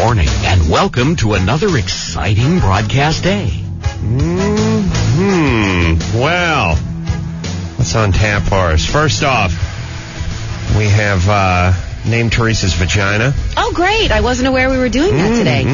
morning, and welcome to another exciting broadcast day. Well, what's on tap for us? First off, we have Name Teresa's Vagina. Oh, great. I wasn't aware we were doing that today.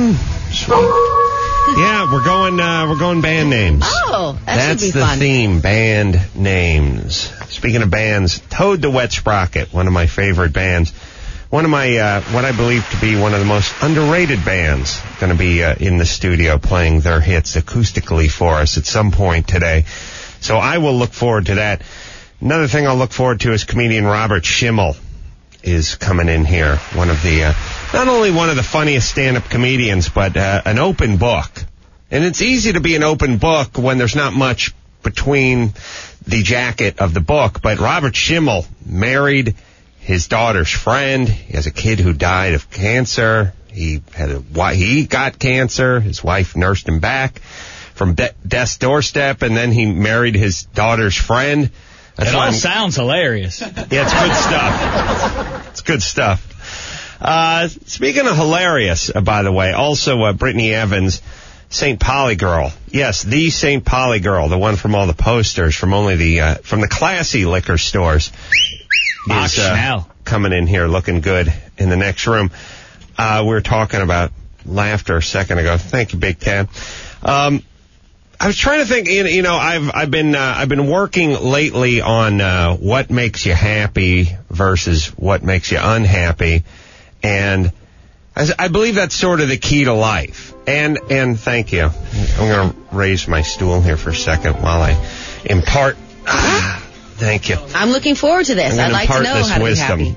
Yeah, we're going band names. Oh, that should be fun. That's the theme, band names. Speaking of bands, Toad the Wet Sprocket, one of my favorite bands. One of my, what I believe to be one of the most underrated bands, going to be in the studio playing their hits acoustically for us at some point today. So I will look forward to that. Another thing I'll look forward to is comedian Robert Schimmel is coming in here. One of the, not only one of the funniest stand-up comedians, but an open book. And it's easy to be an open book when there's not much between the jacket of the book. But Robert Schimmel married his daughter's friend. He has a kid who died of cancer. He got cancer. His wife nursed him back from death's doorstep, and then he married his daughter's friend. It all sounds hilarious. Yeah, it's good stuff. It's good stuff. Speaking of hilarious, by the way, also Brittany Evans, St. Polly Girl. Yes, the St. Polly Girl, the one from all the posters, from the classy liquor stores. Is coming in here looking good in the next room. We were talking about laughter a second ago. Thank you, Big Ted. I was trying to think, you know, I've been working lately on what makes you happy versus what makes you unhappy, and I believe that's sort of the key to life. And thank you. I'm going to raise my stool here for a second while I impart. Thank you. I'm looking forward to this. I'd like to know how to be happy.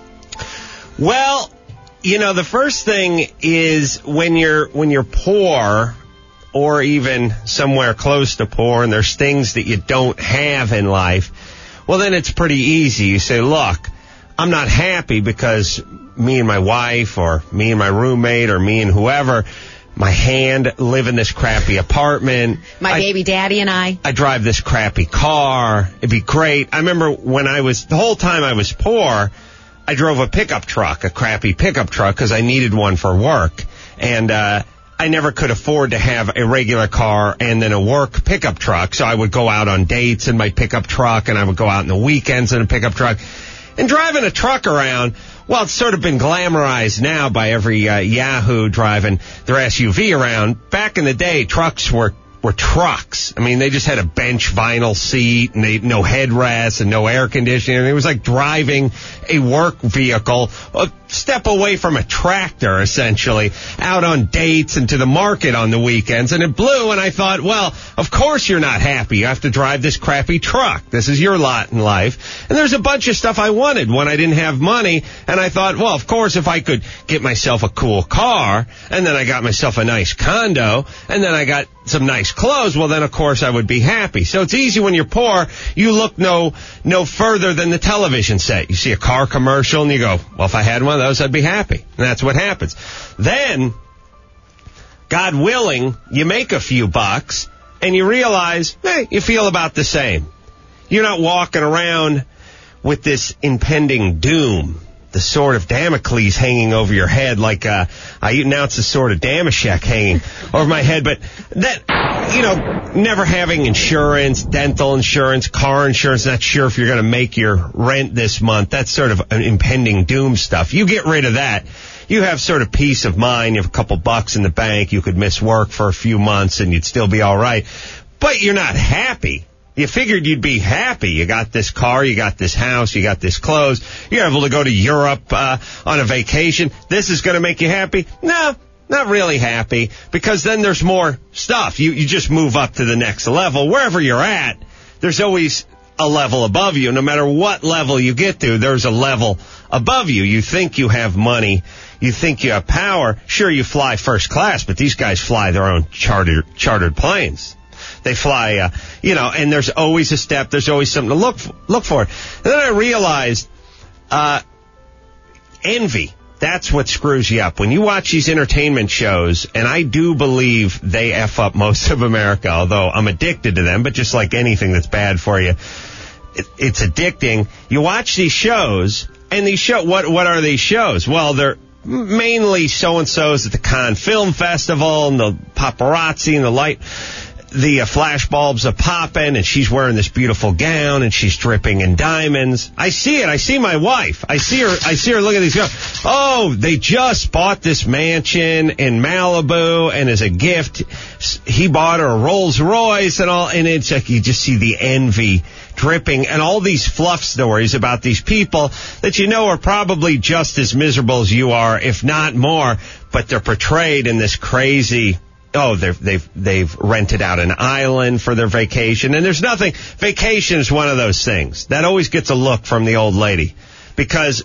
Well, you know, the first thing is when you're poor, or even somewhere close to poor, and there's things that you don't have in life, well, then it's pretty easy. You say, look, I'm not happy because me and my wife, or me and my roommate, or me and whoever, my hand, live in this crappy apartment. My baby daddy and I drive this crappy car. It'd be great. I remember the whole time I was poor, I drove a pickup truck, a crappy pickup truck, because I needed one for work. And I never could afford to have a regular car and then a work pickup truck. So I would go out on dates in my pickup truck, and I would go out in the weekends in a pickup truck. And driving a truck around, well, it's sort of been glamorized now by every Yahoo driving their SUV around. Back in the day, trucks were trucks. I mean, they just had a bench vinyl seat, and no headrest and no air conditioning. It was like driving a work vehicle, a step away from a tractor, essentially, out on dates and to the market on the weekends. And it blew, and I thought, well, of course you're not happy. You have to drive this crappy truck. This is your lot in life. And there's a bunch of stuff I wanted when I didn't have money, and I thought, well, of course, if I could get myself a cool car, and then I got myself a nice condo, and then I got some nice clothes, well, then, of course, I would be happy. So it's easy when you're poor. You look no further than the television set. You see a car commercial, and you go, well, if I had one of those, I'd be happy. And that's what happens. Then, God willing, you make a few bucks, and you realize, hey, you feel about the same. You're not walking around with this impending doom, the sword of Damocles hanging over your head, like I announced the sword of Damashek hanging over my head. But that, you know, never having insurance, dental insurance, car insurance, not sure if you're going to make your rent this month, that's sort of an impending doom stuff. You get rid of that. You have sort of peace of mind. You have a couple bucks in the bank. You could miss work for a few months and you'd still be all right. But you're not happy. You figured you'd be happy. You got this car, you got this house, you got this clothes. You're able to go to Europe on a vacation. This is going to make you happy? No, not really happy, because then there's more stuff. You just move up to the next level. Wherever you're at, there's always a level above you. No matter what level you get to, there's a level above you. You think you have money. You think you have power. Sure, you fly first class, but these guys fly their own chartered planes. They fly, and there's always a step. There's always something to look for. And then I realized envy. That's what screws you up. When you watch these entertainment shows, and I do believe they F up most of America, although I'm addicted to them, but just like anything that's bad for you, it's addicting. You watch these shows, and what are these shows? Well, they're mainly so-and-sos at the Cannes Film Festival, and the paparazzi and the flash bulbs are popping, and she's wearing this beautiful gown, and she's dripping in diamonds. I see it. I see my wife. I see her look at these girls. Oh, they just bought this mansion in Malibu, and as a gift, he bought her a Rolls Royce and all, and it's like you just see the envy dripping, and all these fluff stories about these people that you know are probably just as miserable as you are, if not more, but they're portrayed in this crazy... Oh, they've rented out an island for their vacation, and there's nothing. Vacation is one of those things that always gets a look from the old lady, because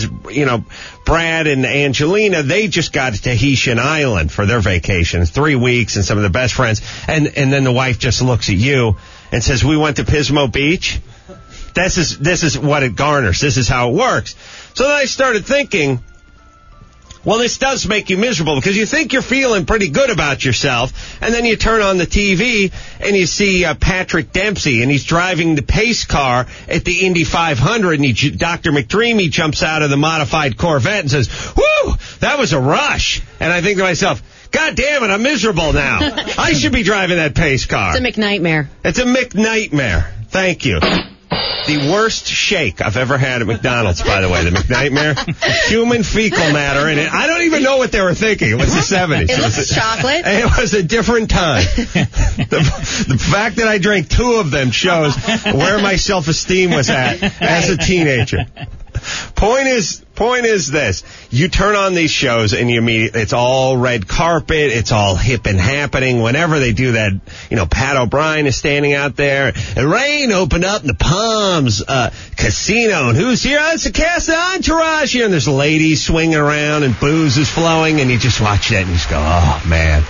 Brad and Angelina, they just got to Tahitian Island for their vacation, 3 weeks, and some of their best friends, and then the wife just looks at you and says, "We went to Pismo Beach." This is what it garners. This is how it works. So then I started thinking, well, this does make you miserable because you think you're feeling pretty good about yourself, and then you turn on the TV and you see Patrick Dempsey, and he's driving the pace car at the Indy 500, and Dr. McDreamy jumps out of the modified Corvette and says, "Whoo, that was a rush." And I think to myself, God damn it, I'm miserable now. I should be driving that pace car. It's a McNightmare. It's a McNightmare. Thank you. The worst shake I've ever had at McDonald's, by the way, the McNightmare. Human fecal matter in it. I don't even know what they were thinking. It was the 70s. It was chocolate. It was a different time. The fact that I drank 2 of them shows where my self-esteem was at as a teenager. Point is this. You turn on these shows and it's all red carpet. It's all hip and happening. Whenever they do that, Pat O'Brien is standing out there. And Rain opened up in the Palms Casino. And who's here? Oh, it's the cast of Entourage here. And there's ladies swinging around and booze is flowing. And you just watch that and you just go, oh, man,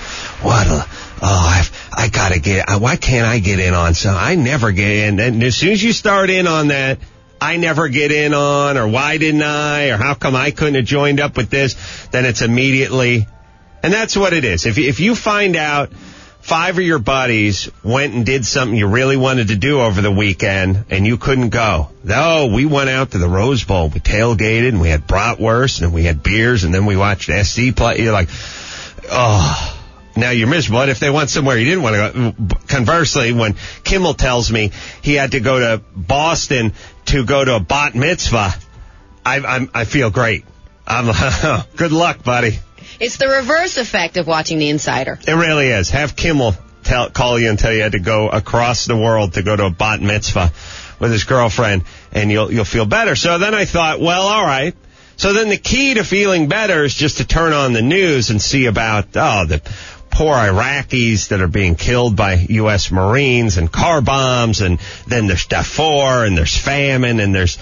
I gotta why can't I get in on some? I never get in. And as soon as you start in on that, I never get in on, or why didn't I, or how come I couldn't have joined up with this, then it's immediately, and that's what it is. If you find out 5 of your buddies went and did something you really wanted to do over the weekend and you couldn't go. Oh, we went out to the Rose Bowl, we tailgated, and we had bratwurst, and we had beers, and then we watched SC play. You're like, oh... Now you're miserable. And if they went somewhere you didn't want to go, conversely, when Kimmel tells me he had to go to Boston to go to a bat mitzvah, I feel great. I'm like, good luck, buddy. It's the reverse effect of watching The Insider. It really is. Have Kimmel call you and tell you had to go across the world to go to a bat mitzvah with his girlfriend, and you'll feel better. So then I thought, well, all right. So then the key to feeling better is just to turn on the news and see about, the poor Iraqis that are being killed by U.S. Marines and car bombs, and then there's Darfur, and there's famine, and there's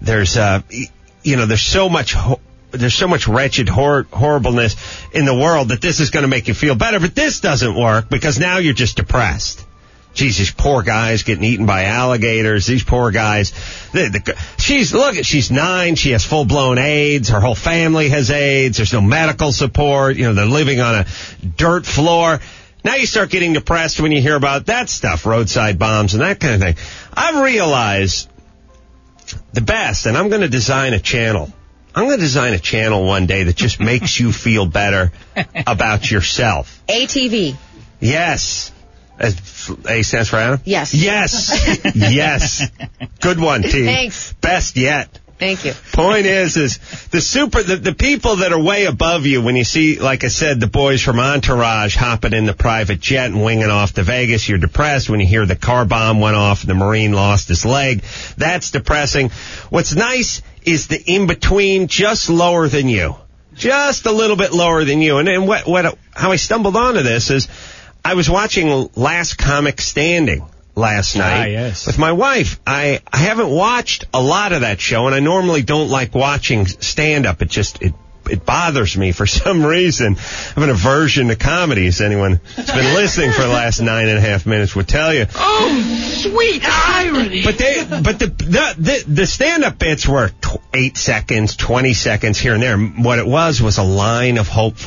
so much wretched horribleness in the world that this is going to make you feel better. But this doesn't work because now you're just depressed. Geez, these poor guys getting eaten by alligators. These poor guys. She's 9. She has full-blown AIDS. Her whole family has AIDS. There's no medical support. They're living on a dirt floor. Now you start getting depressed when you hear about that stuff, roadside bombs and that kind of thing. I've realized the best, and I'm going to design a channel. I'm going to design a channel one day that just makes you feel better about yourself. ATV. Yes. A stands for Adam? Yes. Yes. Yes. Good one, team. Thanks. Best yet. Thank you. Point is the people that are way above you, when you see, like I said, the boys from Entourage hopping in the private jet and winging off to Vegas, you're depressed. When you hear the car bomb went off and the Marine lost his leg, that's depressing. What's nice is the in-between, just lower than you. Just a little bit lower than you. And how I stumbled onto this is, I was watching Last Comic Standing last night with my wife. I haven't watched a lot of that show, and I normally don't like watching stand-up. It bothers me for some reason. I have an aversion to comedies. Anyone who's been listening for the last 9.5 minutes would tell you. Oh, sweet irony! But the stand-up bits were 8 seconds, 20 seconds here and there. What it was a line of hopefuls.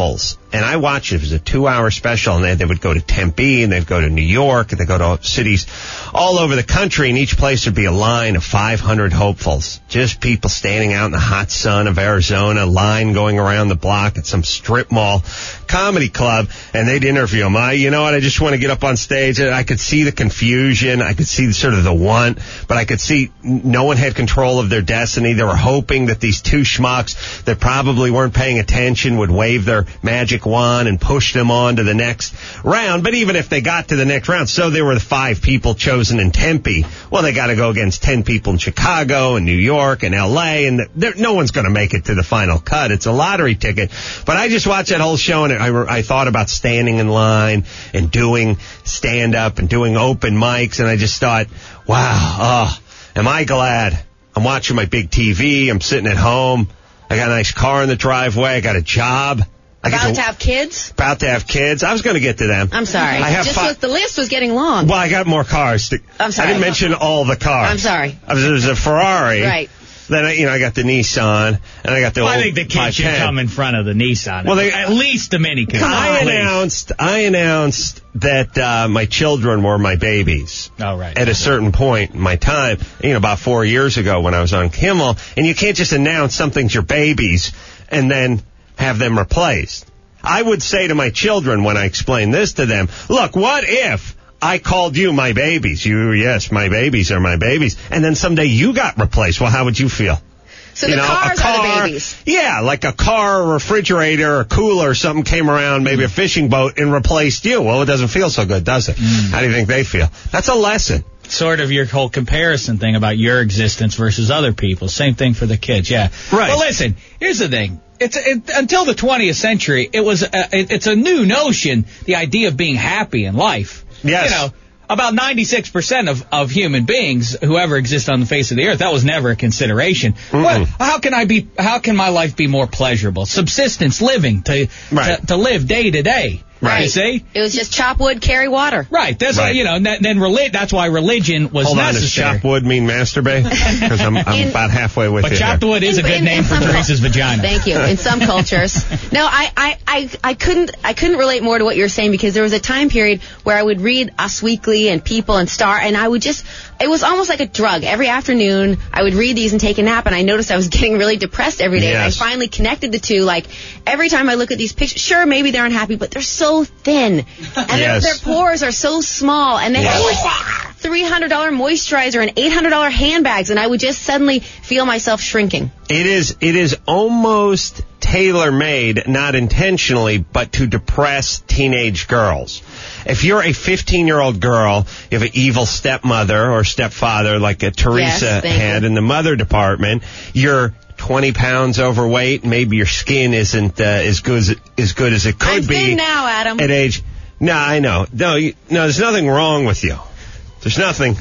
And I watched it. It was a 2-hour special, and they would go to Tempe, and they'd go to New York, and they'd go to cities all over the country, and each place would be a line of 500 hopefuls. Just people standing out in the hot sun of Arizona, line going around the block at some strip mall comedy club, and they'd interview them. You know what, I just want to get up on stage. And I could see the confusion. I could see sort of the want, but I could see no one had control of their destiny. They were hoping that these two schmucks that probably weren't paying attention would wave their magic wand and push them on to the next round. But even if they got to the next round, so there were the 5 people chosen in Tempe. Well, they got to go against 10 people in Chicago and New York and L.A., and no one's going to make it to the final cut. It's a lottery ticket. But I just watched that whole show, and I thought about standing in line and doing stand-up and doing open mics, and I just thought, wow, am I glad. I'm watching my big TV. I'm sitting at home. I got a nice car in the driveway. I got a job. About to have kids? About to have kids. I was going to get to them. I'm sorry. The list was getting long. Well, I got more cars. I'm sorry. I didn't mention all the cars. I'm sorry. There's a Ferrari. Right. Then, I got the Nissan, and I got the old I think the kids should come in front of the Nissan. Well, at least the Mini Cooper. I announced that my children were my babies. Oh, right. At a certain point in my time, about 4 years ago when I was on Kimmel, and you can't just announce something's your babies and then have them replaced. I would say to my children when I explain this to them, look, what if I called you my babies? Yes, my babies are my babies. And then someday you got replaced. Well, how would you feel? So the cars are the babies. Yeah, like a car, a refrigerator, a cooler, something came around, maybe a fishing boat, and replaced you. Well, it doesn't feel so good, does it? How do you think they feel? That's a lesson. Sort of your whole comparison thing about your existence versus other people's. Same thing for the kids, yeah. Right. Well, listen, here's the thing. Until the 20th century, it's a new notion, the idea of being happy in life. Yes. About 96% of human beings who ever exist on the face of the earth, that was never a consideration. Well, how can my life be more pleasurable? Subsistence living, to live day to day. Right. You see? It was just chop wood, carry water. Right. That's why, that's why religion was necessary. Does chop wood mean masturbate? Because I'm about halfway with you. But chopped wood is a good name for Teresa's vagina. Thank you. In some cultures. No, I couldn't relate more to what you're saying, because there was a time period where I would read Us Weekly and People and Star, and I would it was almost like a drug. Every afternoon, I would read these and take a nap, and I noticed I was getting really depressed every day. Yes. And I finally connected the two. Like, every time I look at these pictures, sure, maybe they're unhappy, but they're so thin. And their pores are so small. And they have like $300 moisturizer and $800 handbags, and I would just suddenly feel myself shrinking. It is almost tailor-made, not intentionally, but to depress teenage girls. If you're a 15-year-old girl, you have an evil stepmother or stepfather like Teresa had in the mother department, you're 20 pounds overweight, maybe your skin isn't as good as it could be. I'm thin now, Adam. At age... No, I know. No, there's nothing wrong with you. There's nothing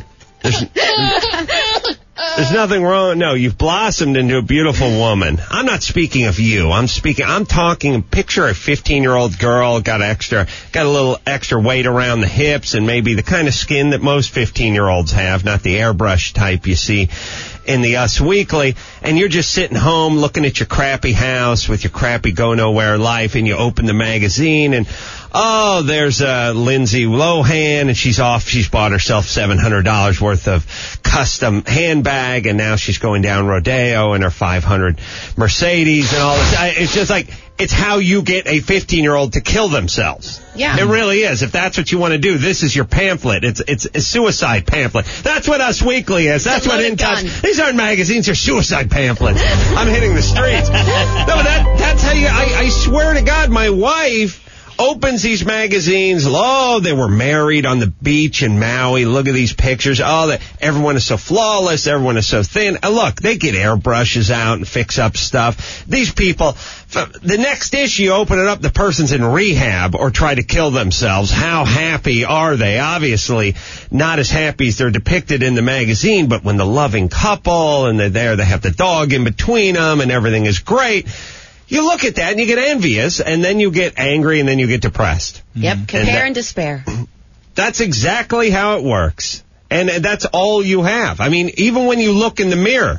wrong. No, you've blossomed into a beautiful woman. I'm not speaking of you. I'm talking, picture a 15-year-old girl, got a little extra weight around the hips and maybe the kind of skin that most 15-year-olds have, not the airbrush type you see in the Us Weekly, and you're just sitting home looking at your crappy house with your crappy go-nowhere life, and you open the magazine, and there's Lindsay Lohan, and she's bought herself $700 worth of custom handbag, and now she's going down Rodeo in her 500 Mercedes and all this. It's just like, it's how you get a 15-year-old to kill themselves. Yeah. It really is. If that's what you want to do, this is your pamphlet. It's a suicide pamphlet. That's what Us Weekly is. That's what In Touch. These aren't magazines, they're suicide pamphlets. I'm hitting the streets. No, but that's how I swear to God, my wife opens these magazines. They were married on the beach in Maui. Look at these pictures. Everyone is so flawless. Everyone is so thin. Look, they get airbrushes out and fix up stuff. These people, the next issue, open it up, the person's in rehab or try to kill themselves. How happy are they? Obviously, not as happy as they're depicted in the magazine, but when the loving couple and they're there, they have the dog in between them and everything is great. You look at that and you get envious, and then you get angry, and then you get depressed. Yep, compare and despair. That's exactly how it works. And that's all you have. I mean, even when you look in the mirror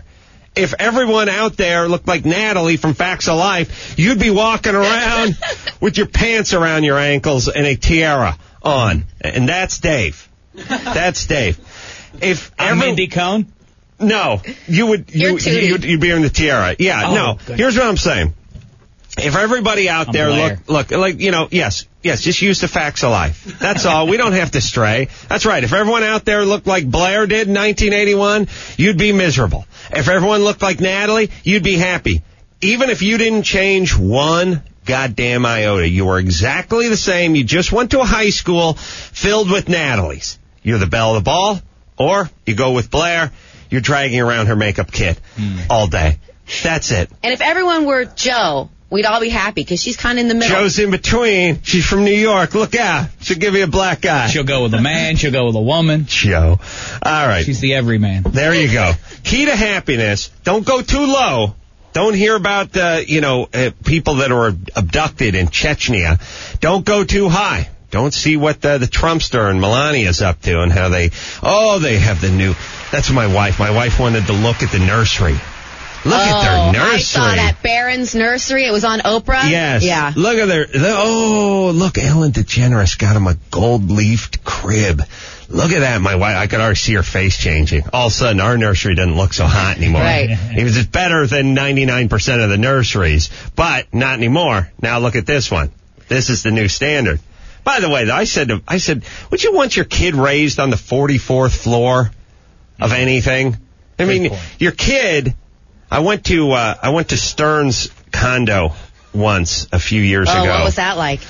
if everyone out there looked like Natalie from Facts of Life, you'd be walking around with your pants around your ankles and a tiara on. And that's Dave. That's Dave. If Mindy Cohn? No, you'd be wearing the tiara. Yeah, no. Good. Here's what I'm saying. If everybody out there look like, yes, just use the Facts of Life. That's all. We don't have to stray. That's right. If everyone out there looked like Blair did in 1981, you'd be miserable. If everyone looked like Natalie, you'd be happy. Even if you didn't change one goddamn iota, you were exactly the same. You just went to a high school filled with Natalies. You're the belle of the ball, or you go with Blair. You're dragging around her makeup kit all day. That's it. And if everyone were Joe, we'd all be happy because she's kind of in the middle. Joe's in between. She's from New York. Look out. She'll give you a black eye. She'll go with a man. She'll go with a woman. Joe. All right. She's the everyman. There you go. Key to happiness. Don't go too low. Don't hear about, people that are abducted in Chechnya. Don't go too high. Don't see what the Trumpster and Melania's up to and how they have the new. That's my wife. My wife wanted to look at the nursery. Look at their nursery. I saw that Barron's nursery. It was on Oprah. Yes. Yeah. Look at look, Ellen DeGeneres got him a gold-leafed crib. Look at that, my wife. I could already see her face changing. All of a sudden, our nursery doesn't look so hot anymore. Right. It's better than 99% of the nurseries, but not anymore. Now look at this one. This is the new standard. By the way, I said, would you want your kid raised on the 44th floor of anything? I mean, your kid. I went to Stern's condo once a few years ago. What was that like?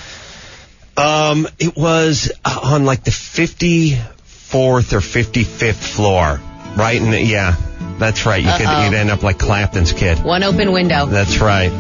It was on like the 54th or 55th floor, right? Yeah, that's right. You'd end up like Clapton's kid. One open window. That's right.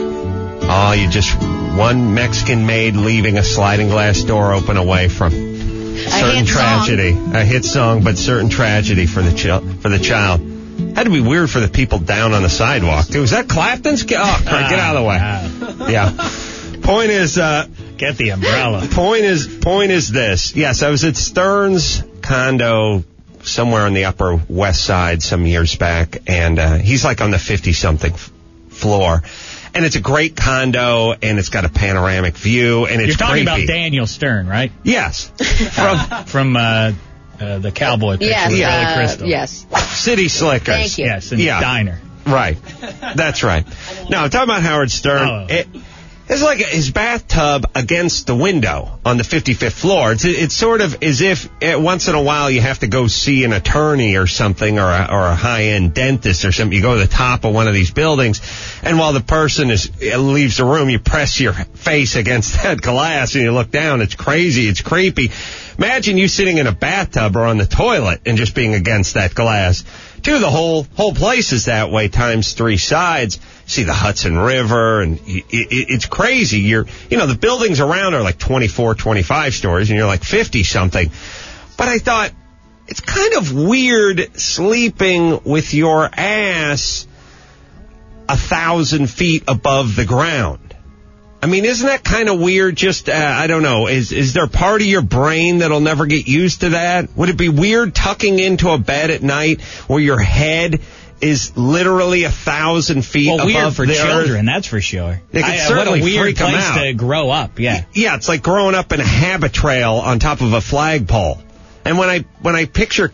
One Mexican maid leaving a sliding glass door open away from certain tragedy. A hit song, but certain tragedy for the child. Had to be weird for the people down on the sidewalk, too. Was that Clapton's kid? Oh, right, get out of the way. Yeah. Point is, get the umbrella. Point is this. Yes, I was at Stern's condo somewhere on the Upper West Side some years back, and he's like on the 50-something floor. And it's a great condo, and it's got a panoramic view, and it's You're talking creepy. about Daniel Stern, right? Yes. From the cowboy picture with Billy Crystal. Yes. City Slickers. Thank you. Yes, in the diner. Right. That's right. No, I'm talking about Howard Stern. It's like his bathtub against the window on the 55th floor. It's sort of as if once in a while you have to go see an attorney or something, or a high-end dentist or something. You go to the top of one of these buildings, and while the person leaves the room, you press your face against that glass and you look down. It's crazy. It's creepy. Imagine you sitting in a bathtub or on the toilet and just being against that glass. The whole place is that way times 3 sides. See the Hudson River, and it's crazy. The buildings around are like 24, 25 stories, and you're like 50-something. But I thought, it's kind of weird sleeping with your ass 1,000 feet above the ground. I mean, isn't that kind of weird? Just, I don't know. Is there part of your brain that'll never get used to that? Would it be weird tucking into a bed at night where your head is literally 1,000 feet above weird for the children, earth? that's for sure. It could certainly what a weird freak them place out. to grow up, yeah. Yeah, it's like growing up in a habit trail on top of a flagpole. And when I picture,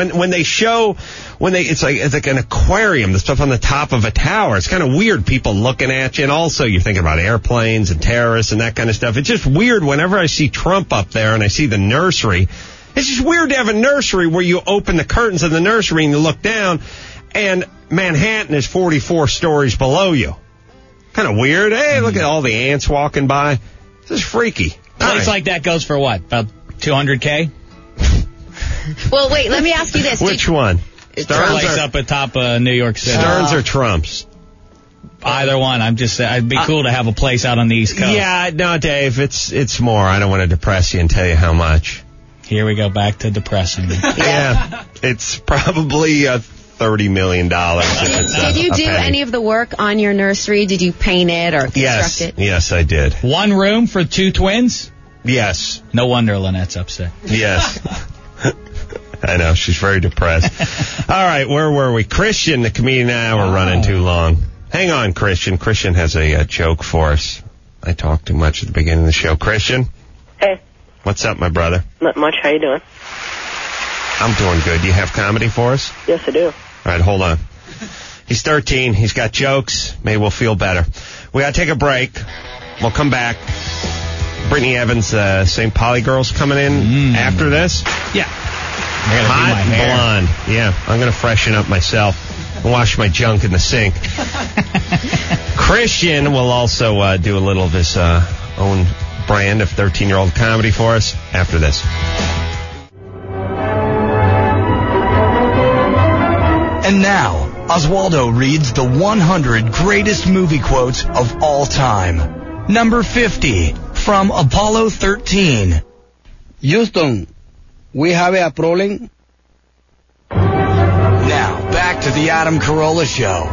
it's like an aquarium, the stuff on the top of a tower. It's kind of weird, people looking at you. And also you're thinking about airplanes and terrorists and that kind of stuff. It's just weird whenever I see Trump up there and I see the nursery. It's just weird to have a nursery where you open the curtains of the nursery and you look down and Manhattan is 44 stories below you. Kind of weird. Hey, look at all the ants walking by. This is freaky. Place like that goes for what? About $200K? Well, wait, let me ask you this. Which one? Stern's place up atop New York City. Stearns or Trump's? Either one. It'd be cool to have a place out on the East Coast. Yeah, no, Dave, it's more. I don't want to depress you and tell you how much. Here we go back to depressing. Yeah, it's probably $30 million. Did you do any of the work on your nursery? Did you paint it or construct it? Yes, I did. One room for 2 twins? Yes. No wonder Lynette's upset. Yes. I know, she's very depressed. All right, where were we? Christian, the comedian. We're running too long. Hang on, Christian. Christian has a joke for us. I talked too much at the beginning of the show. Christian? Hey. What's up, my brother? Not much. How you doing? I'm doing good. Do you have comedy for us? Yes, I do. All right, hold on. He's 13. He's got jokes. Maybe we'll feel better. We got to take a break. We'll come back. Brittany Evans, St. Pauli girls coming in after this. Yeah. Hot and blonde. Yeah, I'm going to freshen up myself and wash my junk in the sink. Christian will also do a little of his own brand of 13-year-old comedy for us after this. And now, Oswaldo reads the 100 greatest movie quotes of all time. Number 50, from Apollo 13. Houston, we have a problem. Now, back to the Adam Carolla Show.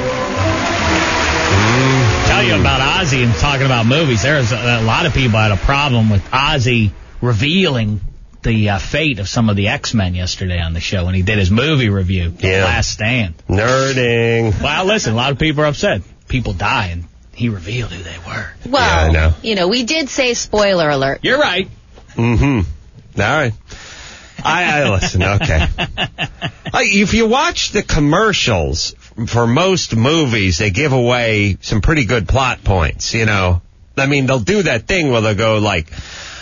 Tell you about Ozzy and talking about movies. There's a lot of people had a problem with Ozzy revealing the fate of some of the X-Men yesterday on the show when he did his movie review, The Last Stand. Nerding. Well, listen, a lot of people are upset. People die, and he revealed who they were. Well, yeah, I know. You know, we did say spoiler alert. You're right. Mm-hmm. All right. I listen, okay. If you watch the commercials for most movies, they give away some pretty good plot points, you know. I mean, they'll do that thing where they'll go like,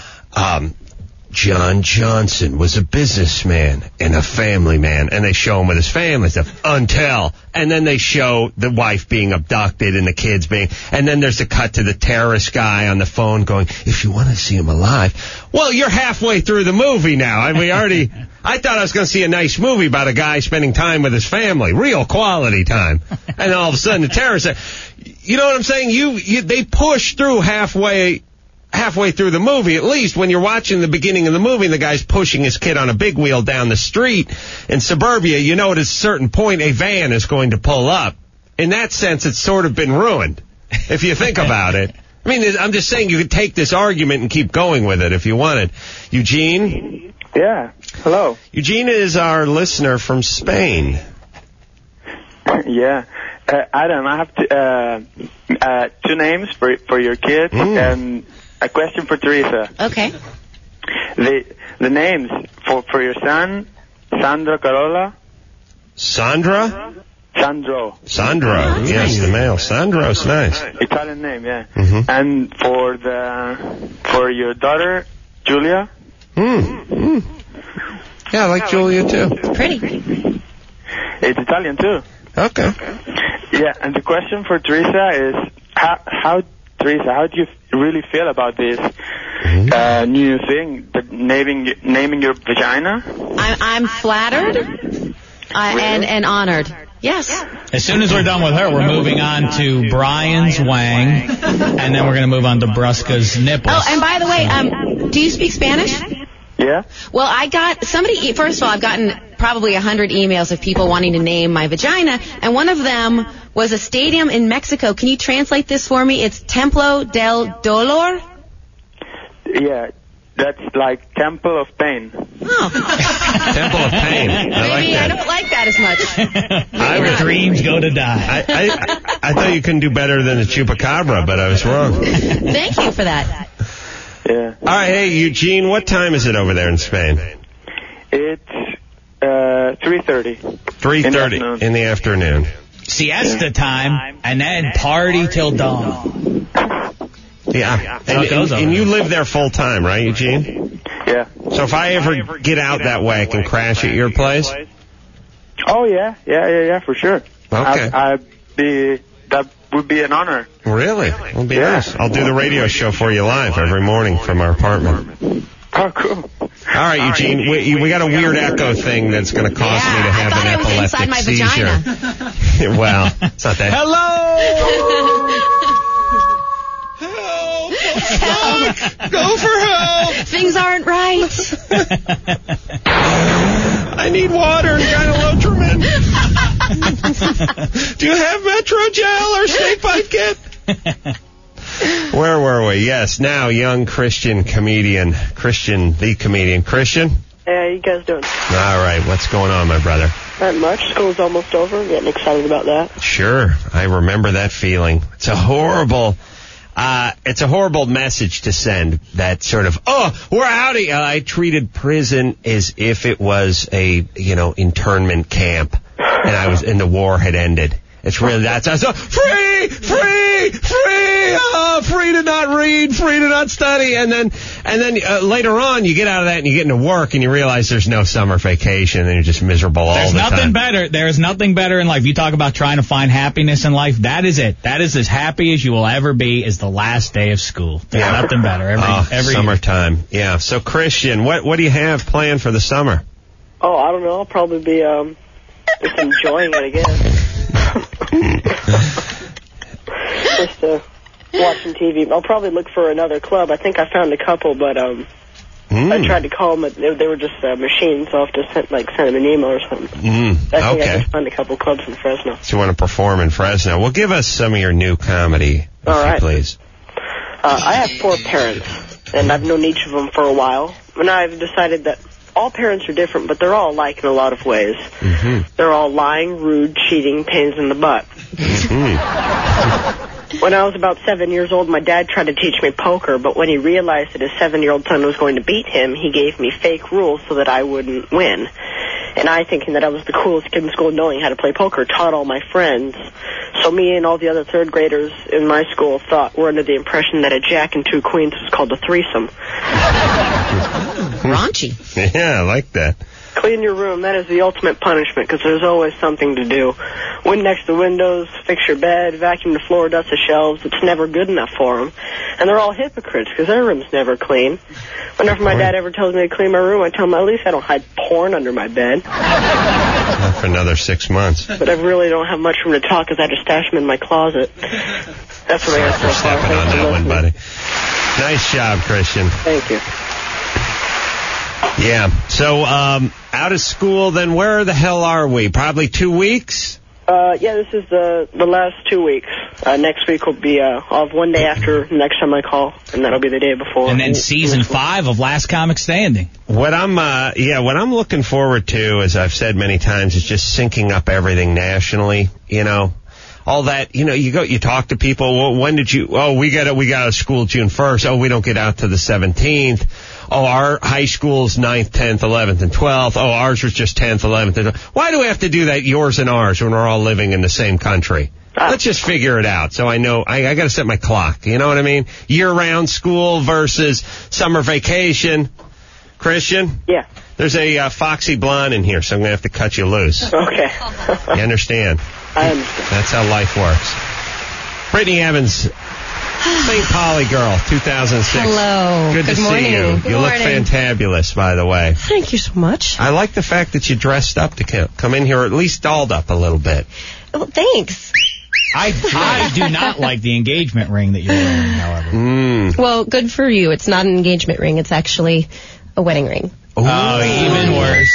John Johnson was a businessman and a family man, and they show him with his family stuff until, and then they show the wife being abducted and the kids being, and then there's a cut to the terrorist guy on the phone going, if you want to see him alive, well, you're halfway through the movie now. I thought I was going to see a nice movie about a guy spending time with his family, real quality time, and then all of a sudden the terrorist, you know what I'm saying? They push through halfway through the movie, at least when you're watching the beginning of the movie and the guy's pushing his kid on a big wheel down the street in suburbia, you know at a certain point a van is going to pull up. In that sense, it's sort of been ruined, if you think about it. I mean, I'm just saying you could take this argument and keep going with it if you wanted. Eugene? Yeah. Hello. Eugene is our listener from Spain. Yeah. Adam, I have two names for your kid and a question for Teresa. Okay. The names for your son, Sandro Carolla. Sandra? Sandro. Sandro, yes, the male. Sandro's nice. Italian name, yeah. Mm-hmm. And for your daughter, Julia. Yeah, I like Julia too. Pretty. It's Italian too. Okay. Yeah, and the question for Teresa is, how Teresa, how do you really feel about this new thing, naming your vagina? I'm flattered and honored. Yes. As soon as we're done with her, we're moving on to Brian's wang, and then we're going to move on to Brusca's nipples. Oh, and by the way, do you speak Spanish? Yeah. Well, I got somebody, first of all, I've gotten probably 100 emails of people wanting to name my vagina, and one of them was a stadium in Mexico. Can you translate this for me? It's Templo del Dolor? Yeah, that's like Temple of Pain. Oh. Temple of Pain. Maybe I don't like that as much. Our dreams go to die. I thought you couldn't do better than the Chupacabra, but I was wrong. Thank you for that. Yeah. All right, hey, Eugene, what time is it over there in Spain? It's 3:30. 3:30 in the afternoon. Siesta time, and then party till dawn. Yeah. And you live there full time, right, Eugene? Yeah. So if I ever get out that way, I can crash at your place? Oh, yeah, for sure. Okay. That would be an honor. Really? It'll be nice. I'll do the radio show for you live every morning from our apartment. Oh, cool. All right, Eugene, we got a weird echo thing that's going to cause me to have an epileptic seizure. Well, it's not that. Hello! Help! Go for help! Things aren't right. I need water and gynolotrin. Do you have Metrogel or Snake Bite Kit? Where were we? Yes, now young Christian comedian, Christian the comedian. Christian? Hey, how you guys doing? All right, what's going on, my brother? Not much. School's almost over. Getting excited about that. Sure, I remember that feeling. It's a horrible message to send. That sort of, we're out of here. I treated prison as if it was a, internment camp, and the war had ended. It's really that. So free, free to not read, free to not study, and then later on you get out of that and you get into work and you realize there's no summer vacation and you're just miserable all the time. There's nothing better. There's nothing better in life. You talk about trying to find happiness in life. That is it. That is as happy as you will ever be. Is the last day of school. There's nothing better. Every summertime. Yeah. So Christian, what do you have planned for the summer? Oh, I don't know. I'll probably be just enjoying it again. Just watching TV. I'll probably look for another club. I think I found a couple, but I tried to call them. They were just machines, so I'll have to send them an email or something. I think I just found a couple clubs in Fresno. So you want to perform in Fresno? Well, give us some of your new comedy, please. I have 4 parents, and I've known each of them for a while. And I've decided that all parents are different, but they're all alike in a lot of ways. Mm-hmm. They're all lying, rude, cheating, pains in the butt. Mm-hmm. When I was about 7 years old, my dad tried to teach me poker, but when he realized that his 7-year-old son was going to beat him, he gave me fake rules so that I wouldn't win. And I, thinking that I was the coolest kid in school knowing how to play poker, taught all my friends. So me and all the other 3rd graders in my school were under the impression that a jack and 2 queens was called a threesome. Raunchy. Yeah, I like that. Clean your room. That is the ultimate punishment because there's always something to do. Windex the windows, fix your bed, vacuum the floor, dust the shelves. It's never good enough for them. And they're all hypocrites because their room's never clean. Whenever my dad ever tells me to clean my room, I tell him at least I don't hide porn under my bed. Not for another 6 months. But I really don't have much room to talk because I just stash them in my closet. That's what I got so far. Stepping on that one, buddy. Nice job, Christian. Thank you. Yeah. So, out of school, then where the hell are we? Probably 2 weeks? Yeah, this is the last 2 weeks. Next week will be, I'll have one day after next time I call, and that'll be the day before. And then season 5 of Last Comic Standing. What I'm looking forward to, as I've said many times, is just syncing up everything nationally, all that, you talk to people. Well, when did you? Oh, we got out of school June 1st. Oh, we don't get out to the 17th. Oh, our high school's 9th, 10th, 11th, and 12th. Oh, ours was just 10th, 11th, and 12th. Why do we have to do that, yours and ours, when we're all living in the same country? Let's just figure it out. So I know I got to set my clock. You know what I mean? Year-round school versus summer vacation. Christian? Yeah. There's a foxy blonde in here, so I'm going to have to cut you loose. Okay. You understand? I understand. That's how life works. Brittany Evans, St. Pauli girl, 2006. Hello. Good to morning. see you. Good you look morning. fantabulous, by the way. Thank you so much. I like the fact that you dressed up to come in here, or at least dolled up a little bit. Well, thanks. I do not like the engagement ring that you're wearing, however. Well, good for you. It's not an engagement ring. It's actually a wedding ring. Oh, even worse.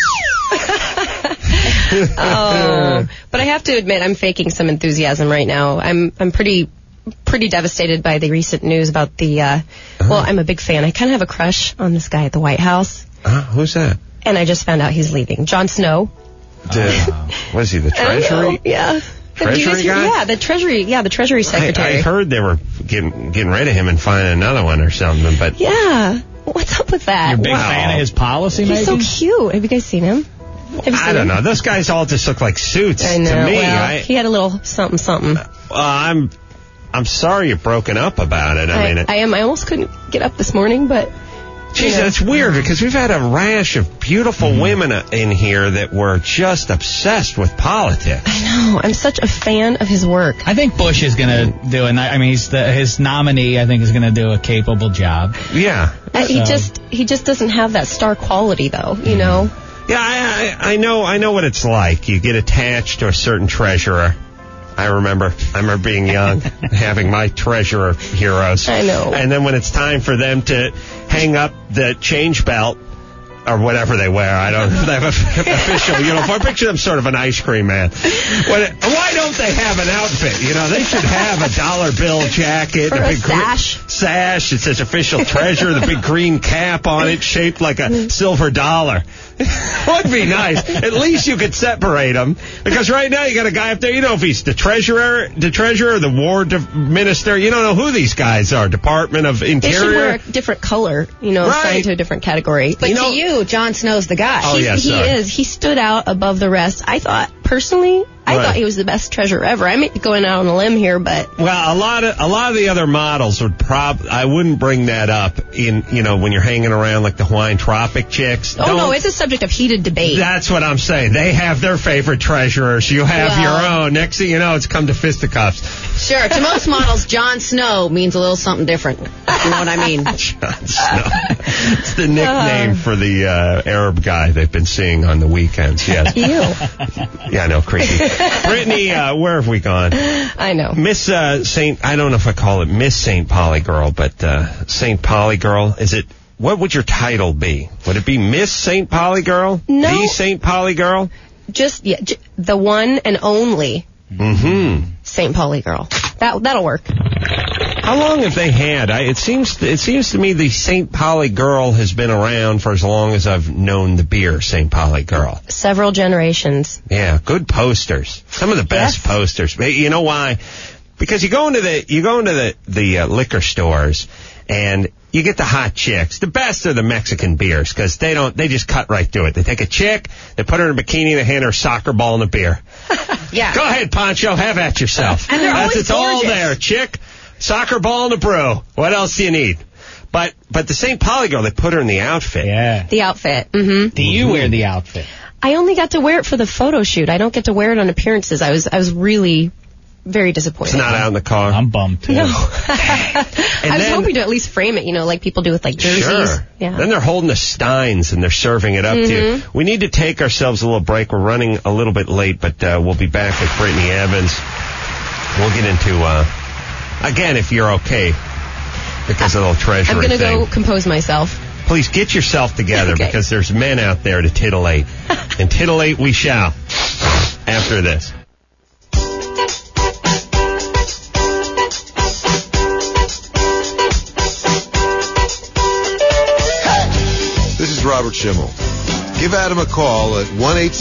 But I have to admit, I'm faking some enthusiasm right now. I'm pretty devastated by the recent news about the, well, I'm a big fan. I kind of have a crush on this guy at the White House. Who's that? And I just found out he's leaving. Jon Snow. Was he the Treasury? Yeah. Treasury guy? Yeah, the Treasury Secretary. I heard they were getting rid of him and finding another one or something, but... Yeah. What's up with that? You're a big fan of his policy making? He's so cute. Have you guys seen him? I don't know. Those guys all just look like suits I know. to me. Well, he had a little something. I'm sorry you're broken up about it. I am. I almost couldn't get up this morning, but... Geez, that's weird because we've had a rash of beautiful women in here that were just obsessed with politics. I know. I'm such a fan of his work. I think Bush is going to do his nominee, I think, is going to do a capable job. Yeah. He just doesn't have that star quality, though, you know? Yeah, I know what it's like. You get attached to a certain treasurer. I remember being young, having my treasurer heroes. I know. And then when it's time for them to hang up the change belt or whatever they wear. I don't know. They have an official uniform. Picture them sort of an ice cream man. Why don't they have an outfit? You know, they should have a $1 bill jacket. Or a sash. Sash. It says official treasurer, the big green cap on it shaped like a silver dollar. Would be nice. At least you could separate them. Because right now you got a guy up there, you know if he's the treasurer, the war minister. You don't know who these guys are. Department of Interior. They should wear a different color, assigned to a different category. But to you, Jon Snow's the guy. Oh, yes, he is. He stood out above the rest. I thought, personally, I thought he was the best treasurer ever. I may be going out on a limb here, but well, a lot of the other models would I wouldn't bring that up in when you're hanging around like the Hawaiian Tropic chicks. Oh no, it's a subject of heated debate. That's what I'm saying. They have their favorite treasurers. You have your own. Next thing you know, it's come to fisticuffs. Sure. To most models, Jon Snow means a little something different. You know what I mean? Jon Snow. It's the nickname for the Arab guy they've been seeing on the weekends. Yes. Ew. Yeah, I know, creepy. Brittany, where have we gone? I know. Miss I don't know if I call it Miss St. Pauli Girl, but St. Pauli Girl, what would your title be? Would it be Miss St. Pauli Girl? No. The St. Pauli Girl? Just the one and only St. Pauli Girl. That'll work. How long have they had? It seems to me the St. Pauli Girl has been around for as long as I've known the beer St. Pauli Girl. Several generations. Yeah, good posters. Some of the best posters. You know why? Because you go into the liquor stores and you get the hot chicks. The best are the Mexican beers because they just cut right through it. They take a chick, they put her in a bikini, they hand her a soccer ball and a beer. Yeah. Go ahead, Pancho, have at yourself. And they're always it's all gorgeous. there, chick. Soccer ball and a brew. What else do you need? But the St. Pauli Girl, they put her in the outfit. Yeah. The outfit. Mm-hmm. Do you wear the outfit? I only got to wear it for the photo shoot. I don't get to wear it on appearances. I was really very disappointed. It's not out in the car. I'm bummed too. No. I was hoping to at least frame it, like people do with like jerseys. Sure. Yeah. Then they're holding the steins and they're serving it up to you. We need to take ourselves a little break. We're running a little bit late, but we'll be back with Brittany Evans. We'll get into, again, if you're okay, because of the little treasury I'm going to thing. go compose myself. Please get yourself together Okay. because there's men out there to titillate. And titillate we shall after this. This is Robert Schimmel. Give Adam a call at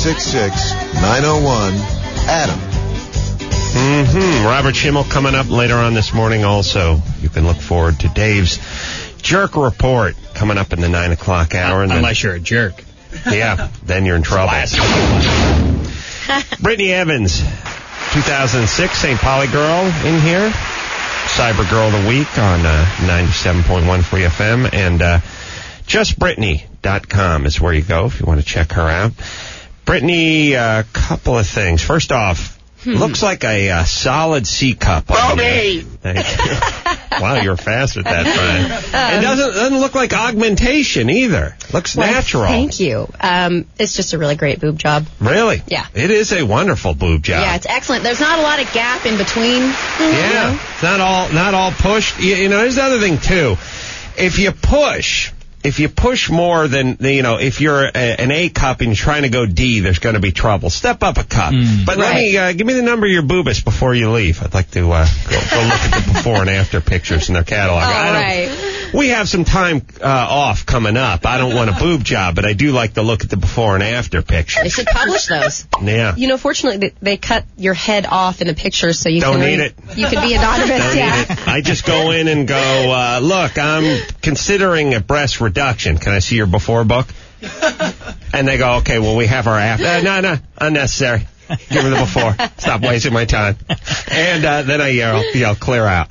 1-866-901-ADAM. Robert Schimmel coming up later on this morning also. You can look forward to Dave's Jerk Report coming up in the 9 o'clock hour. Unless you're a jerk. Yeah, then you're in trouble. Brittany Evans, 2006 St. Pauli Girl in here. Cyber Girl of the Week on 97.1 Free FM. And justbrittany.com is where you go if you want to check her out. Brittany, a couple of things. First off, looks like a solid C cup. Bobby! Thank you. Wow, you're fast at that, Brian. It doesn't look like augmentation either. Looks natural. Thank you. It's just a really great boob job. Really? Yeah. It is a wonderful boob job. Yeah, it's excellent. There's not a lot of gap in between. Yeah. It's not all pushed. There's the other thing too. If you push more than, if you're an A cup and you're trying to go D, there's going to be trouble. Step up a cup. But let me, give me the number of your boobus before you leave. I'd like to go look at the before and after pictures in their catalog. Right. We have some time off coming up. I don't want a boob job, but I do like to look at the before and after pictures. They should publish those. Yeah. Fortunately, they cut your head off in the picture so you Don't can need it. You can be anonymous. Don't need it. I just go in and go, look, I'm considering a breast reduction. Can I see your before book? And they go, okay, well, we have our after. No, unnecessary. Give me the before. Stop wasting my time. And then I yell, clear out.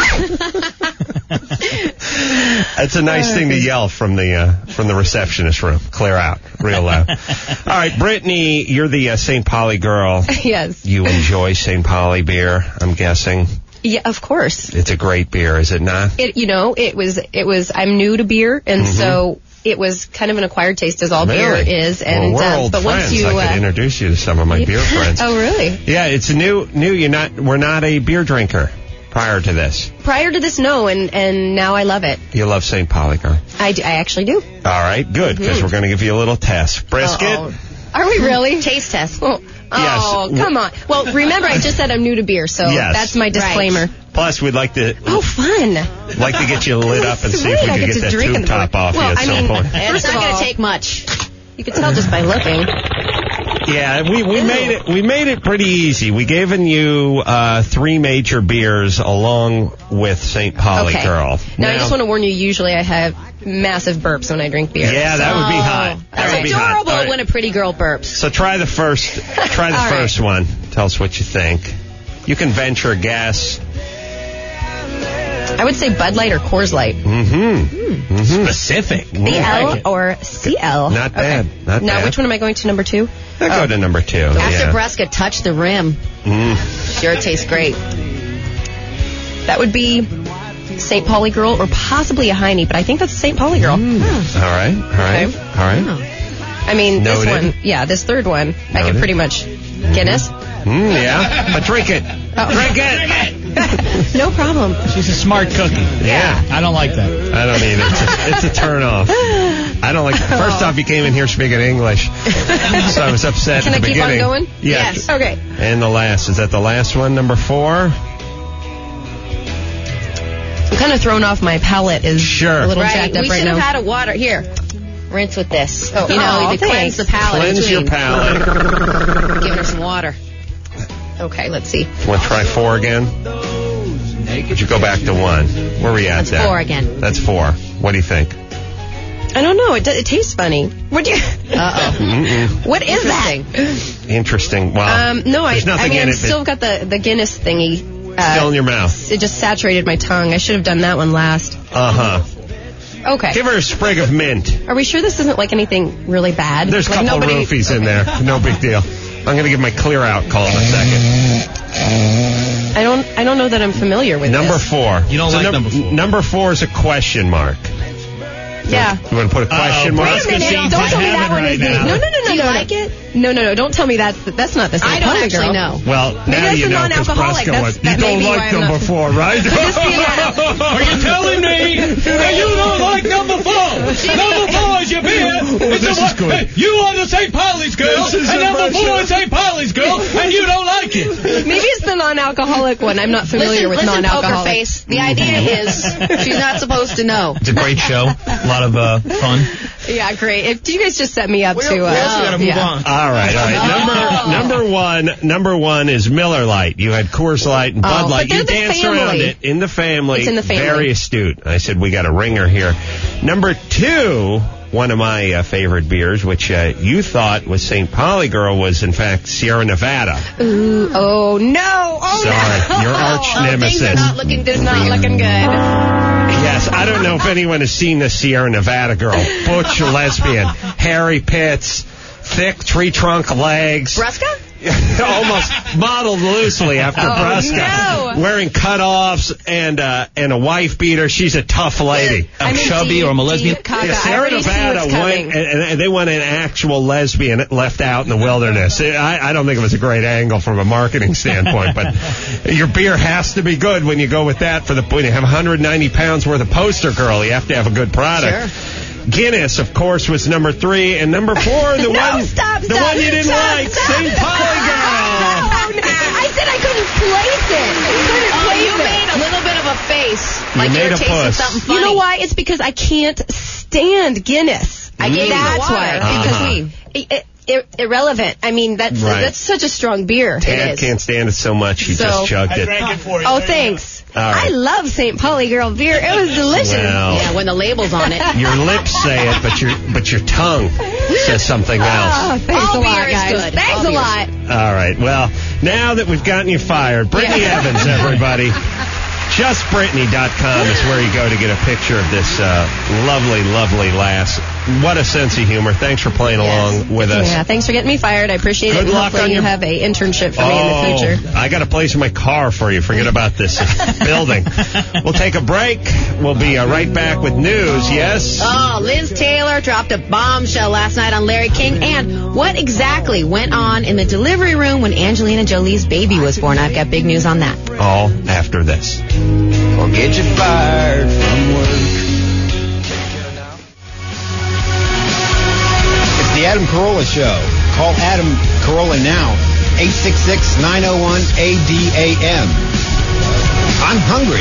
That's a nice thing to yell from the receptionist room. Clear out, real loud. All right, Brittany, you're the St. Pauli Girl. Yes. You enjoy St. Pauli beer, I'm guessing. Yeah, of course. It's a great beer, is it not? It was. I'm new to beer, and so it was kind of an acquired taste, as all beer is. And well, we're old but friends. once you, I could introduce you to some of my beer friends. Oh, really? Yeah, it's new. We're not a beer drinker. prior to this? Prior to this, no, and now I love it. You love St. Pauli Girl. I actually do. All right, good, because we're going to give you a little test. Brisket? Are we really? Taste test. Oh, come on. Well, remember, I just said I'm new to beer, so that's my disclaimer. Right. Plus, we'd like to... Oh, fun. Like to get you lit up and see if we can get that tube top off you at some point. It's not going to take much. You can tell just by looking. Yeah, we made it pretty easy. We given you 3 major beers along with St. Pauli Girl. Now, I just want to warn you, usually I have massive burps when I drink beer. Yeah, that would be hot. That would be adorable hot. when a pretty girl burps. So try the first one. Tell us what you think. You can venture a guess. I would say Bud Light or Coors Light. Specific. BL or CL. Not bad. Not now, bad. which one am I going to, number 2? I'll go to number 2. After Bresca touched the rim. Sure tastes great. That would be St. Pauli Girl or possibly a Heine, but I think that's St. Pauli Girl. All right. I mean, Noted. this one, this third one, I can pretty much Guinness. Yeah, but drink it. Drink it. No problem. She's a smart cookie. Yeah. I don't like that. I don't either. It's a turn off. I don't like. First off, you came in here speaking English, so I was upset Can at the I keep beginning. on going? Yes. Okay. And the last, is that the last one, number 4? I'm kind of thrown off. My palate is a little jacked up we right should now. have had a water. Here, rinse with this. Oh, you know, to cleanse the palate. Cleanse your palate. Giving her some water. Okay, let's see. Want to try 4 again? Would you go back to 1? Where are we at there? 4 again. That's 4. What do you think? I don't know. It tastes funny. What do you? What is that? Interesting. Well, no, there's nothing in I've it. still got the Guinness thingy. Still in your mouth. It just saturated my tongue. I should have done that one last. Okay. Give her a sprig of mint. Are we sure this isn't like anything really bad? There's a like couple roofies in there. No big deal. I'm going to give my clear out call in a second. I don't know that I'm familiar with Number this. 4. You don't like number 4. Number 4 is a question mark. Yeah. You want to put a question mark? Wait a minute. Don't tell me that one is now. No. Do you like it? No. Don't tell me that's not the same. I don't actually know. Well, Maybe now that's you a know because non-alcoholic. Bresca went, you That may don't be why like I'm number not- 4, right? Are you telling me that you don't like number 4? Number 4 is your beer. This is good. Hey, you are the St. Pauli's girl, and number 4 is St. Pauli's girl, and you don't like it. Maybe it's the non-alcoholic one. I'm not familiar with Poker non-alcoholic. Face. The idea is she's not supposed to know. It's a great show. A lot of fun. Yeah, great. If you guys just set me up to. We also got to move on. All right. Number one is Miller Lite. You had Coors Light and Bud Light. But You they're the danced family. around it in the family. It's in the family. Very astute. I said we got a ringer here. Number 2, one of my favorite beers, which you thought was St. Pauli Girl, was in fact Sierra Nevada. Ooh, oh no! Oh Sorry, no! your arch nemesis. Things are not looking good. Not looking good. Yes, I don't know if anyone has seen the Sierra Nevada Girl. Butch lesbian, hairy pits, thick tree trunk legs. Bresca? Almost modeled loosely after Bresca. No. Wearing cutoffs and a wife beater. She's a tough lady. Chubby or I'm a lesbian? Sierra Nevada went, and they want an actual lesbian left out in the wilderness. I don't think it was a great angle from a marketing standpoint, but your beer has to be good when you go with that. When you have 190 pounds worth of poster girl, you have to have a good product. Sure. Guinness, of course, was number 3, and number 4, the one you didn't like, St. Pauli Girl. I said I couldn't place it. You made a little bit of a face. Like made you were a tasting puss. something funny. You know why? It's because I can't stand Guinness. I gave you That's water. why. Because irrelevant. I mean, that's such a strong beer. Tad can't stand it so much, he just chugged it. Oh, thanks. All right. I love St. Pauli Girl beer. It was delicious. Well, Yeah, when the label's on it. your lips say it, but your tongue says something else. Oh, thanks All a lot, beer is guys. good. Thanks All a beer is lot. All right. Well, now that we've gotten you fired, Brittany Evans, everybody. JustBrittany.com is where you go to get a picture of this lovely, lovely lass. What a sense of humor. Thanks for playing along with us. Yeah, thanks for getting me fired. I appreciate it. Good luck Hopefully on you your... have a internship for me in the future. I got a place in my car for you. Forget about this building. We'll take a break. We'll be right back with news, yes? Oh, Liz Taylor dropped a bombshell last night on Larry King. And what exactly went on in the delivery room when Angelina Jolie's baby was born? I've got big news on that. All after this. Or get you fired from work. The Adam Carolla Show. Call Adam Carolla now. 866-901-ADAM. I'm hungry.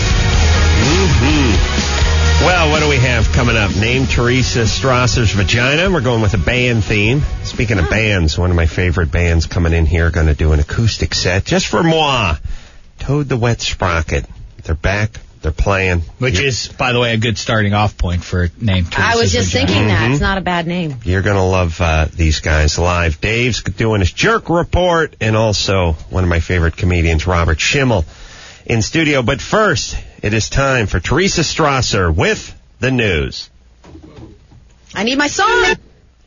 Mm-hmm. Well, what do we have coming up? Name Teresa Strasser's Vagina. We're going with a band theme. Speaking of bands, one of my favorite bands coming in here going to do an acoustic set just for moi. Toad the Wet Sprocket. They're back. They're playing. Which is, by the way, a good starting off point for name Teresa. I was just thinking that. It's not a bad name. You're going to love these guys live. Dave's doing his Jerk Report, and also one of my favorite comedians, Robert Schimmel, in studio. But first, it is time for Teresa Strasser with the news. I need my song.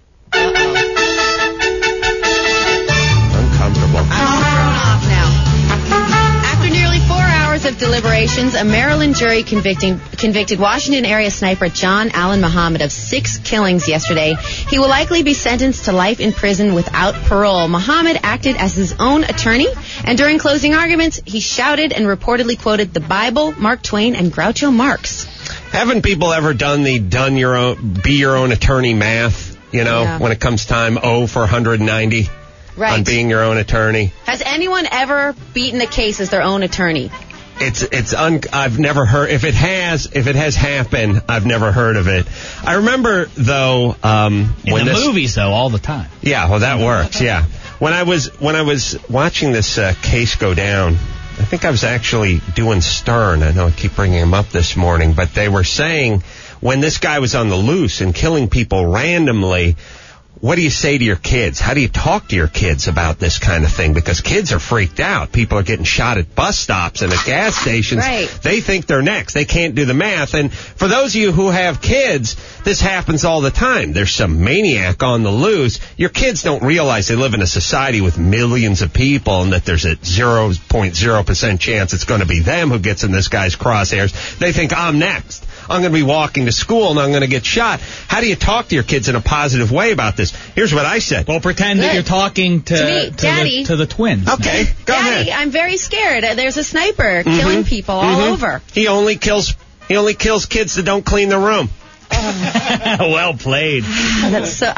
Uncomfortable. I'm thrown off now. After nearly 4 hours of deliberations, a Maryland jury convicted Washington area sniper John Allen Muhammad of 6 killings yesterday. He will likely be sentenced to life in prison without parole. Muhammad acted as his own attorney, and during closing arguments, he shouted and reportedly quoted the Bible, Mark Twain, and Groucho Marx. Haven't people ever done the be your own attorney math, when it comes time 0 for 190 on being your own attorney? Has anyone ever beaten a case as their own attorney? I've never heard, if it has happened, I've never heard of it. I remember though, in the movies though, all the time. Yeah, well that works, yeah. When I was watching this case go down, I think I was actually doing Stern. I know I keep bringing him up this morning, but they were saying when this guy was on the loose and killing people randomly, what do you say to your kids? How do you talk to your kids about this kind of thing? Because kids are freaked out. People are getting shot at bus stops and at gas stations. Right. They think they're next. They can't do the math. And for those of you who have kids, this happens all the time. There's some maniac on the loose. Your kids don't realize they live in a society with millions of people and that there's a 0.0% chance it's going to be them who gets in this guy's crosshairs. They think, I'm next. I'm going to be walking to school and I'm going to get shot. How do you talk to your kids in a positive way about this? Here's what I said. Well, pretend that you're talking to the twins. Okay, go ahead. Daddy, I'm very scared. There's a sniper killing people all over. He only kills kids that don't clean the room. Well played. That's so,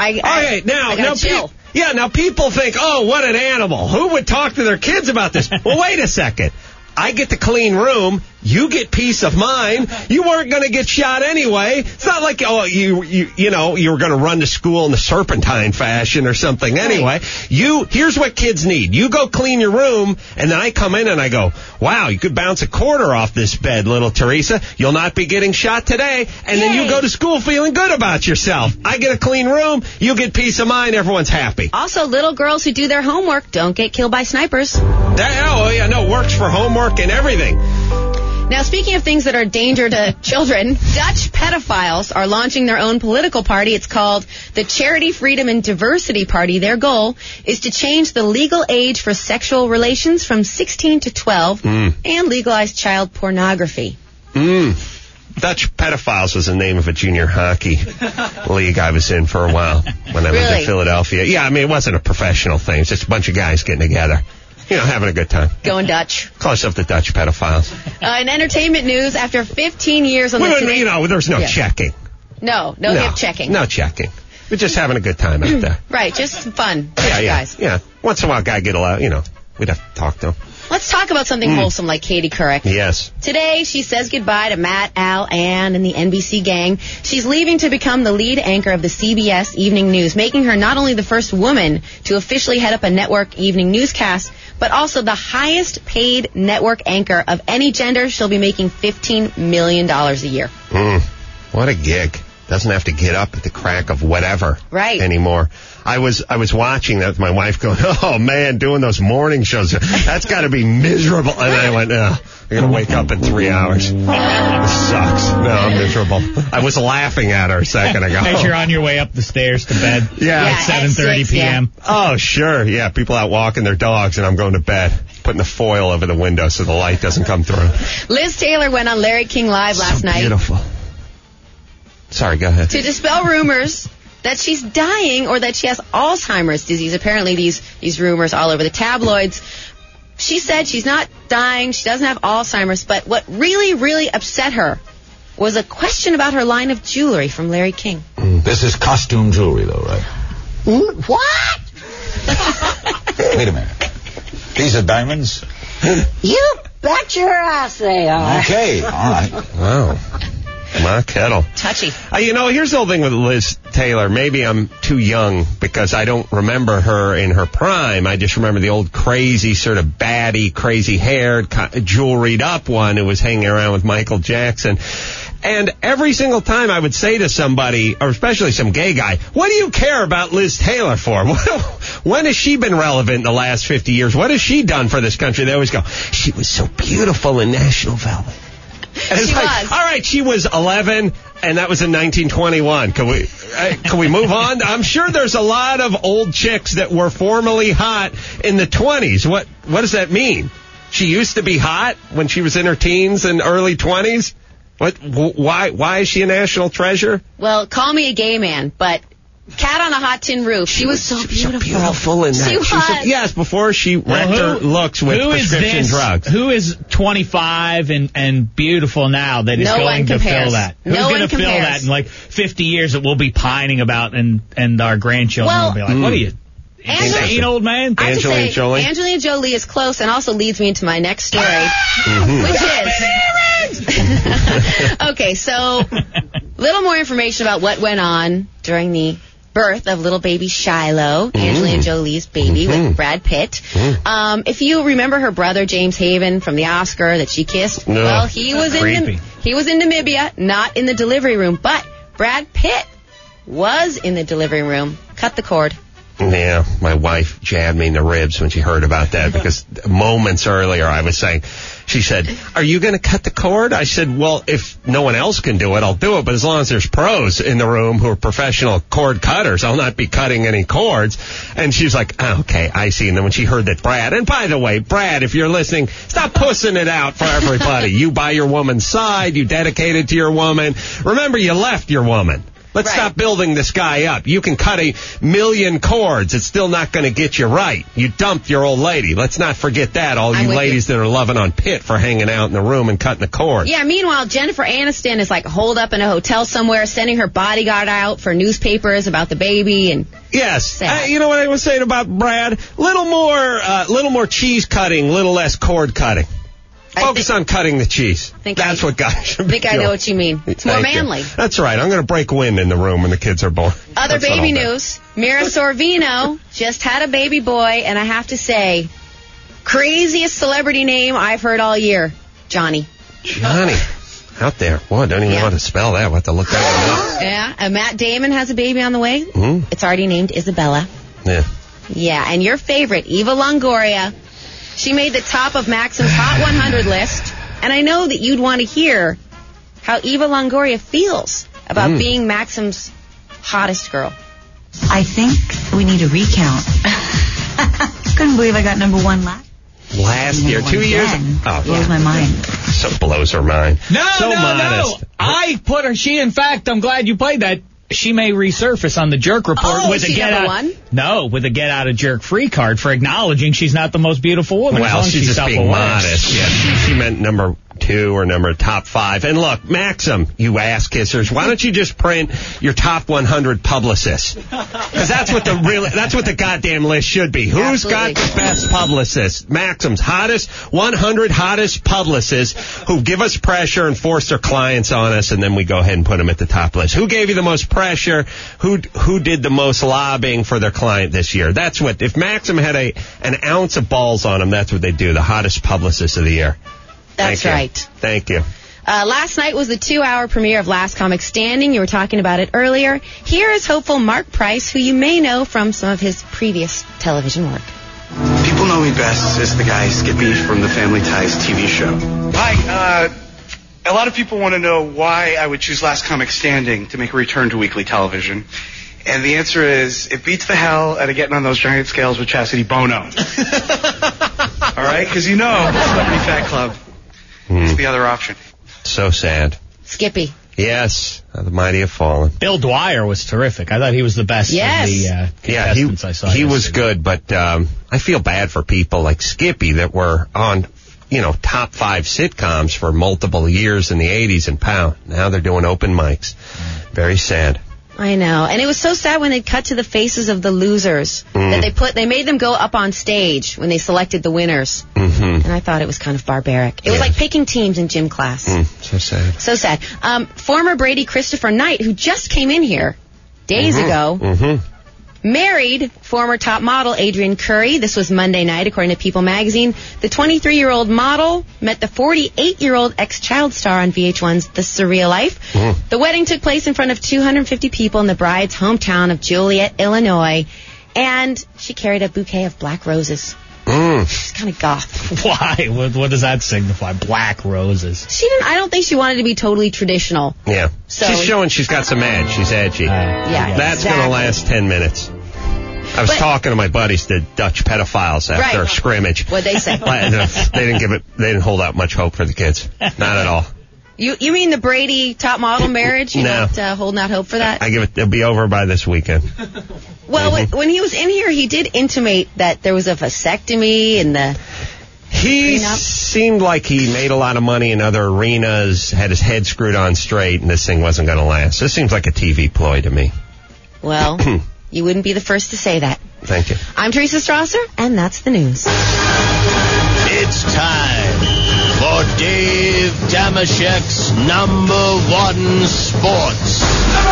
now people think, oh, what an animal. Who would talk to their kids about this? Well, wait a second. I get the clean room. You get peace of mind. You weren't going to get shot anyway. It's not like, you were going to run to school in the serpentine fashion or something anyway. Here's what kids need. You go clean your room, and then I come in and I go, wow, you could bounce a quarter off this bed, little Teresa. You'll not be getting shot today. And then you go to school feeling good about yourself. I get a clean room. You get peace of mind. Everyone's happy. Also, little girls who do their homework don't get killed by snipers. Works for homework and everything. Now, speaking of things that are a danger to children, Dutch pedophiles are launching their own political party. It's called the Charity, Freedom, and Diversity Party. Their goal is to change the legal age for sexual relations from 16 to 12 and legalize child pornography. Dutch Pedophiles was the name of a junior hockey league I was in for a while when I lived in Philadelphia. Yeah, it wasn't a professional thing. It's just a bunch of guys getting together. Having a good time. Going Dutch. Call yourself the Dutch Pedophiles. In entertainment news, after 15 years on the Today... there's no checking. No hip checking. No checking. We're just having a good time out there. Right, just fun. Guys. Yeah. Once in a while, a guy get allowed, we'd have to talk to him. Let's talk about something wholesome like Katie Couric. Yes. Today, she says goodbye to Matt, Al, Ann, and the NBC gang. She's leaving to become the lead anchor of the CBS Evening News, making her not only the first woman to officially head up a network evening newscast, but also the highest paid network anchor of any gender. She'll be making $15 million a year. What a gig. Doesn't have to get up at the crack of whatever anymore. I was watching that with my wife going, oh, man, doing those morning shows. That's got to be miserable. And I went, I'm going to wake up in 3 hours. This sucks. No, I'm miserable. I was laughing at her a second ago. As you're on your way up the stairs to bed at 7:30 p.m. Yeah. Oh, sure. Yeah, people out walking their dogs, and I'm going to bed. Putting the foil over the window so the light doesn't come through. Liz Taylor went on Larry King Live last night. Beautiful. Sorry, go ahead. To dispel rumors that she's dying or that she has Alzheimer's disease. Apparently these rumors all over the tabloids. She said she's not dying, she doesn't have Alzheimer's, but what really, really upset her was a question about her line of jewelry from Larry King. This is costume jewelry, though, right? What? Wait a minute. These are diamonds? You bet your ass they are. Okay, all right. Wow. My kettle. Touchy. Here's the whole thing with Liz Taylor. Maybe I'm too young because I don't remember her in her prime. I just remember the old crazy, sort of baddie, crazy-haired, jewelried up one who was hanging around with Michael Jackson. And every single time I would say to somebody, or especially some gay guy, what do you care about Liz Taylor for? When has she been relevant in the last 50 years? What has she done for this country? They always go, she was so beautiful in National Velvet. And it's all right, she was 11, and that was in 1921. Can we move on? I'm sure there's a lot of old chicks that were formerly hot in the 20s. What does that mean? She used to be hot when she was in her teens and early 20s? Why is she a national treasure? Well, call me a gay man, but Cat on a Hot Tin Roof. She was so beautiful. Beautiful in that. She was. Yes, before she wrecked her looks with prescription drugs. Who is 25 and beautiful now that is going to fill that? Who's going to fill that in like 50 years that we'll be pining about and our grandchildren will be like, what are you, insane old man? Angelina Jolie? Angelina Jolie is close and also leads me into my next story, which is... Okay, so little more information about what went on during the birth of little baby Shiloh, Angelina Jolie's baby with Brad Pitt. If you remember her brother James Haven from the Oscar that she kissed, well, he was in Namibia, not in the delivery room, but Brad Pitt was in the delivery room. Cut the cord. Yeah, my wife jabbed me in the ribs when she heard about that because moments earlier I was saying, she said, are you going to cut the cord? I said, well, if no one else can do it, I'll do it. But as long as there's pros in the room who are professional cord cutters, I'll not be cutting any cords. And she's like, oh, okay, I see. And then when she heard that Brad, and by the way, Brad, if you're listening, stop pussing it out for everybody. You by your woman's side. You dedicated to your woman. Remember, you left your woman. Let's stop building this guy up. You can cut 1,000,000 cords. It's still not going to get you right. You dumped your old lady. Let's not forget that, all you ladies that are loving on Pitt for hanging out in the room and cutting the cord. Yeah, meanwhile, Jennifer Aniston is like holed up in a hotel somewhere, sending her bodyguard out for newspapers about the baby. And yes. You know what I was saying about Brad? Little more cheese cutting, little less cord cutting. Focus on cutting the cheese. That's what guys should be doing. I know what you mean. It's more manly. That's right. I'm going to break wind in the room when the kids are born. Other baby news. Mira Sorvino just had a baby boy, and I have to say, craziest celebrity name I've heard all year. Johnny. Johnny. Out there. Boy, I don't even know how to spell that. We'll have to look that up. Yeah. And Matt Damon has a baby on the way. It's already named Isabella. Yeah. Yeah. And your favorite, Eva Longoria. She made the top of Maxim's Hot 100 list, and I know that you'd want to hear how Eva Longoria feels about being Maxim's hottest girl. I think we need a recount. Couldn't believe I got number one last year. 2 years. Oh, blows my mind. So blows her mind. No. Modest. I put her. In fact, I'm glad you played that. She may resurface on the Jerk Report with a with a get out of jerk free card for acknowledging she's not the most beautiful woman. Well, she's just being modest. Yeah, she meant number 2 or top 5. And look, Maxim, you ass kissers, why don't you just print your top 100 publicists? Because that's what the goddamn list should be. Who's got the best publicists? Maxim's 100 hottest publicists who give us pressure and force their clients on us, and then we go ahead and put them at the top list. Who gave you the most pressure? Who did the most lobbying for their client this year? That's what, if Maxim had an ounce of balls on them, that's what they do. The hottest publicists of the year. That's right. Thank you. Last night was the 2-hour premiere of Last Comic Standing. You were talking about it earlier. Here is hopeful Mark Price, who you may know from some of his previous television work. People know me best as the guy Skippy from the Family Ties TV show. Hi, a lot of people want to know why I would choose Last Comic Standing to make a return to weekly television. And the answer is, it beats the hell out of getting on those giant scales with Chastity Bono. All right? Because you know, Celebrity Fat Club is the other option. So sad. Skippy. Yes, the mighty have fallen. Bill Dwyer was terrific. I thought he was the best of the contestants I saw. He was good, but I feel bad for people like Skippy that were on, top 5 sitcoms for multiple years in the 80s and pow. Now they're doing open mics. Very sad. I know. And it was so sad when they cut to the faces of the losers that they made them go up on stage when they selected the winners. And I thought it was kind of barbaric. It was like picking teams in gym class. So sad. So sad. Former Brady Christopher Knight, who just came in here days ago, married former top model Adrienne Curry. This was Monday night, according to People magazine. The 23-year-old model met the 48-year-old ex-child star on VH1's The Surreal Life. The wedding took place in front of 250 people in the bride's hometown of Joliet, Illinois, and she carried a bouquet of black roses. She's kind of goth. Why? What does that signify? Black roses. I don't think she wanted to be totally traditional. Yeah. So, she's showing she's got some edge. She's edgy. That's going to last 10 minutes. I was talking to my buddies, the Dutch pedophiles, after a scrimmage. What'd they say? They didn't hold out much hope for the kids. Not at all. You mean the Brady top model marriage? You're not holding out hope for that? It'll be over by this weekend. Well, when he was in here, he did intimate that there was a vasectomy and the... He seemed like he made a lot of money in other arenas, had his head screwed on straight, and this thing wasn't going to last. This seems like a TV ploy to me. Well, you wouldn't be the first to say that. Thank you. I'm Teresa Strasser, and that's the news. It's time for Dave Damashek's number 1 sports.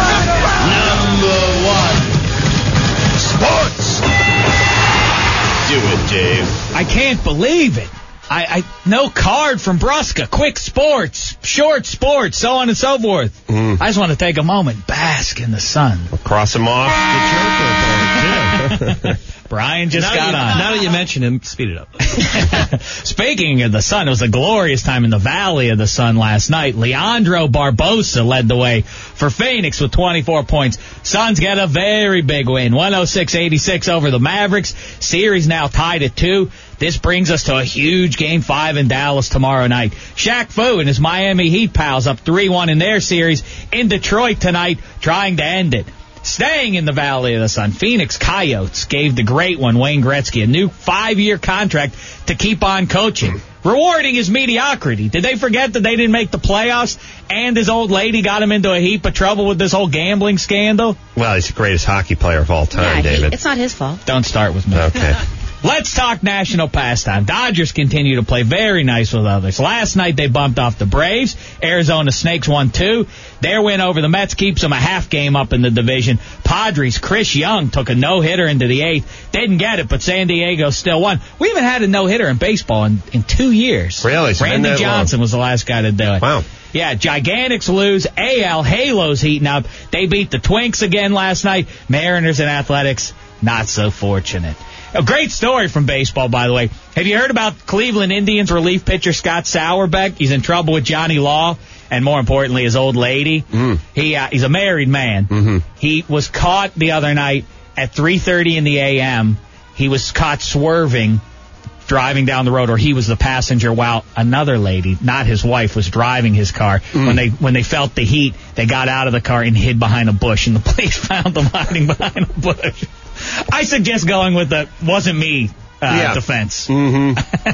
Number 1 sports. Do it, Dave. I can't believe it. No card from Brusca. Quick sports, short sports, so on and so forth. I just want to take a moment, bask in the sun. We'll cross him off. Brian just got on. Now that you mention him, speed it up. Speaking of the sun, it was a glorious time in the Valley of the Sun last night. Leandro Barbosa led the way for Phoenix with 24 points. Suns get a very big win, 106-86 over the Mavericks. Series now tied at 2. This brings us to a huge Game 5 in Dallas tomorrow night. Shaq Fu and his Miami Heat pals up 3-1 in their series in Detroit tonight, trying to end it. Staying in the Valley of the Sun, Phoenix Coyotes gave the great one, Wayne Gretzky, a new 5-year contract to keep on coaching, rewarding his mediocrity. Did they forget that they didn't make the playoffs and his old lady got him into a heap of trouble with this whole gambling scandal? Well, he's the greatest hockey player of all time, David. It's not his fault. Don't start with me. Okay. Let's talk national pastime. Dodgers continue to play very nice with others. Last night they bumped off the Braves. Arizona Snakes won 2. Their win over the Mets keeps them a half game up in the division. Padres' Chris Young took a no-hitter into the 8th. Didn't get it, but San Diego still won. We haven't had a no-hitter in baseball in 2 years. Really? Randy Johnson was the last guy to do it. Wow. Yeah, Gigantics lose. AL Halos heating up. They beat the Twinks again last night. Mariners and Athletics, not so fortunate. A great story from baseball, by the way. Have you heard about Cleveland Indians relief pitcher Scott Sauerbeck? He's in trouble with Johnny Law, and more importantly, his old lady. He's a married man. He was caught the other night at 3:30 in the a.m. He was caught swerving, driving down the road, or he was the passenger while another lady, not his wife, was driving his car. When they felt the heat, they got out of the car and hid behind a bush, and the police found them hiding behind a bush. I suggest going with the wasn't me defense. Or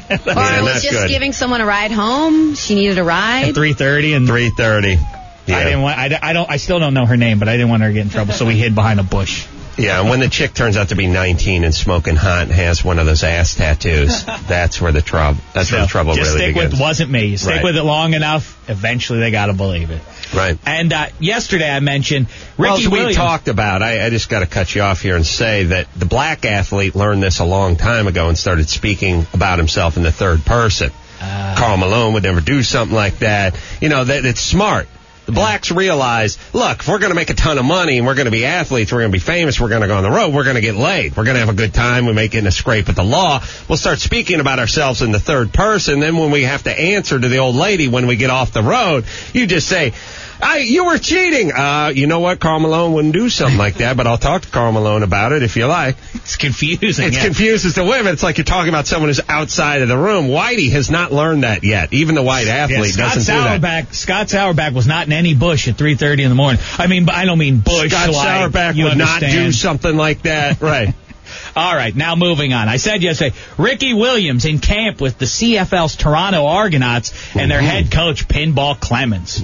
was just giving someone a ride home. She needed a ride. At 3:30 and 3:30. Yeah. I didn't want. I still don't know her name, but I didn't want her to get in trouble, so we hid behind a bush. Yeah, and when the chick turns out to be 19 and smoking hot and has one of those ass tattoos, that's where the trouble. That's where the trouble just really stick begins. With wasn't me. You stick with it long enough, eventually they got to believe it. Right. And yesterday I mentioned Ricky Williams. We talked about, I just got to cut you off here and say that the black athlete learned this a long time ago and started speaking about himself in the third person. Karl Malone would never do something like that. You know, that it's smart. The blacks realize, look, if we're going to make a ton of money and we're going to be athletes, we're going to be famous, we're going to go on the road, we're going to get laid, we're going to have a good time, we may get in a scrape with the law, we'll start speaking about ourselves in the third person. Then when we have to answer to the old lady when we get off the road, you just say, you were cheating. You know what? Karl Malone wouldn't do something like that, but I'll talk to Karl Malone about it if you like. It's confusing. It confuses the women. It's like you're talking about someone who's outside of the room. Whitey has not learned that yet. Even the white athlete doesn't do that. Scott Sauerback was not in any bush at 3:30 in the morning. I mean, I don't mean bush. Scott Sauerback would not do something like that. Right. All right, now moving on. I said yesterday, Ricky Williams in camp with the CFL's Toronto Argonauts and their head coach, Pinball Clemens.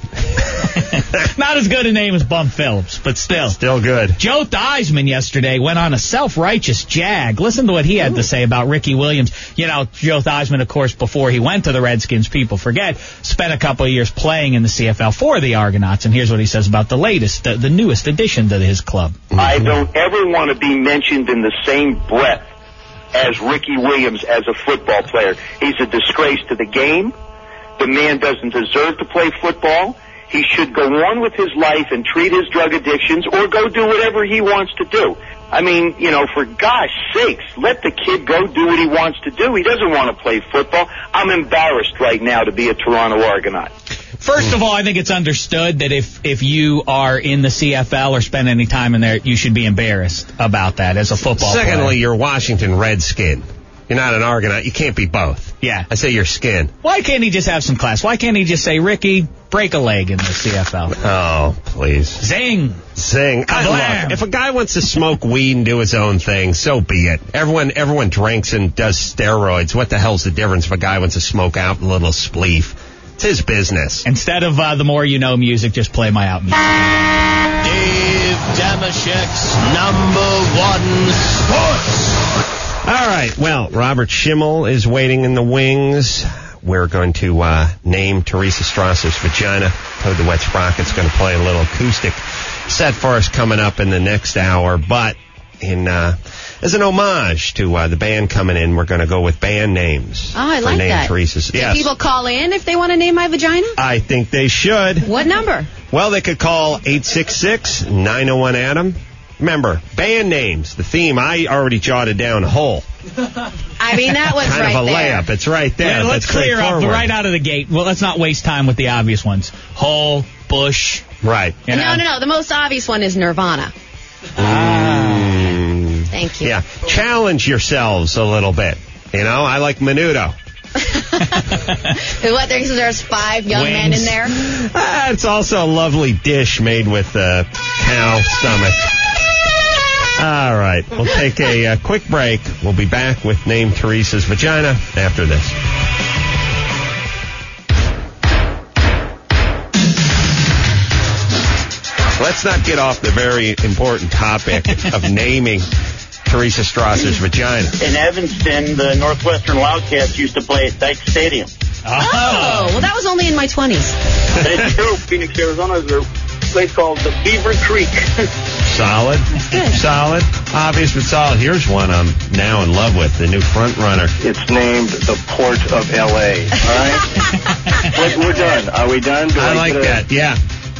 Not as good a name as Bum Phillips, but still. Still good. Joe Theismann yesterday went on a self-righteous jag. Listen to what he had to say about Ricky Williams. You know, Joe Theismann, of course, before he went to the Redskins, people forget, spent a couple of years playing in the CFL for the Argonauts. And here's what he says about the latest, the newest addition to his club. I don't ever want to be mentioned in the same breath as Ricky Williams as a football player. He's a disgrace to the game. The man doesn't deserve to play football. He should go on with his life and treat his drug addictions or go do whatever he wants to do. I mean, you know, for gosh sakes, let the kid go do what he wants to do. He doesn't want to play football. I'm embarrassed right now to be a Toronto Argonaut. First of all, I think it's understood that if you are in the CFL or spend any time in there, you should be embarrassed about that as a football player. Secondly, you're Washington Redskin. You're not an Argonaut. You can't be both. Yeah. I say you're skin. Why can't he just have some class? Why can't he just say, Ricky, break a leg in the CFL? Oh, please. Zing. Zing. Look, if a guy wants to smoke weed and do his own thing, so be it. Everyone drinks and does steroids. What the hell's the difference if a guy wants to smoke out a little spleef? It's his business. Instead of the More You Know music, just play my out music. Dave Damashek's #1 Sports. All right. Well, Robert Schimmel is waiting in the wings. We're going to name Teresa Strasser's vagina. Toad the Wet Sprocket's going to play a little acoustic set for us coming up in the next hour. But as an homage to the band coming in, we're going to go with band names. Oh, I like that. Teresa's. Can people call in if they want to name my vagina? I think they should. What number? Well, they could call 866-901-ADAM. Remember, band names, the theme, I already jotted down Hole. I mean, that was kind right of a there. layup. It's right there. Yeah, let's clear up right out of the gate. Well, let's not waste time with the obvious ones. Hole, Bush. Right. You know? No. The most obvious one is Nirvana. Thank you. Yeah. Challenge yourselves a little bit. You know, I like Menudo. There's 5 young men in there? It's also a lovely dish made with cow stomach. All right. We'll take a quick break. We'll be back with Name Teresa's Vagina after this. Let's not get off the very important topic of naming Teresa Strasser's vagina. In Evanston, the Northwestern Wildcats used to play at Dyke Stadium. Oh, well, that was only in my 20s. It's true. Phoenix, Arizona is a place called the Beaver Creek. Solid. Solid. Obvious but solid. Here's one I'm now in love with, the new front runner. It's named the Port of L.A. All right? We're done. Are we done? I like that. Yeah.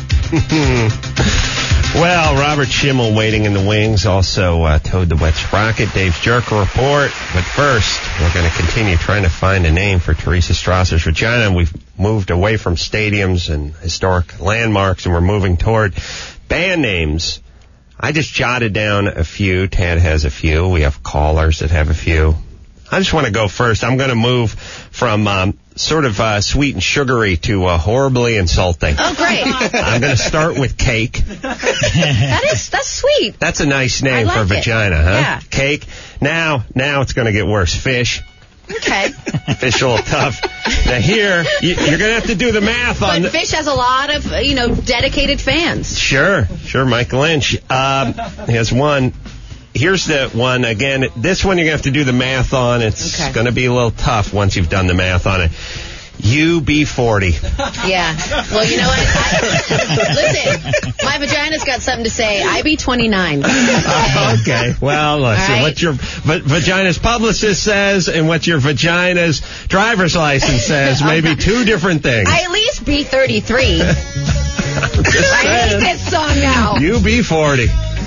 Well, Robert Schimmel waiting in the wings. Also, Toad the Wet Sprocket, Dave's Jerk Report. But first, we're going to continue trying to find a name for Teresa Strasser's vagina. We've moved away from stadiums and historic landmarks, and we're moving toward band names. I just jotted down a few. Tad has a few. We have callers that have a few. I just want to go first. I'm going to move from sort of sweet and sugary to horribly insulting. Oh, great. I'm going to start with Cake. That's sweet. That's a nice name I for a like vagina, it. huh? Yeah. Cake. Now it's going to get worse. Fish. Okay. Fish a little tough. Now here, you're going to have to do the math on... But Fish has a lot of, dedicated fans. Sure, Mike Lynch. Here's one. Here's the one, again, this one you're going to have to do the math on. It's going to be a little tough once you've done the math on it. UB40. Yeah. Well, you know what? Listen, my vagina's got something to say. IB29. Okay. Well, listen, right. what your vagina's publicist says and what your vagina's driver's license says may be two different things. I at least be 33. I hate this song now. UB40.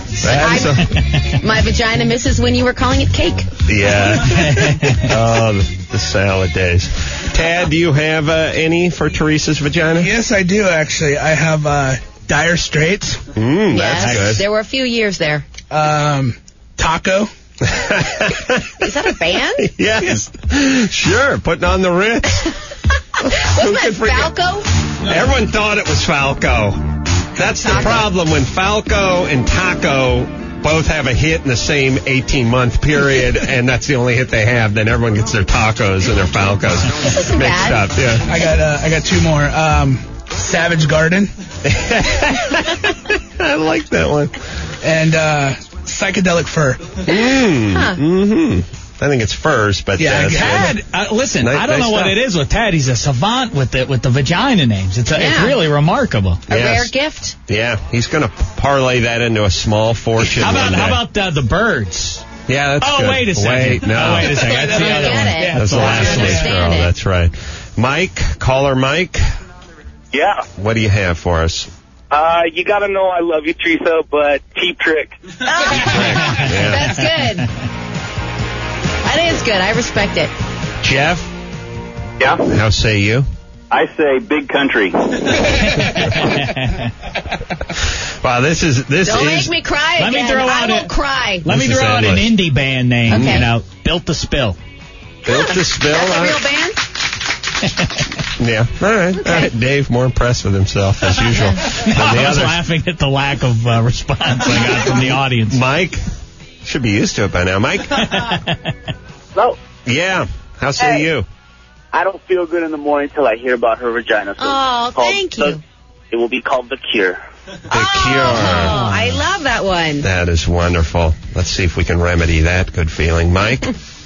My vagina misses when you were calling it cake. Yeah. Oh, the salad days. Tad, do you have any for Teresa's vagina? Yes, I do, actually. I have Dire Straits. That's good. There were a few years there. Taco. Is that a band? Yes. Sure. Putting on the Ritz. Wasn't that Falco? Everyone thought it was Falco. That's the problem when Falco and Taco both have a hit in the same 18-month period, and that's the only hit they have. Then everyone gets their tacos and their Falcos mixed up. Yeah. I got two more. Savage Garden. I like that one. And Psychedelic Fur. I think it's furs, but Tad. Listen, I don't know what it is with Tad. He's a savant with the vagina names. It's really remarkable. A rare gift. Yeah, he's going to parlay that into a small fortune. How about the birds? Yeah, that's good. Wait a second. No. Wait a second. That's the other one. Yeah, that's the last name girl. That's right. Mike, caller Mike. Yeah. What do you have for us? You gotta know I love you, Teresa, but Cheap Trick. That's good. I think it's good. I respect it. Jeff? Yeah? How say you? I say Big Country. Wow, this is... Don't make me cry again. I won't cry. Let me throw out an indie band name. Okay. Built to Spill. Built to Spill? That's a real band? Yeah. All right. Dave, more impressed with himself as usual. I was laughing at the lack of response I got from the audience. Mike? Should be used to it by now. Mike? No. Yeah. How say you? I don't feel good in the morning till I hear about her vagina. So thank you. It will be called The Cure. The Cure. I love that one. That is wonderful. Let's see if we can remedy that good feeling. Mike?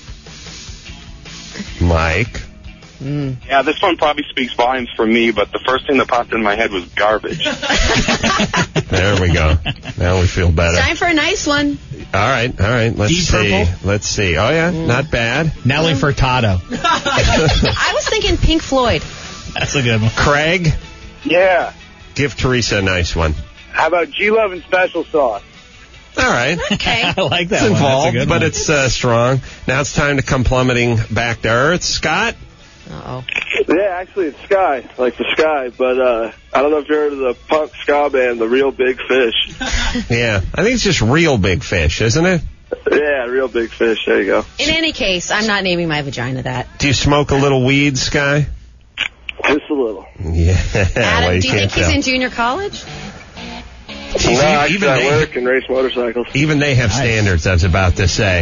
Mike? Yeah, this one probably speaks volumes for me, but the first thing that popped in my head was garbage. There we go. Now we feel better. Time for a nice one. All right. Let's see. Oh, yeah, not bad. Nelly Furtado. I was thinking Pink Floyd. That's a good one. Craig? Yeah. Give Teresa a nice one. How about G-Love and Special Sauce? All right. Okay. I like that It's one. involved, That's a good but one. it's strong. Now it's time to come plummeting back to earth. Scott? Uh-oh. Yeah, actually it's Sky, like the sky, but I don't know if you heard of the punk ska band, The Real Big Fish. Yeah, I think it's just Real Big Fish, isn't it? Yeah, Real Big Fish, there you go. In any case, I'm not naming my vagina that. Do you smoke a little weed, Sky? Just a little. Yeah. Adam, well, do you think he's in junior college? No, actually I work and race motorcycles. Even they have standards, I was about to say.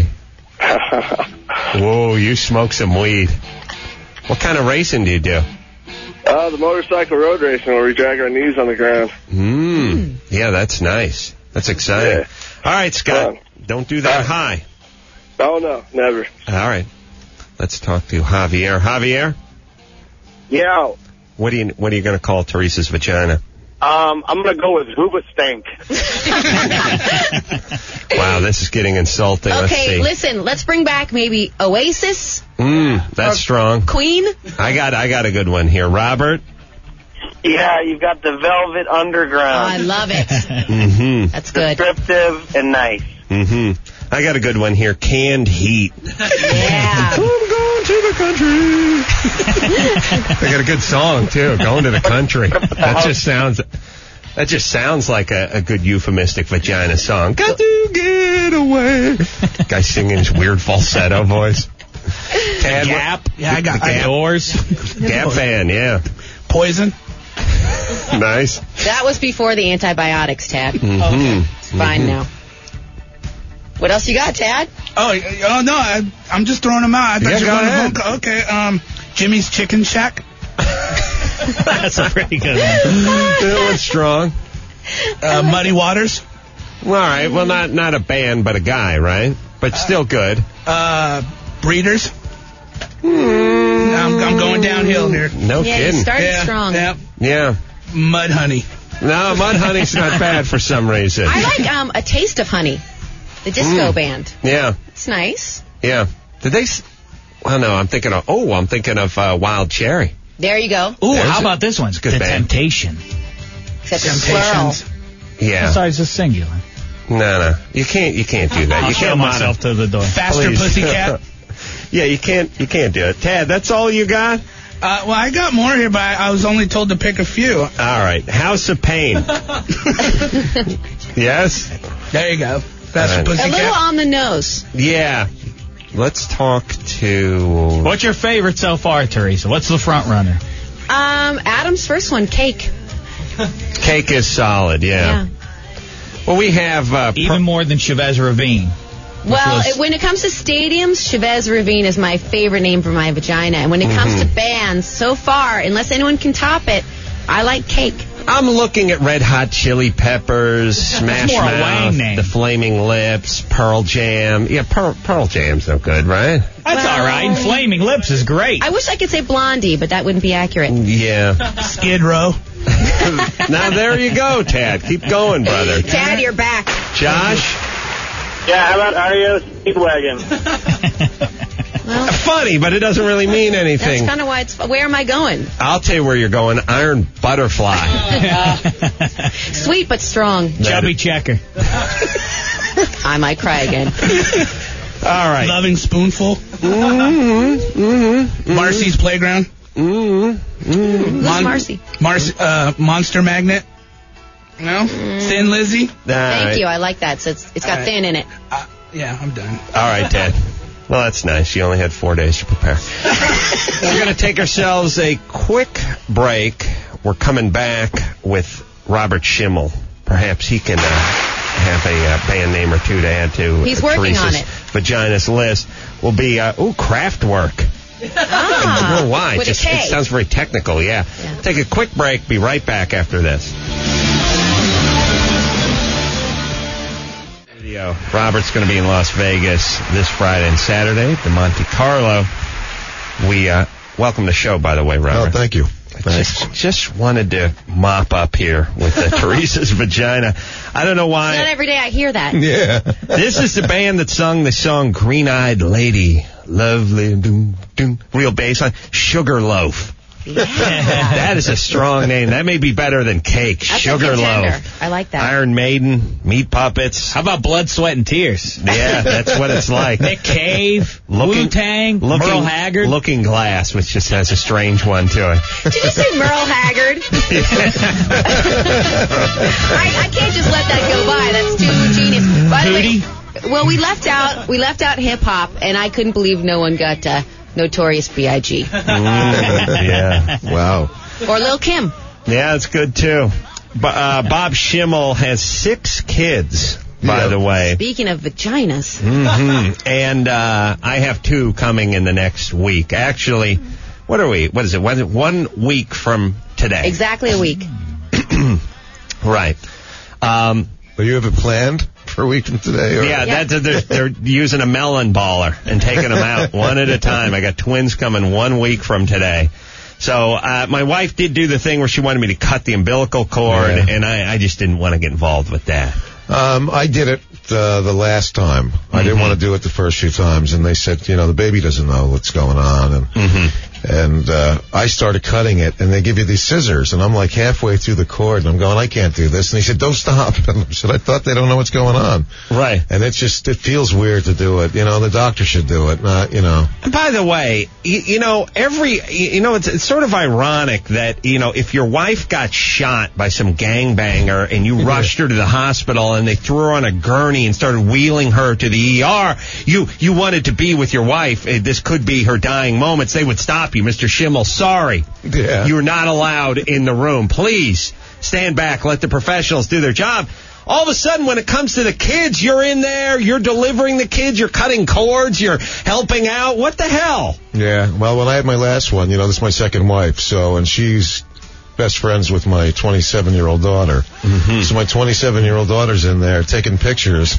Whoa, you smoke some weed. What kind of racing do you do? The motorcycle road racing where we drag our knees on the ground. Yeah, that's nice. That's exciting. Yeah. All right, Scott, don't do that high. Oh, no, never. All right. Let's talk to Javier. Javier? Yeah. What are you going to call Teresa's vagina? I'm going to go with Hooba Stank. Wow, this is getting insulting. Let's Okay, see. listen, let's bring back maybe Oasis. That's strong. Queen. I got a good one here. Robert? Yeah, you've got the Velvet Underground. I love it. That's good. Descriptive and nice. I got a good one here. Canned Heat. Yeah. I'm going to the country. They got a good song too. Going to the country. That just sounds like a good euphemistic vagina song. Got to get away. Guy singing his weird falsetto voice. Tad, Gap. Yeah, I got Gap. Doors. Gap fan, yeah. Poison. Nice. That was before the antibiotics, Tad. Okay. It's fine now. What else you got, Tad? Oh no, I'm just throwing them out. I thought you were going to vote. Okay, Jimmy's Chicken Shack. That's a pretty good one. That one's strong. Muddy Waters. Well, all right. Well, not a band, but a guy, right? But still good. Breeders. No. I'm going downhill here. No kidding. You started strong. Yeah. Mud honey. No, Mud Honey's not bad for some reason. I like A Taste of Honey, the disco band. Yeah. It's nice. Yeah. Did they? Well, no, I'm thinking of Wild Cherry. There you go. Ooh, how about this one? Good The band. Temptation. Except it's plural. Yeah. Besides, it's singular. No. You can't do that. I'll you show can't myself to the door. Faster Pussycat. Yeah, you can't do it. Tad, that's all you got? Well, I got more here, but I was only told to pick a few. All right. House of Pain. Yes? There you go. Faster A Pussycat. little on the nose. Yeah. Let's talk to... What's your favorite so far, Teresa? What's the front runner? Adam's first one, Cake. Cake is solid, yeah. Well, we have... Even more than Chavez Ravine. Well, when it comes to stadiums, Chavez Ravine is my favorite name for my vagina. And when it comes to bands, so far, unless anyone can top it, I like Cake. I'm looking at Red Hot Chili Peppers, Smash more a Mouth, Wang name. The Flaming Lips, Pearl Jam. Yeah, Pearl Jam's no good, right? That's all right. And Flaming Lips is great. I wish I could say Blondie, but that wouldn't be accurate. Yeah. Skid Row. Now, there you go, Tad. Keep going, brother. Tad, you're back. Josh? Yeah, how about REO Speedwagon? Well, funny, but it doesn't really mean anything. That's kind of why it's... Where am I going? I'll tell you where you're going. Iron Butterfly. Sweet but strong. Chubby Checker. I might cry again. All right. Loving Spoonful. Marcy's Playground. Who's Marcy? Monster Magnet. No? Thin Lizzy. Thank you. I like that. So it's got thin in it. Yeah, I'm done. All right, Ted. Well, that's nice. You only had 4 days to prepare. We're going to take ourselves a quick break. We're coming back with Robert Schimmel. Perhaps he can have a band name or two to add to He's working Teresa's on it. Vagina's list. Will be, Kraftwerk. I don't know why. With It a K. sounds very technical, yeah. Take a quick break. Be right back after this. Robert's going to be in Las Vegas this Friday and Saturday at the Monte Carlo. We welcome the show, by the way, Robert. Oh, thank you. Just wanted to mop up here with Teresa's vagina. I don't know why. It's not every day I hear that. Yeah. This is the band that sung the song Green-Eyed Lady. Lovely, doom, doom, real bass line. Sugarloaf. Yeah. That is a strong name. That may be better than Cake. That's Sugarloaf. I like that. Iron Maiden, Meat Puppets. How about Blood, Sweat, and Tears? Yeah, that's what it's like. Nick Cave, Wu-Tang, Merle Haggard. Looking Glass, which just has a strange one to it. Did you say Merle Haggard? I can't just let that go by. That's too genius. By the way, well, we left out hip hop, and I couldn't believe no one got Notorious B.I.G. Yeah. Wow. Or Lil' Kim. Yeah, it's good too. Bob Schimmel has 6 kids, by the way. Speaking of vaginas. Mm-hmm. And I have 2 coming in the next week. Actually, what are we? What is it? 1 week from today. Exactly a week. Right. Well, you have it planned for a week from today? Or? Yeah, they're using a melon baller and taking them out one at a time. I got twins coming 1 week from today. So my wife did do the thing where she wanted me to cut the umbilical cord, and I just didn't want to get involved with that. I did it the last time. I didn't want to do it the first few times, and they said, the baby doesn't know what's going on, and I started cutting it, and they give you these scissors, and I'm like halfway through the cord, and I'm going, I can't do this, and he said, don't stop, and I said, I thought they don't know what's going on. Right. And it feels weird to do it. The doctor should do it, not, And by the way, it's sort of ironic that, if your wife got shot by some gangbanger and you rushed her to the hospital and they threw her on a gurney and started wheeling her to the ER, you wanted to be with your wife. This could be her dying moments. They would stop you, Mr. Schimmel. Sorry. Yeah. You're not allowed in the room. Please stand back. Let the professionals do their job. All of a sudden, when it comes to the kids, you're in there, you're delivering the kids, you're cutting cords, you're helping out. What the hell? Yeah, well, when I had my last one, this is my second wife, and she's best friends with my 27-year-old daughter. Mm-hmm. So my 27-year-old daughter's in there taking pictures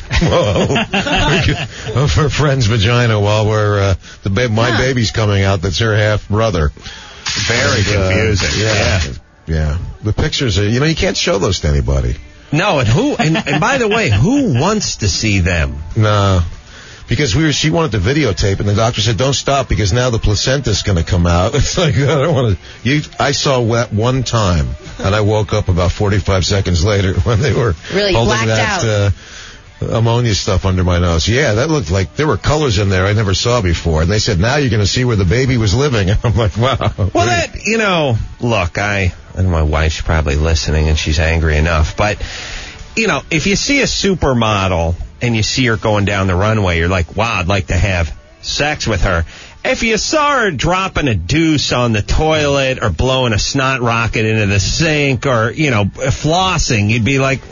of her friend's vagina while we're my baby's coming out. That's her half brother. Very confusing. Yeah. The pictures are, you can't show those to anybody. No, and by the way, who wants to see them? No. Because she wanted to videotape, and the doctor said, "Don't stop, because now the placenta's going to come out." It's like, I don't want to. I saw that one time, and I woke up about 45 seconds later when they were really holding that ammonia stuff under my nose. Yeah, that looked like there were colors in there I never saw before. And they said, "Now you're going to see where the baby was living." And I'm like, wow. Well, look, and my wife's probably listening, and she's angry enough, but. If you see a supermodel and you see her going down the runway, you're like, wow, I'd like to have sex with her. If you saw her dropping a deuce on the toilet or blowing a snot rocket into the sink or, flossing, you'd be like,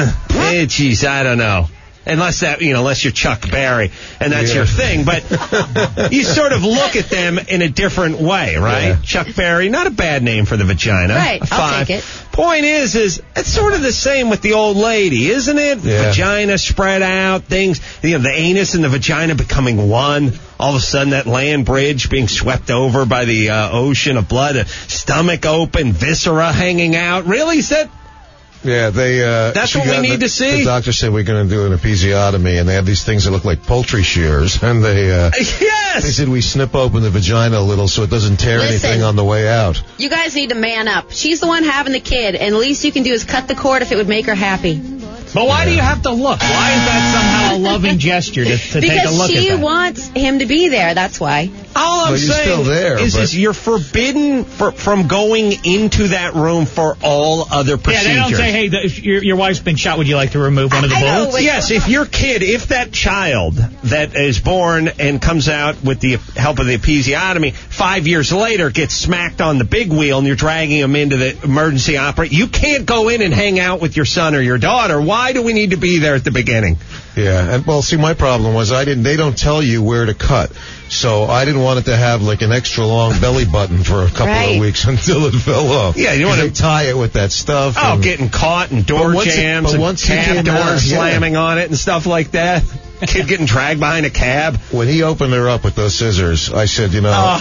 geez, I don't know. Unless you're Chuck Berry and that's your thing. But you sort of look at them in a different way, right? Yeah. Chuck Berry, not a bad name for the vagina. Right, I'll take it. Point is it's sort of the same with the old lady, isn't it? Yeah. Vagina spread out, things, the anus and the vagina becoming one. All of a sudden, that land bridge being swept over by the ocean of blood, a stomach open, viscera hanging out. Really? Is that... Yeah, that's what we need to see? The doctor said we're going to do an episiotomy, and they have these things that look like poultry shears, and yes! They said we snip open the vagina a little so it doesn't tear anything on the way out. You guys need to man up. She's the one having the kid, and the least you can do is cut the cord if it would make her happy. But why do you have to look? Why is that somehow a loving gesture to take a look at that? Because she wants him to be there, that's why. All I'm saying is you're forbidden from going into that room for all other procedures. Yeah, they don't say, hey, your wife's been shot, would you like to remove one of the bullets? Yes, if that child that is born and comes out with the help of the episiotomy, 5 years later gets smacked on the big wheel and you're dragging him into the emergency operator, you can't go in and hang out with your son or your daughter. Why do we need to be there at the beginning? Yeah, and see, my problem was they don't tell you where to cut. So I didn't want it to have like an extra long belly button for a couple of weeks until it fell off. Yeah, you want to tie it with that stuff. Oh, getting caught in door jams and cab doors slamming on it and stuff like that. Kid getting dragged behind a cab. When he opened her up with those scissors, I said,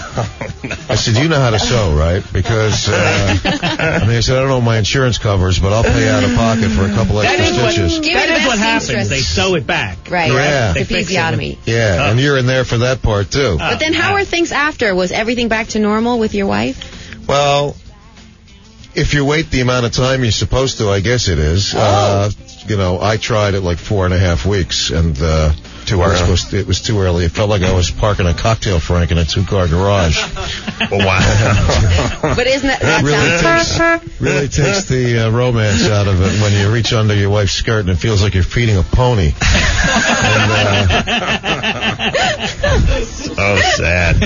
I said, you know how to sew, right? Because, I said, I don't know what my insurance covers, but I'll pay out of pocket for a couple extra stitches. That is what happens. They sew it back. Right. Yeah. The episiotomy. Yeah, and you're in there for that part, too. But then how are things after? Was everything back to normal with your wife? Well, if you wait the amount of time you're supposed to, I guess it is. I tried it like 4.5 weeks, and too early. It was too early. It felt like I was parking a cocktail Frank in a 2-car garage. Wow. But isn't that really takes the romance out of it when you reach under your wife's skirt and it feels like you're feeding a pony. So sad.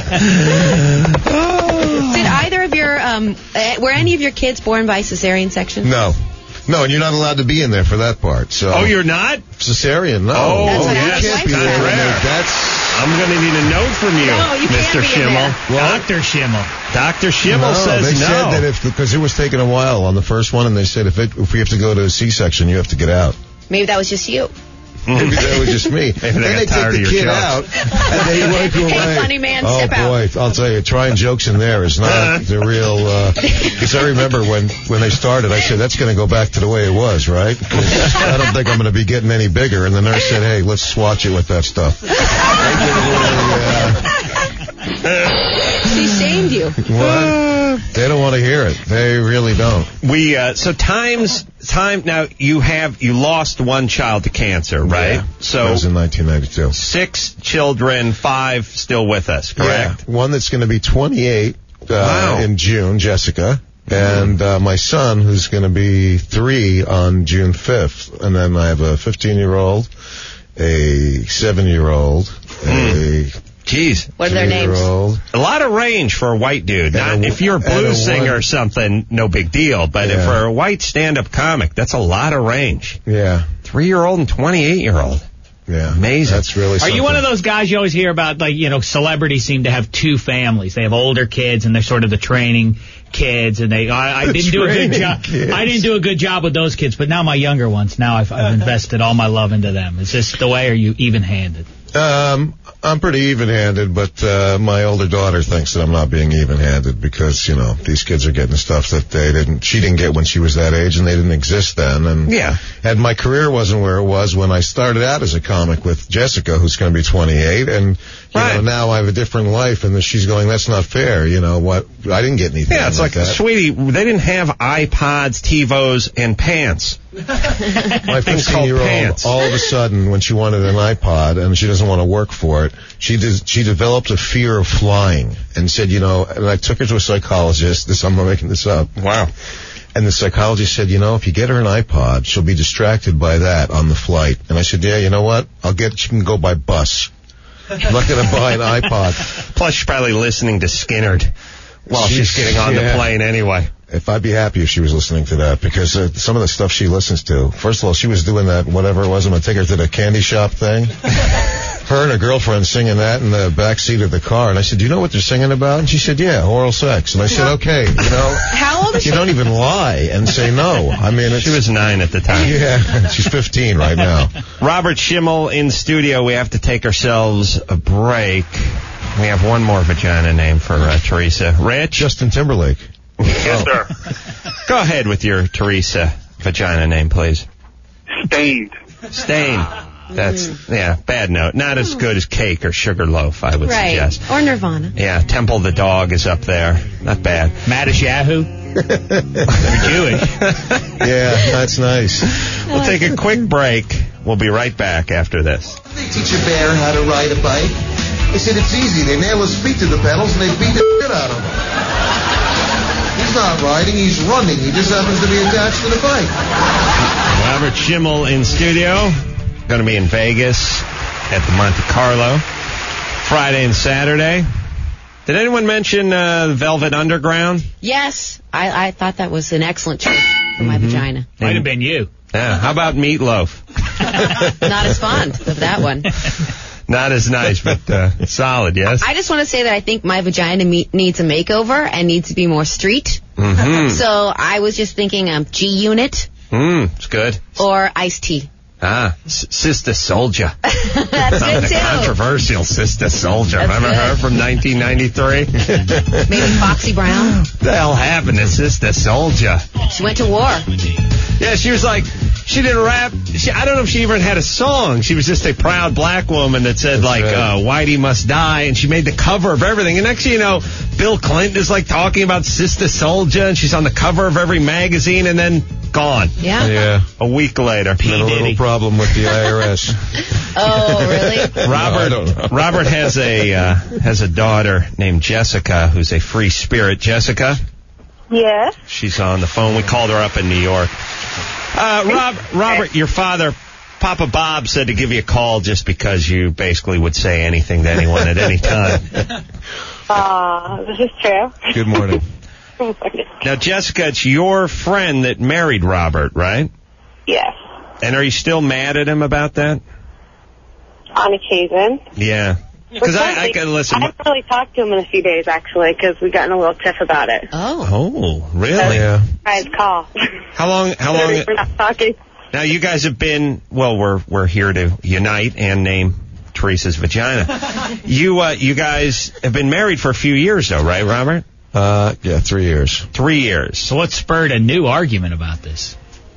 Did either of your were any of your kids born by cesarean section? No, and you're not allowed to be in there for that part. So. Oh, you're not? Cesarean, no. Oh, yes. You can't be there. I'm going to need a note from you, Mr. Schimmel. Dr. Schimmel. Dr. Schimmel says they said that because it was taking a while on the first one, and they said if we have to go to a C-section, you have to get out. Maybe that was just you. Maybe that was just me. Then they take the kid out, and they wake away. Hey, funny man, step out. Oh, boy, I'll tell you, trying jokes in there is not the real... Because I remember when they started, I said, that's going to go back to the way it was, right? 'Cause I don't think I'm going to be getting any bigger. And the nurse said, hey, let's swatch it with that stuff. She shamed you. What? They don't want to hear it. They really don't. So now you lost one child to cancer, right? Yeah. So that was in 1992. 6 children, 5 still with us, correct? Yeah. One that's going to be 28 in June, Jessica. And my son, who's going to be 3 on June 5th. And then I have a 15-year-old, a 7-year-old, a... Jeez. What are their names? A lot of range for a white dude. If you're a blues singer or something, no big deal. But for a white stand-up comic, that's a lot of range. Yeah. 3-year-old and 28-year-old. Yeah. Amazing. That's really Are something. you one of those guys you always hear about, like, you know, celebrities seem to have two families. They have older kids and they're sort of the training kids, and I didn't do a good job. I didn't do a good job with those kids, but now my younger ones, now I've invested all my love into them. Is this the way, or are you even-handed? I'm pretty even-handed, but my older daughter thinks that I'm not being even-handed because, you know, these kids are getting stuff that she didn't get when she was that age, and they didn't exist then. And my career wasn't where it was when I started out as a comic with Jessica, who's going to be 28, and you know, now I have a different life, and she's going, that's not fair. You know what? I didn't get anything. Yeah, it's like that. Sweetie, they didn't have iPods, TiVos, and pants. My 15-year-old, all of a sudden, when she wanted an iPod and she doesn't want to work for it, she developed a fear of flying and said, you know, and I took her to a psychologist. I'm not making this up. Wow. And the psychologist said, you know, if you get her an iPod, she'll be distracted by that on the flight. And I said, yeah, you know what? She can go by bus. I'm not going to buy an iPod. Plus, she's probably listening to Skinnerd while she's getting on the plane anyway. If I'd be happy if she was listening to that, because some of the stuff she listens to, first of all, she was doing that, whatever it was, I'm going to take her to the candy shop thing. Her and her girlfriend singing that in the back seat of the car. And I said, do you know what they're singing about? And she said, yeah, oral sex. And I said, okay, you know. How old is she? You don't even lie and say no. I mean, she was 9 at the time. Yeah, she's 15 right now. Robert Schimmel in studio. We have to take ourselves a break. We have one more vagina name for Teresa. Rich? Justin Timberlake. Yes, sir. Go ahead with your Teresa vagina name, please. Stained. That's, bad note. Not as good as Cake or Sugarloaf, I would suggest. Or Nirvana. Yeah, Temple the Dog is up there. Not bad. Madish Yahoo? You're Jewish. Yeah, that's nice. We'll take a quick break. We'll be right back after this. They teach a bear how to ride a bike. They said it's easy. They nail his feet to the pedals and they beat the shit out of him. He's not riding, he's running. He just happens to be attached to the bike. Robert Schimmel in studio. Going to be in Vegas at the Monte Carlo Friday and Saturday. Did anyone mention Velvet Underground? Yes. I thought that was an excellent choice for my vagina. Might have been you. Yeah. How about Meatloaf? Not as fond of that one. Not as nice, but solid, yes? I just want to say that I think my vagina needs a makeover and needs to be more street. Mm-hmm. So I was just thinking G-Unit. It's good. Or Ice-T. Sister Soldier. That's good, too. Controversial Sister Soldier. That's Remember good. her from 1993? Maybe Foxy Brown. What the hell happened to Sister Soldier? She went to war. Yeah, she was like, she didn't rap. I don't know if she even had a song. She was just a proud black woman that said, Whitey must die, and she made the cover of everything. And next thing you know, Bill Clinton is like talking about Sister Soldier, and she's on the cover of every magazine, and then gone. Yeah. A week later. Had a little problem with the IRS. Oh, really? Robert has a daughter named Jessica who's a free spirit. Jessica? Yes. She's on the phone. We called her up in New York. Robert, your father, Papa Bob, said to give you a call just because you basically would say anything to anyone at any time. This is true. Good morning. Now, Jessica, it's your friend that married Robert, right? Yes. And are you still mad at him about that? On occasion. Yeah. Because I can listen. I haven't really talked to him in a few days, actually, because we got in a little tiff about it. Oh, really? Yeah. I had call. How long? We're not talking. Now, you guys have been, we're here to unite and name Teresa's vagina. You guys have been married for a few years, though, right, Robert? Yeah, 3 years. 3 years. So what spurred a new argument about this?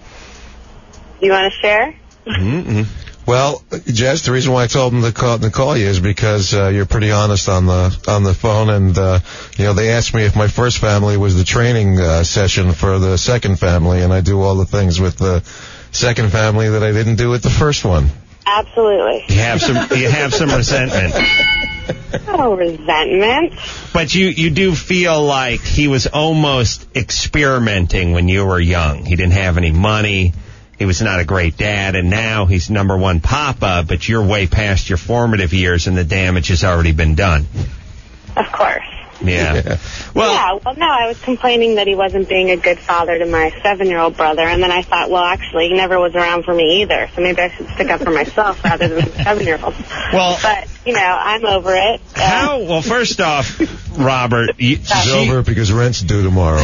You want to share? Mm-mm. Well, Jess, the reason why I told them to call you is because you're pretty honest on the phone, and they asked me if my first family was the training session for the second family, and I do all the things with the second family that I didn't do with the first one. Absolutely. You have some resentment. Oh, resentment. But you do feel like he was almost experimenting when you were young. He didn't have any money. He was not a great dad, and now he's number one papa, but you're way past your formative years, and the damage has already been done. Of course. Yeah. Well, no, I was complaining that he wasn't being a good father to my 7-year-old brother, and then I thought, well, actually, he never was around for me either, so maybe I should stick up for myself rather than the 7-year-old. Well, but, I'm over it. Well, first off, Robert, she's over it because rent's due tomorrow.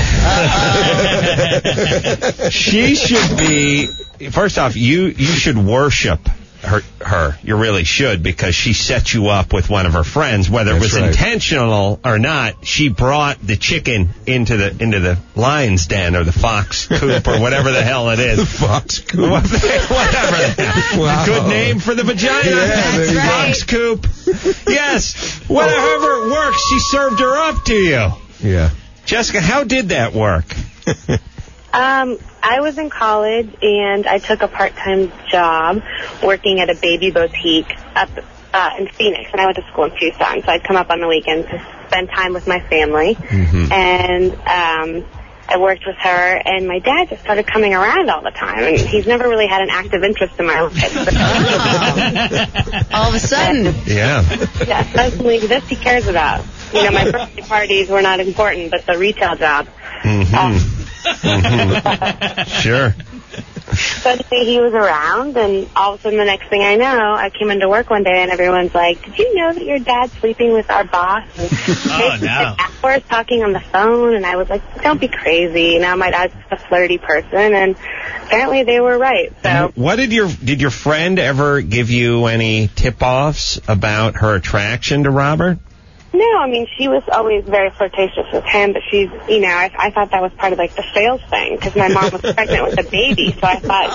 She should be, first off, you should worship her. You really should, because she set you up with one of her friends, whether it was intentional or not. She brought the chicken into the lion's den or the fox coop or whatever the hell it is. The fox coop. Whatever the hell. Wow. Good name for the vagina. Yeah, that's right. Fox coop. Yes. Whatever works, she served her up to you. Yeah. Jessica, how did that work? I was in college, and I took a part-time job working at a baby boutique up in Phoenix, and I went to school in Tucson, so I'd come up on the weekends to spend time with my family, and I worked with her, and my dad just started coming around all the time, and he's never really had an active interest in my life. All of a sudden. Yeah, suddenly this he cares about. My birthday parties were not important, but the retail job. Sure. Suddenly he was around, and all of a sudden the next thing I know, I came into work one day and everyone's like, did you know that your dad's sleeping with our boss? And hours talking on the phone, and I was like, don't be crazy. My dad's a flirty person, and apparently they were right. So what did your friend ever give you any tip-offs about her attraction to Robert? No, she was always very flirtatious with him, but she's, I thought that was part of, the sales thing, because my mom was pregnant with a baby, so I thought,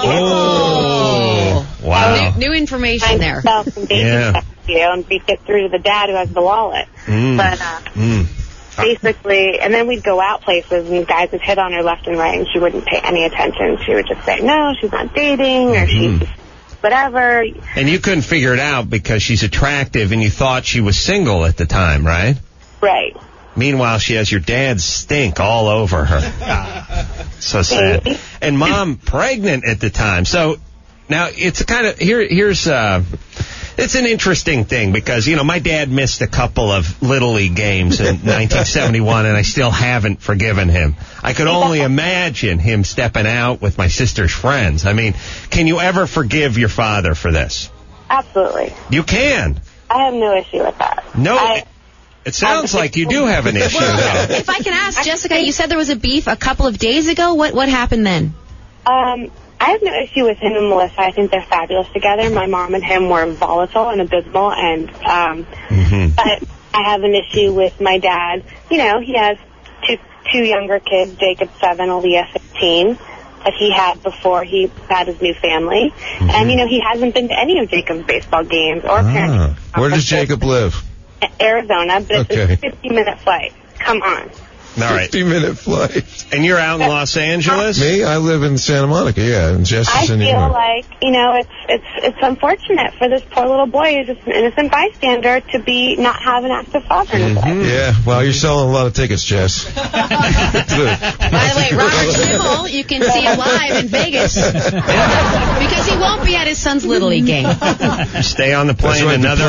wow. New information there. Sell some baby stuff to you and get through to the dad who has the wallet. But, basically, and then we'd go out places, and guys would hit on her left and right, and she wouldn't pay any attention. She would just say, no, she's not dating, or she's whatever. And you couldn't figure it out because she's attractive, and you thought she was single at the time, right? Right. Meanwhile, she has your dad's stink all over her. So sad. And Mom pregnant at the time. So now it's kind of here's it's an interesting thing because my dad missed a couple of Little League games in 1971, and I still haven't forgiven him. I could only imagine him stepping out with my sister's friends. Can you ever forgive your father for this? Absolutely. You can. I have no issue with that. No. It sounds like you do have an issue, though. If I can ask, Jessica, you said there was a beef a couple of days ago. What happened then? I have no issue with him and Melissa. I think they're fabulous together. My mom and him were volatile and abysmal, and but I have an issue with my dad. He has two younger kids, Jacob 7, Aaliyah 15, that he had before he had his new family. And, he hasn't been to any of Jacob's baseball games or parents. Where does Jacob live? Arizona, but it's a 50-minute flight. Come on. All right. 50-minute flight. And you're out in Los Angeles? Me? I live in Santa Monica, and Jessica's in New York. I feel like, it's unfortunate for this poor little boy who's just an innocent bystander to not have an active father in his life. Yeah, well, you're selling a lot of tickets, Jess. By the way, Robert Schimmel, you can see him live in Vegas. Because he won't be at his son's Little League game. Stay on the plane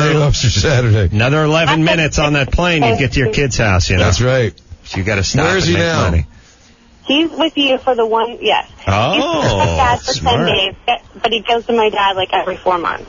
another 11 minutes on that plane, you get to your kid's house, That's right. So you got to stop. Where is he now? Money. He's with you for the one, yes. Oh, he's with my dad for smart. 10 days, but he goes to my dad every 4 months.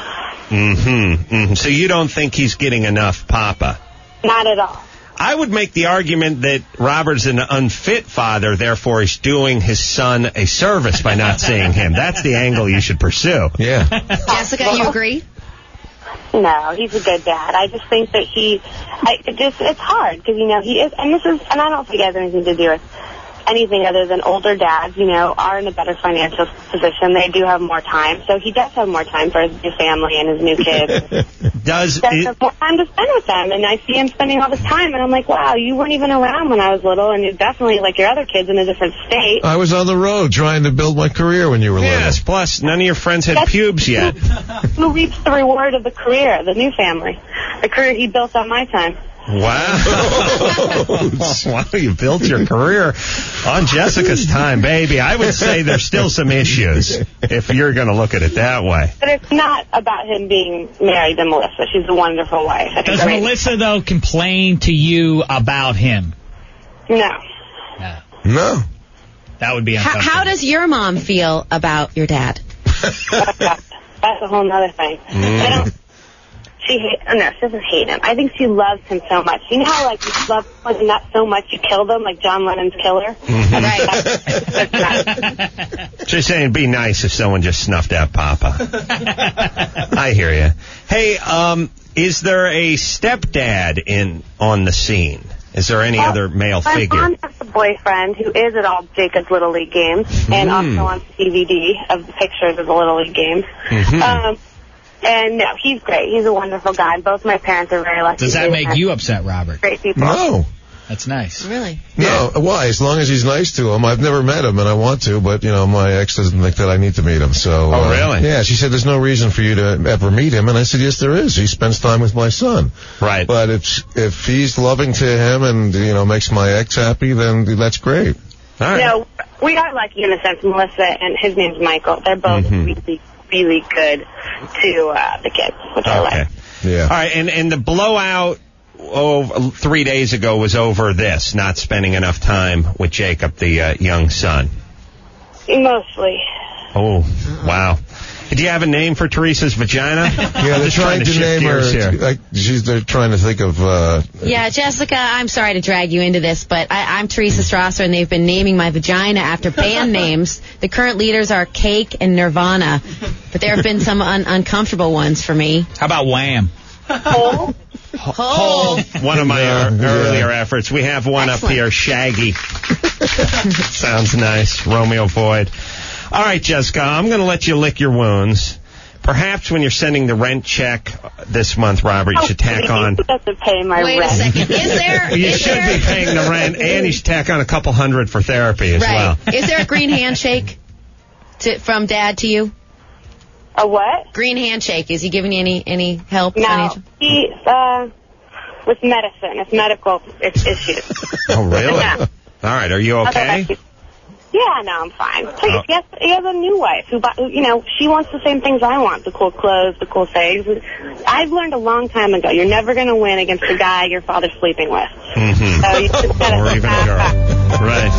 So you don't think he's getting enough Papa? Not at all. I would make the argument that Robert's an unfit father, therefore he's doing his son a service by not seeing him. That's the angle you should pursue. Yeah. Jessica, you agree? No, he's a good dad. I just think that it's hard because, he is, and I don't think it has anything to do with anything other than older dads, are in a better financial position. They do have more time. So he does have more time for his new family and his new kids. He does have more time to spend with them. And I see him spending all this time, and I'm like, wow, you weren't even around when I was little, and you're definitely, like your other kids, in a different state. I was on the road trying to build my career when you were little. Yes, plus none of your friends had pubes yet. Who reaps the reward of the career, the new family? The career he built on my time. Wow. Wow, you built your career on Jessica's time, baby. I would say there's still some issues if you're going to look at it that way. But it's not about him being married to Melissa. She's a wonderful wife. Does Melissa, though, complain to you about him? No. No. That would be uncomfortable. How does your mom feel about your dad? That's a whole other thing. She doesn't hate him. I think she loves him so much. You know how, like, you love someone not so much you kill them, like John Lennon's Killer? Just saying, it'd be nice if someone just snuffed out Papa. I hear you. Hey, is there a stepdad on the scene? Is there any other male figure? My mom has a boyfriend who is at all Jacob's Little League games and also on DVD of the pictures of the Little League games. And no, he's great. He's a wonderful guy. Both my parents are very lucky. Does that make you upset, Robert? Great people. No. That's nice. Really? No. Why? As long as he's nice to him. I've never met him, and I want to, but, my ex doesn't think that I need to meet him. So. Oh, really? Yeah, she said there's no reason for you to ever meet him, and I said, yes, there is. He spends time with my son. Right. But if he's loving to him and, makes my ex happy, then that's great. All right. No, we are lucky in a sense. Melissa and his name's Michael. They're both really, really good to the kids, which I like. Yeah. All right, and the blowout 3 days ago was over this, not spending enough time with Jacob, the young son. Mostly. Oh, wow. Do you have a name for Teresa's vagina? Yeah, they're trying to name her. They're trying to think of... Yeah, Jessica, I'm sorry to drag you into this, but I'm Teresa Strasser, and they've been naming my vagina after band names. The current leaders are Cake and Nirvana, but there have been some uncomfortable ones for me. How about Wham? Hole? Hole. One of my earlier efforts. We have one up here, Shaggy. Sounds nice. Romeo Void. All right, Jessica, I'm going to let you lick your wounds. Perhaps when you're sending the rent check this month, Robert, you should tack on... Who doesn't pay my rent? Wait a second. You should be paying the rent, and you should tack on a couple $100 for therapy as well. Is there a green handshake from Dad to you? A what? Green handshake. Is he giving you any help? No. He's with medicine. It's medical issues. Oh, really? Yeah. All right. Are you okay? Yeah, no, I'm fine. Please, he has a new wife who, she wants the same things I want, the cool clothes, the cool things. I've learned a long time ago, you're never going to win against the guy your father's sleeping with. So you just gotta or even a girl. Right.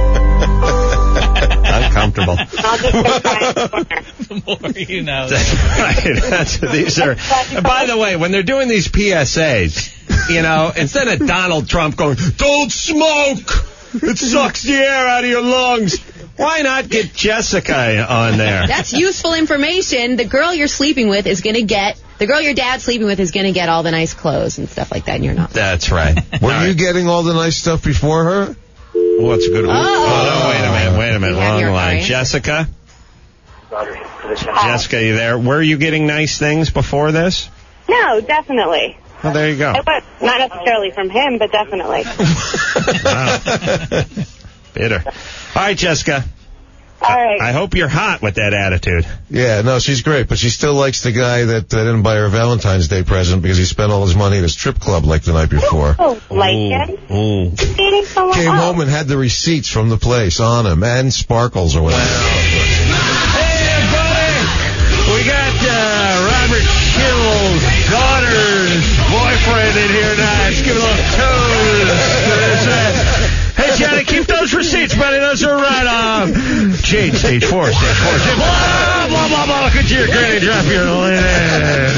Uncomfortable. I'll just go find the corner. The more you know. Right. These are. By the way, when they're doing these PSAs, instead of Donald Trump going, "Don't smoke. It sucks the air out of your lungs." Why not get Jessica on there? That's useful information. The girl you're sleeping with is going to get... The girl your dad's sleeping with is going to get all the nice clothes and stuff like that, and you're not. That's right. Were you getting all the nice stuff before her? Oh, that's a good one. Oh, no, wait a minute. Yeah, Wrong line. right. Jessica? Jessica, you there? Were you getting nice things before this? No, definitely. Well, there you go. Not necessarily from him, but definitely. Wow. Bitter. All right, Jessica. All right. I hope you're hot with that attitude. Yeah, no, she's great, but she still likes the guy that didn't buy her a Valentine's Day present because he spent all his money at a strip club like the night before. Oh, like him? He's dating someone Came else. home and had the receipts from the place on him and sparkles or whatever. Hey, buddy! We got Robert Kittle's daughter's boyfriend in here tonight. Let's give a little toast. Hey, Johnny, keep those receipts, buddy. Those are right off. Stage 4. Blah, blah, blah, blah. Look at your granny drop your lid.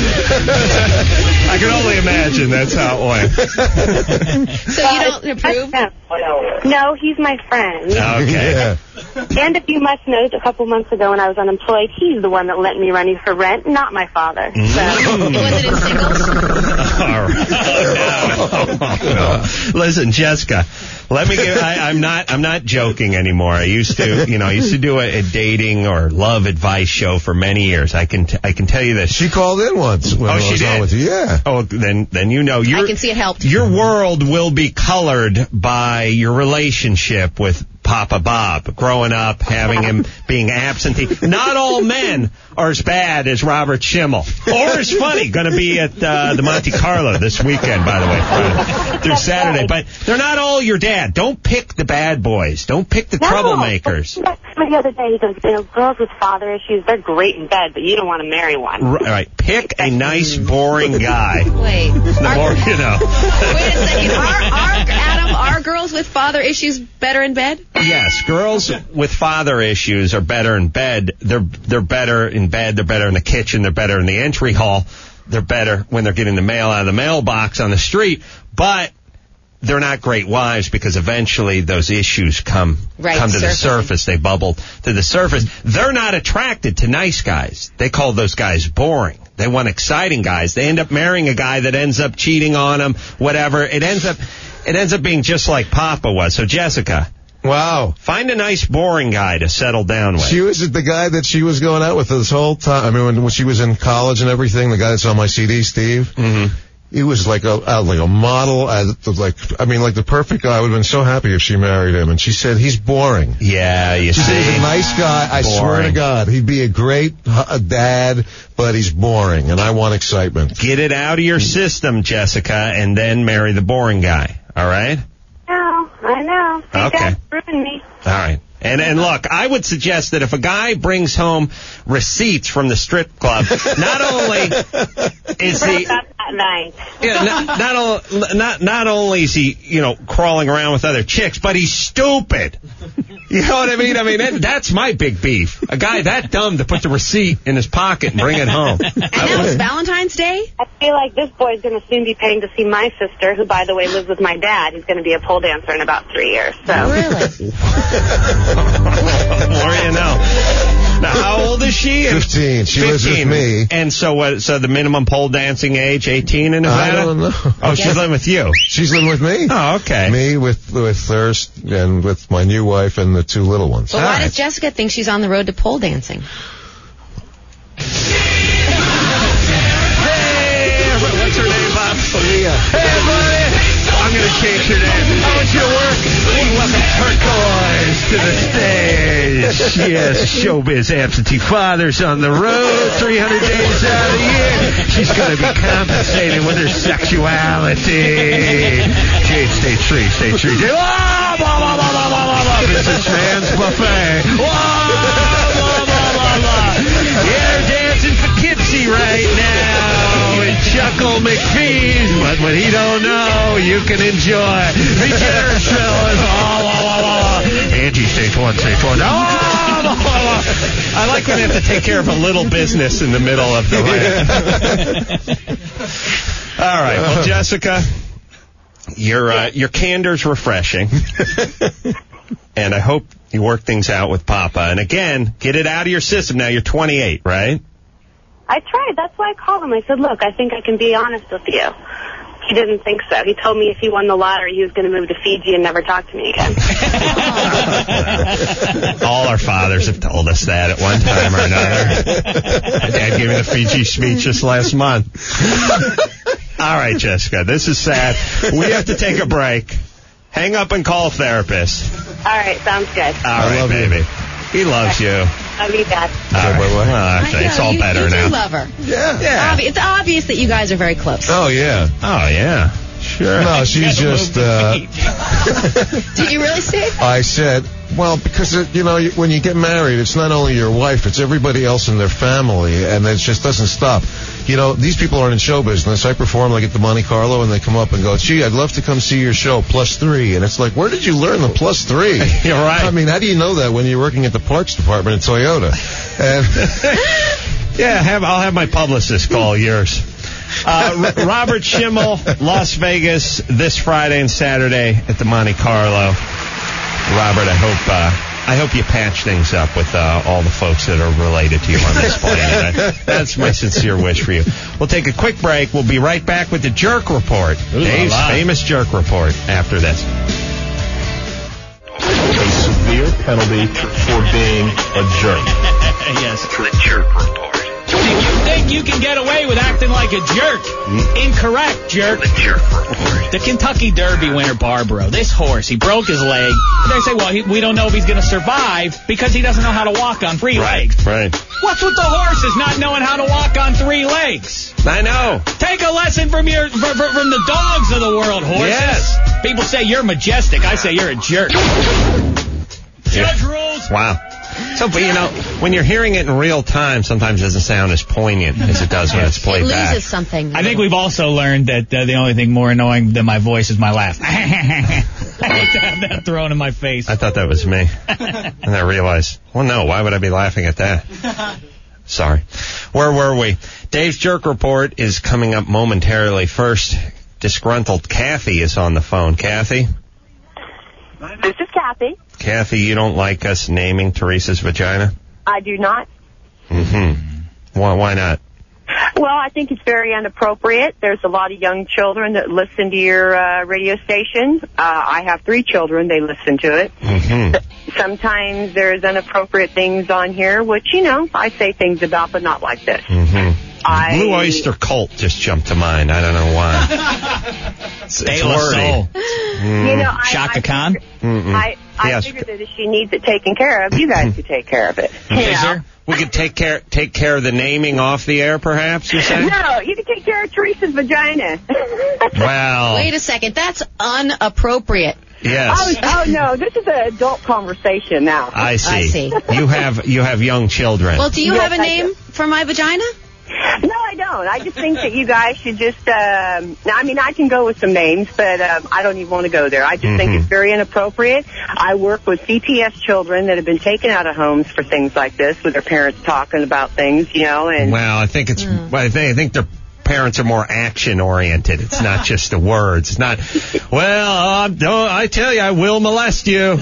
I can only imagine that's how it went. So you don't approve? No, he's my friend. Okay. Yeah. And if you must know, a couple months ago when I was unemployed, he's the one that lent me money for rent, not my father. So. Was it in singles? All right. No. Listen, Jessica, let me give. I'm not joking anymore. I used to do a dating or love advice show for many years. I can tell you this. She called in once. When I was on with you. Yeah. Oh, then I can see it helped. Your world will be colored by your relationship with Papa Bob, growing up, having him being absentee. Not all men are as bad as Robert Schimmel, or as funny. Going to be at the Monte Carlo this weekend, by the way, Friday through Saturday. But they're not all your dad. Don't pick the bad boys. Don't pick the troublemakers. The other day, he goes, girls with father issues, they're great in bed, but you don't want to marry one. Right. Pick a nice, boring guy. Wait. The more you know. Wait a second. Adam, are girls with father issues better in bed? Yes, girls with father issues are better in bed. They're better in bed. They're better in the kitchen. They're better in the entry hall. They're better when they're getting the mail out of the mailbox on the street. But they're not great wives because eventually those issues come to the surface. They bubble to the surface. They're not attracted to nice guys. They call those guys boring. They want exciting guys. They end up marrying a guy that ends up cheating on them, whatever. It ends up being just like Papa was. So, Jessica. Wow. Find a nice, boring guy to settle down with. She was the guy that she was going out with this whole time. I mean, when she was in college and everything, the guy that's on my CD, Steve. Mm-hmm. He was like a model, like the perfect guy. I would have been so happy if she married him. And she said, he's boring. Yeah, you see. She said, he's a nice guy. I swear to God, he'd be a great dad, but he's boring, and I want excitement. Get it out of your system, Jessica, and then marry the boring guy. All right? No, I know. Okay. That's ruined me. All right. And look, I would suggest that if a guy brings home receipts from the strip club, not only is he not only is he, crawling around with other chicks, but he's stupid. You know what I mean? I mean, that's my big beef. A guy that dumb to put the receipt in his pocket and bring it home. And now it's Valentine's Day? I feel like this boy's going to soon be paying to see my sister, who, by the way, lives with my dad. He's going to be a pole dancer in about 3 years. So. Really? More you know. Now, how old is she? 15. She lives with me. And so what? So the minimum pole dancing age, 18 in Nevada? I don't know. Oh, she's living with you. She's living with me. Oh, okay. Me with Thirst and with my new wife and the 2 little ones. But why does Jessica think she's on the road to pole dancing? Hey, what's her name, Bob? Leah. Hey, buddy. I'm going to change your name. I want you to work. Welcome Turquoise to the stage. Yes, showbiz absentee fathers on the road 300 days out of the year. She's going to be compensating with her sexuality. Stage 3. Blah, blah, blah, blah, blah, blah, blah. Businessman's buffet. Blah, blah, blah, blah, blah. You're dancing Poughkeepsie right now in Chuckle McPhee's, but what he don't know, you can enjoy. The Jenner Show is Angie, stage 1. I like when they have to take care of a little business in the middle of the rant. All right, well, Jessica, your candor's refreshing. And I hope you work things out with Papa. And again, get it out of your system. Now, you're 28, right? I tried. That's why I called him. I said, look, I think I can be honest with you. He didn't think so. He told me if he won the lottery, he was going to move to Fiji and never talk to me again. All our fathers have told us that at one time or another. My dad gave me the Fiji speech just last month. All right, Jessica, this is sad. We have to take a break. Hang up and call a therapist. All right, sounds good. All right, baby. He loves you. Love you, Dad. All right. Well, actually, it's all better now. You love her. Yeah. It's obvious that you guys are very close. Oh, yeah. Sure. No, she's just... Did you really say that? I said, well, because, when you get married, it's not only your wife, it's everybody else in their family, and it just doesn't stop. These people aren't in show business. I perform like at the Monte Carlo, and they come up and go, gee, I'd love to come see your show, +3. And it's like, where did you learn the +3? You're right. I mean, how do you know that when you're working at the parts department at Toyota? And yeah, I'll have my publicist call yours. Robert Schimmel, Las Vegas, this Friday and Saturday at the Monte Carlo. Robert, I hope you patch things up with all the folks that are related to you on this planet. That's my sincere wish for you. We'll take a quick break. We'll be right back with the Jerk Report. Dave's famous Jerk Report after this. A severe penalty for being a jerk. Yes. The Jerk Report. Think you you can get away with acting like a jerk. Incorrect, jerk. The jerk report. The Kentucky Derby winner, Barbaro. This horse, he broke his leg. They say, well, we don't know if he's going to survive because he doesn't know how to walk on 3 legs. Right. What's with the horses not knowing how to walk on 3 legs? I know. Take a lesson from from the dogs of the world, horses. Yes. People say you're majestic. I say you're a jerk. Judge rules. Wow. So, but you know, when you're hearing it in real time, sometimes it doesn't sound as poignant as it does when it's played back. It loses something. I think we've also learned that the only thing more annoying than my voice is my laugh. I hate to have that thrown in my face. I thought that was me. And I realized, well, no, why would I be laughing at that? Sorry. Where were we? Dave's Jerk Report is coming up momentarily. First, disgruntled Kathy is on the phone. Kathy? This is Kathy. Kathy, you don't like us naming Teresa's vagina? I do not. Mm-hmm. Why not? Well, I think it's very inappropriate. There's a lot of young children that listen to your radio station. I have 3 children. They listen to it. Mm-hmm. Sometimes there's inappropriate things on here, which, you know, I say things about, but not like this. Mm-hmm. Blue Oyster Cult just jumped to mind. I don't know why. It's wordy. You know, Shaka Khan? I figure that if she needs it taken care of, you guys could take care of it. We could take care of the naming off the air, perhaps, you say? No, you can take care of Teresa's vagina. Well. Wait a second. That's inappropriate. Yes. Oh, no, this is an adult conversation now. I see. You have young children. Well, do you have a name for my vagina? No, I don't. I just think that you guys should just, I mean, I can go with some names, but I don't even want to go there. I just think it's very inappropriate. I work with CPS children that have been taken out of homes for things like this, with their parents talking about things, you know. And well, I think it's, I think their parents are more action-oriented. It's not just the words. It's not, well, I tell you, I will molest you.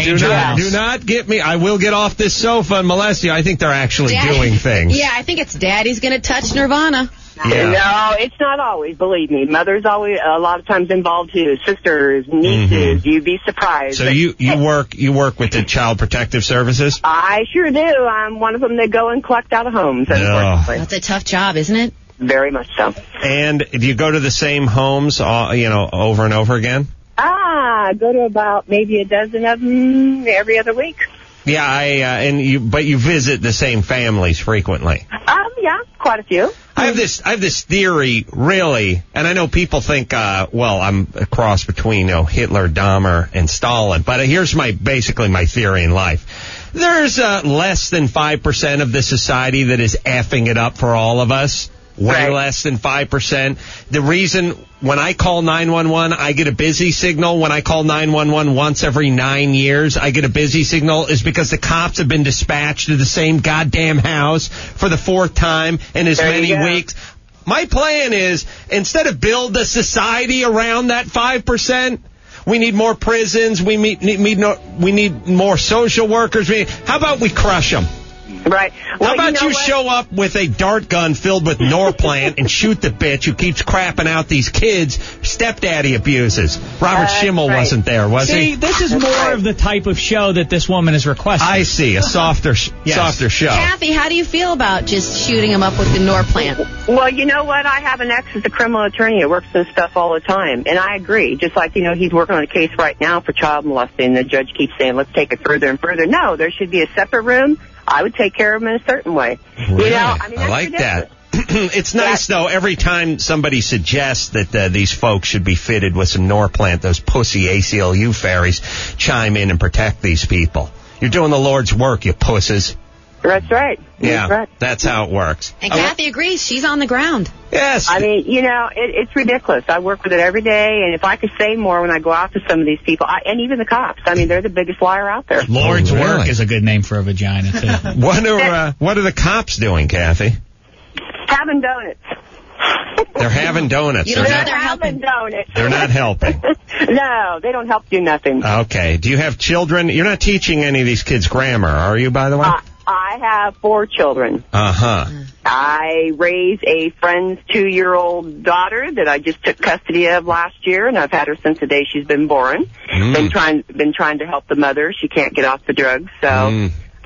Do not get me. I will get off this sofa and molest you. I think they're actually doing things. Yeah, I think it's Daddy's going to touch Nirvana. Yeah. No, it's not always, believe me. Mother's always a lot of times involved too. Sisters, nieces, you'd be surprised. So you work with the Child Protective Services? I sure do. I'm one of them that go and collect out of homes, unfortunately. That's a tough job, isn't it? Very much so. And do you go to the same homes, over and over again? I go to about maybe a dozen of them every other week. Yeah, but you visit the same families frequently. Yeah, quite a few. I have this theory, really, and I know people think, I'm a cross between Hitler, Dahmer, and Stalin. But here's basically my theory in life. There's less than 5% of the society that is effing it up for all of us. Way less than 5%. The reason when I call 911, I get a busy signal. When I call 911 once every 9 years, I get a busy signal is because the cops have been dispatched to the same goddamn house for the 4th time in as many weeks. My plan is, instead of build a society around that 5%, we need more prisons. We need more social workers. How about we crush them? Right. Well, how about you show up with a dart gun filled with Norplant and shoot the bitch who keeps crapping out these kids stepdaddy abuses? Robert Schimmel wasn't there, was he? See, this is more of the type of show that this woman is requesting. I see, a softer show. Kathy, how do you feel about just shooting him up with the Norplant? Well, you know what? I have an ex as a criminal attorney that works on stuff all the time, and I agree. Just like, he's working on a case right now for child molesting. The judge keeps saying, let's take it further and further. No, there should be a separate room. I would take care of them in a certain way. Really? I like that. It's nice, though, every time somebody suggests that these folks should be fitted with some Norplant, those pussy ACLU fairies chime in and protect these people. You're doing the Lord's work, you pusses. That's right. Yeah, that's right. That's how it works. And Kathy agrees. She's on the ground. Yes. I mean, it's ridiculous. I work with it every day, and if I could say more when I go out to some of these people, and even the cops, they're the biggest liar out there. Lord's work is a good name for a vagina, too. What are the cops doing, Kathy? Having donuts. They're having donuts. They're having donuts. They're not helping. No, they don't help do nothing. Okay. Do you have children? You're not teaching any of these kids grammar, are you, by the way? I have 4 children. Uh-huh. I raise a friend's 2-year-old daughter that I just took custody of last year, and I've had her since the day she's been born. Been trying to help the mother. She can't get off the drugs, so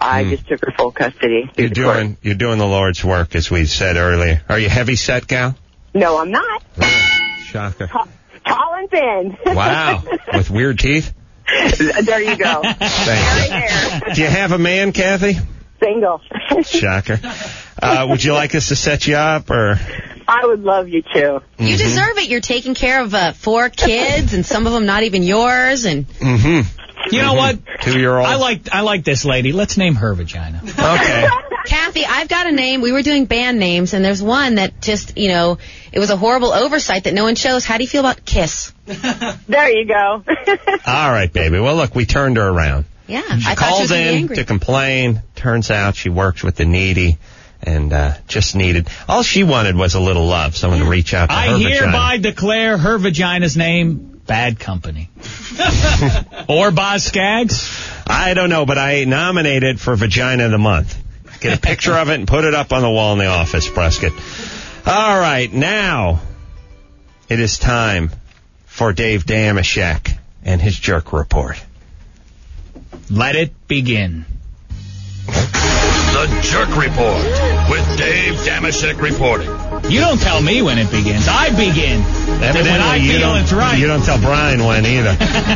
I just took her full custody. You're doing the Lord's work, as we said earlier. Are you heavy set, gal? No, I'm not. Shocker. Tall and thin. Wow. With weird teeth? There you go. Thank you. Do you have a man, Kathy? Single. Shocker. Would you like us to set you up, or? I would love you to. You deserve it. You're taking care of 4 kids, and some of them not even yours. And you know what? 2-year-old. I like this lady. Let's name her Vagina. Okay. Kathy, I've got a name. We were doing band names, and there's one that just, it was a horrible oversight that no one chose. How do you feel about Kiss? There you go. All right, baby. Well, look, we turned her around. Yeah, She I thought she called was gonna be in angry. to complain. Turns out she works with the needy and just needed. All she wanted was a little love, someone to reach out to her I hereby vagina. declare her vagina's name Bad Company. Or Boz Skaggs? I don't know, but I nominated for Vagina of the Month. Get a picture of it and put it up on the wall in the office, Prescott. All right, now it is time for Dave Damashek and his jerk report. Let it begin. The Jerk Report with Dave Damashek reporting. You don't tell me when it begins. I begin. Evidently, when I feel it's right. You don't tell Brian when either.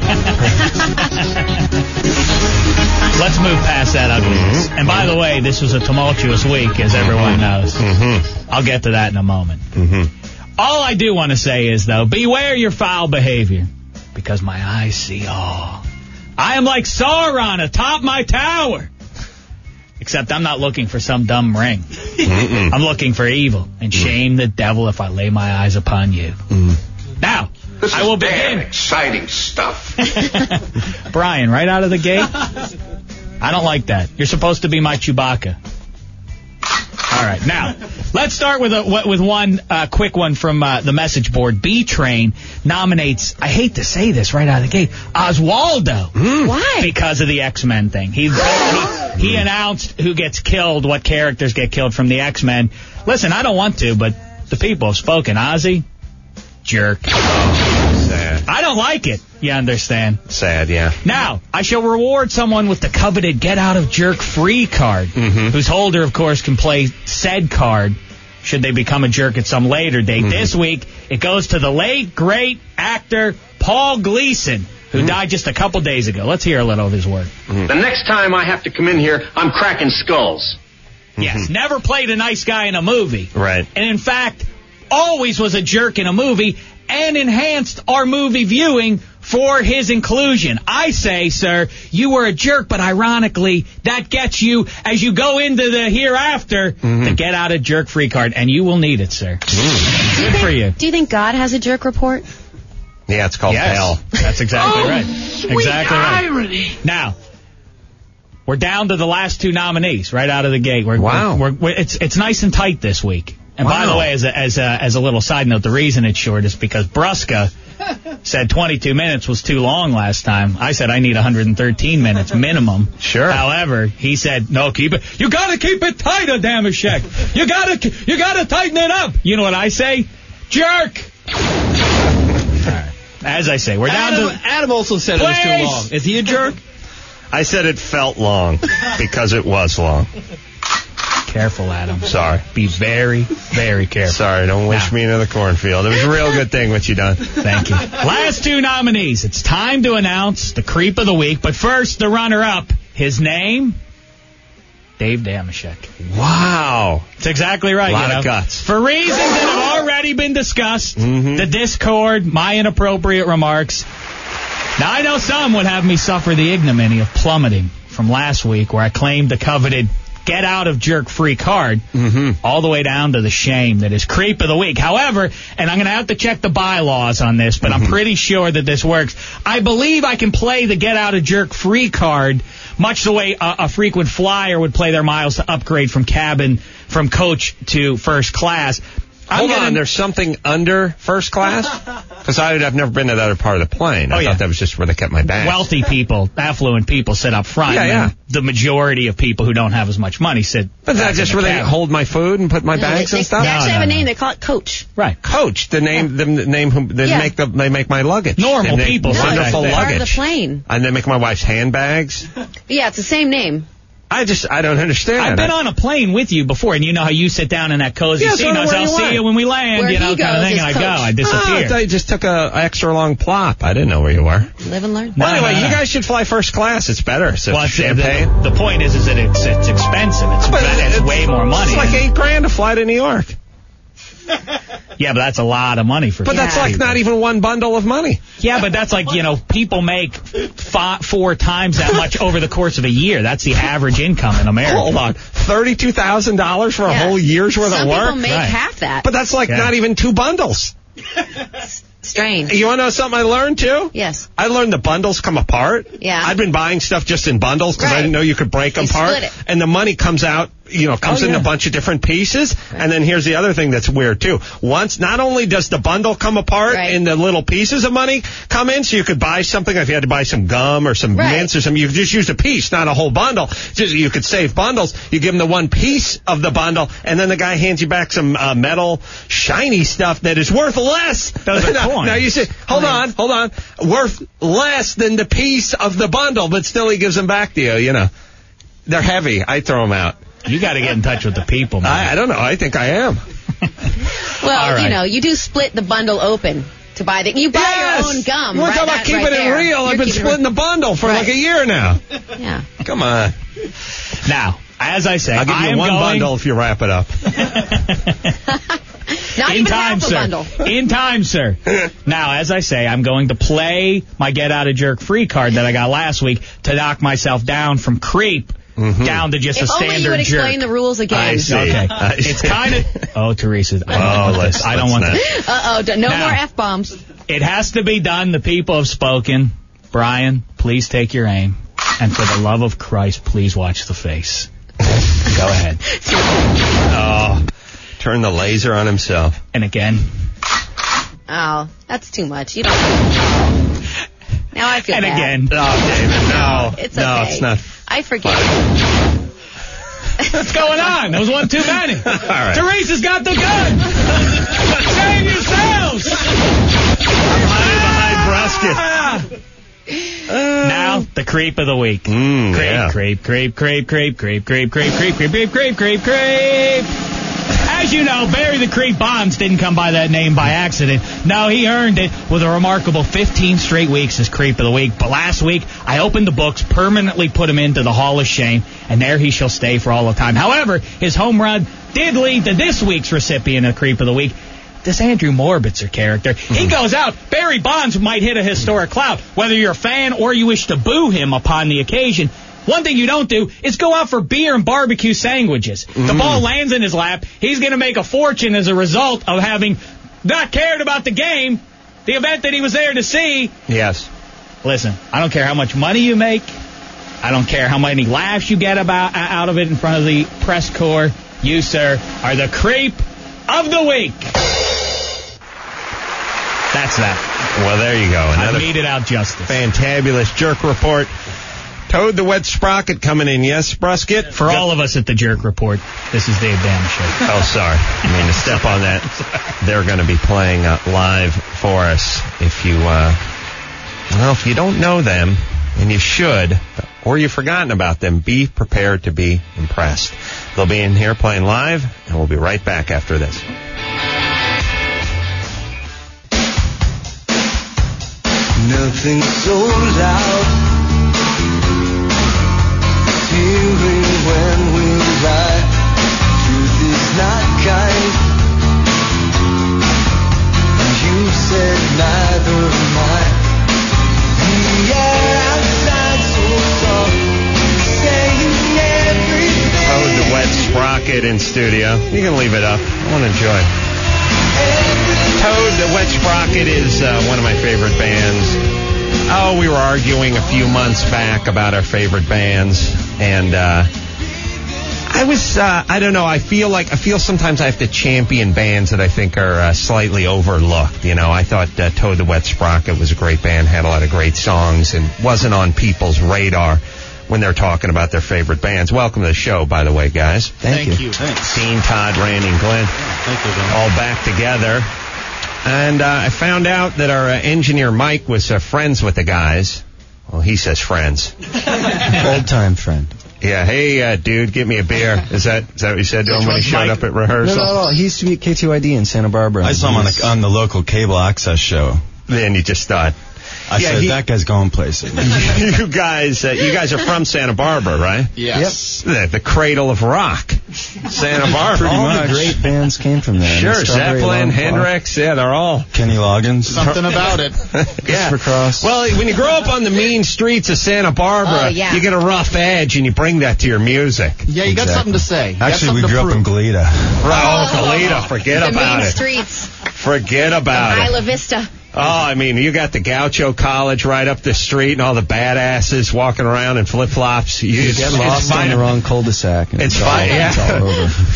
Let's move past that ugliness. And by the way, this was a tumultuous week, as everyone knows. I'll get to that in a moment. All I do want to say is, though, beware your foul behavior, because my eyes see all. I am like Sauron atop my tower. Except I'm not looking for some dumb ring. I'm looking for evil and shame the devil if I lay my eyes upon you. Now, This I will is damn begin. exciting stuff. Brian, right out of the gate? I don't like that. You're supposed to be my Chewbacca. All right, now, let's start with one quick one from the message board. B-Train nominates, I hate to say this right out of the gate, Oswaldo. Why? Because of the X-Men thing. He announced who gets killed, what characters get killed from the X-Men. Listen, I don't want to, but the people have spoken. Ozzy, jerk. Sad. I don't like it. You understand? Sad, yeah. Now, I shall reward someone with the coveted Get Out of Jerk free card, whose holder, of course, can play said card should they become a jerk at some later date. This week, it goes to the late, great actor Paul Gleason, who died just a couple days ago. Let's hear a little of his work. The next time I have to come in here, I'm cracking skulls. Yes, never played a nice guy in a movie. Right. And in fact, always was a jerk in a movie and enhanced our movie viewing for his inclusion. I say, sir, you were a jerk, but ironically, that gets you, as you go into the hereafter, the Get Out of Jerk free card, and you will need it, sir. Good for you. Do you think God has a jerk report? Yeah, it's called hell. That's exactly right. Sweet Exactly right. irony. Now, we're down to the last 2 nominees right out of the gate. Wow. It's nice and tight this week. And by the way, as a little side note, the reason it's short is because Brusca said 22 minutes was too long last time. I said I need 113 minutes minimum. Sure. However, he said, no, keep it. You gotta keep it tighter, Damashek. You gotta tighten it up. You know what I say? Jerk. All right. As I say, we're down to... Adam also said it was too long. Is he a jerk? I said it felt long because it was long. Careful, Adam. Sorry. Be very, very careful. Sorry, don't wish me into the cornfield. It was a real good thing what you done. Thank you. Last 2 nominees. It's time to announce the creep of the week. But first, the runner-up. His name? Dave Damashek. Wow. That's exactly right. A lot of guts. For reasons that have already been discussed, the Discord, my inappropriate remarks. Now, I know some would have me suffer the ignominy of plummeting from last week where I claimed the coveted Get Out of Jerk free card all the way down to the shame that is creep of the week. However, and I'm going to have to check the bylaws on this, but I'm pretty sure that this works. I believe I can play the Get Out of Jerk free card much the way a frequent flyer would play their miles to upgrade from coach to first class. Hold on, there's something under first class? Because I've never been to the other part of the plane. I thought that was just where they kept my bags. Wealthy people, affluent people sit up front. Yeah. The majority of people who don't have as much money sit. But is that just where they hold my food and put my bags and stuff? They actually have a name. They call it Coach. Right. Coach, the name they make my luggage. Normal people. Wonderful Part luggage. of the plane. And they make my wife's handbags. Yeah, it's the same name. I don't understand. I've been on a plane with you before, and you know how you sit down in that cozy seat. I'll see you when we land, where kind of thing, and I go. I disappear. I thought you just took a extra long plop. I didn't know where you were. Live and learn. Well, anyway, you guys should fly first class. It's better. So champagne. The point is that it's expensive. It's way more money. It's like $8,000 to fly to New York. Yeah, but that's a lot of money for people. But that's like not even one bundle of money. Yeah, but that's like, people make 4 times that much over the course of a year. That's the average income in America. Hold on. $32,000 for a whole year's worth of work? Some people make half that. But that's like not even 2 bundles. Strange. You want to know something I learned, too? Yes. I learned the bundles come apart. Yeah. I've been buying stuff just in bundles because I didn't know you could break them apart. Split it. And the money comes out, comes in a bunch of different pieces. Right. And then here's the other thing that's weird, too. Not only does the bundle come apart and the little pieces of money come in, so you could buy something, if you had to buy some gum or some mints or something, you could just use a piece, not a whole bundle. You could save bundles. You give them the one piece of the bundle, and then the guy hands you back some metal, shiny stuff that is worth less. Now you say, hold on. Worth less than the piece of the bundle, but still he gives them back to you, They're heavy. I throw them out. You got to get in touch with the people, man. I don't know. I think I am. Well, you do split the bundle open to buy you buy your own gum. We're talking about keeping it real. I've been splitting the bundle for like a year now. Yeah. Come on. Now, as I say, I'll give you one bundle if you wrap it up. Not in even time, half a sir. bundle. In time, sir. Now, as I say, I'm going to play my Get Out of Jerk free card that I got last week to knock myself down from creep down to just a standard jerk. If only you would explain the rules again. I see. Okay. It's kind of... Oh, Teresa. I don't want to. No more F-bombs. It has to be done. The people have spoken. Brian, please take your aim. And for the love of Christ, please watch the face. Go ahead. Turn the laser on himself. And again. Oh, that's too much. You don't. Now I feel and bad. Again. Oh, David, no. It's no, okay. it's not. I forget. What's going on? There was one too many. All right. Teresa's got the gun. Save yourselves. I'm hiding behind Breskin. Now, the creep of the week. Creep. As you know, Barry the Creep Bonds didn't come by that name by accident. No, he earned it with a remarkable 15 straight weeks as Creep of the Week. But last week, I opened the books, permanently put him into the Hall of Shame, and there he shall stay for all of time. However, his home run did lead to this week's recipient of Creep of the Week, this Andrew Morbitzer character. He goes out. Barry Bonds might hit a historic cloud. Whether you're a fan or you wish to boo him upon the occasion, one thing you don't do is go out for beer and barbecue sandwiches. The ball lands in his lap. He's going to make a fortune as a result of having not cared about the game, the event that he was there to see. Yes. Listen, I don't care how much money you make. I don't care how many laughs you get out of it in front of the press corps. You, sir, are the creep of the week. That's that. Well, there you go. I meted out justice. Fantabulous jerk report. Toad the Wet Sprocket coming in, yes, Brusket? For all of us at the Jerk Report, this is Dave Damn Show. Oh, sorry. I mean, to step on that. They're going to be playing live for us. If you don't know them, and you should, or you've forgotten about them, be prepared to be impressed. They'll be in here playing live, and we'll be right back after this. Nothing so loud. Hearing when we lie, truth is not kind. You said neither am I. The air outside so soft, saying everything. Toad the Wet Sprocket in studio. You can leave it up. I want to enjoy it. Toad the Wet Sprocket is one of my favorite bands. Oh, we were arguing a few months back about our favorite bands, and I don't know, I feel sometimes I have to champion bands that I think are slightly overlooked. I thought Toad the Wet Sprocket was a great band, had a lot of great songs, and wasn't on people's radar when they're talking about their favorite bands. Welcome to the show, by the way, guys. Thank you. Thanks. Dean, Todd, Randy, and Glenn. Thank you, Glenn. All back together. And I found out that our engineer Mike was friends with the guys. Well, he says friends. Old-time friend. Yeah, hey, dude, get me a beer. Is that what you said to him when he showed up at rehearsal? No. He used to be at KTYD in Santa Barbara. I saw him on the local cable access show. Then you just thought... I said, that guy's going places. You guys are from Santa Barbara, right? Yes. Yep. The cradle of rock. Santa Barbara. Pretty all much. The great bands came from there. Sure, Zeppelin, Hendrix, yeah, they're all... Kenny Loggins. Something about it. Yeah. Christopher Cross. Well, when you grow up on the mean streets of Santa Barbara, you get a rough edge and you bring that to your music. Yeah, you got something to say. Actually, we grew up in Goleta. Right, Goleta, forget the about mean it. streets. Forget about it. Isla Vista. Oh, I mean, you got the Gaucho College right up the street and all the badasses walking around in flip-flops. You get lost on the wrong cul-de-sac. It's fine, yeah. It's all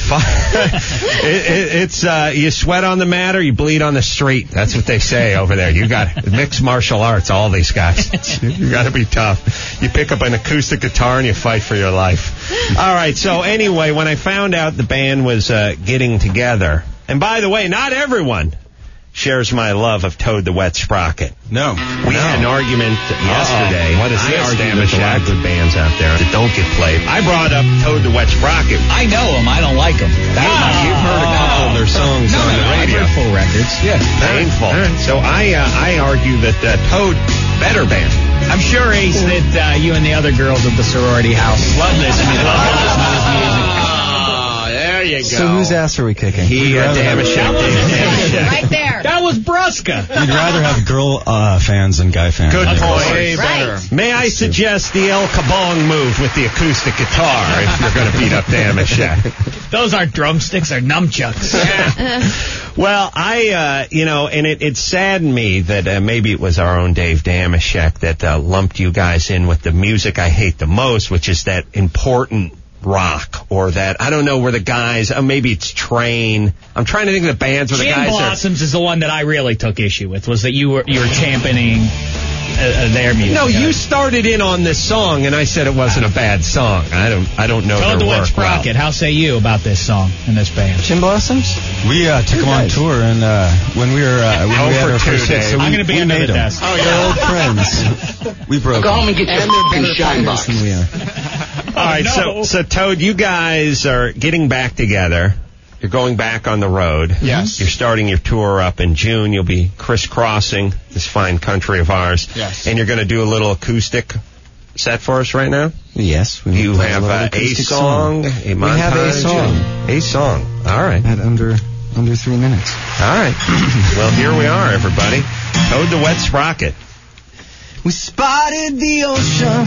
over. You sweat on the mat or you bleed on the street. That's what they say over there. You got mixed martial arts, all these guys. You got to be tough. You pick up an acoustic guitar and you fight for your life. All right, so anyway, when I found out the band was getting together, and by the way, not everyone shares my love of Toad the Wet Sprocket. No. We had an argument yesterday. What is this? Damn it, a lot of good bands out there that don't get played. I brought up Toad the Wet Sprocket. I know them. I don't like them. You've heard a couple of their songs on the radio. I've heard full records. Yeah. Painful. So I argue that Toad, better band. I'm sure, Ace, that you and the other girls at the sorority house love listening to his music. There you go. So whose ass are we kicking? Right there. That was Brusca. You'd rather have girl fans than guy fans. Good point. Right. May I suggest the El Kabong move with the acoustic guitar if you're going to beat up Damashek? Those aren't drumsticks, they're nunchucks. Well, and it saddened me that maybe it was our own Dave Damashek that lumped you guys in with the music I hate the most, which is that important rock, or that, I don't know, where the guys, maybe it's Train. I'm trying to think of the bands where the guys Blossoms is the one that I really took issue with, was that you were championing their music. No, you started in on this song, and I said it wasn't a bad song. I don't know Toad the Wet Sprocket, well. how say you about this song and this band? Chin Blossoms? We took them on tour, and when we had our first hit, so I'm going to be under the desk. Oh, yeah. Old friends. We broke Go home and get your fucking shine box. Than we are. All right, so Toad, you guys are getting back together. You're going back on the road. Yes. You're starting your tour up in June. You'll be crisscrossing this fine country of ours. Yes. And you're going to do a little acoustic set for us right now? Yes. You have a song, a montage? We have a song. A song. All right. At under 3 minutes. All right. Well, here we are, everybody. Toad the Wet Sprocket. We spotted the ocean,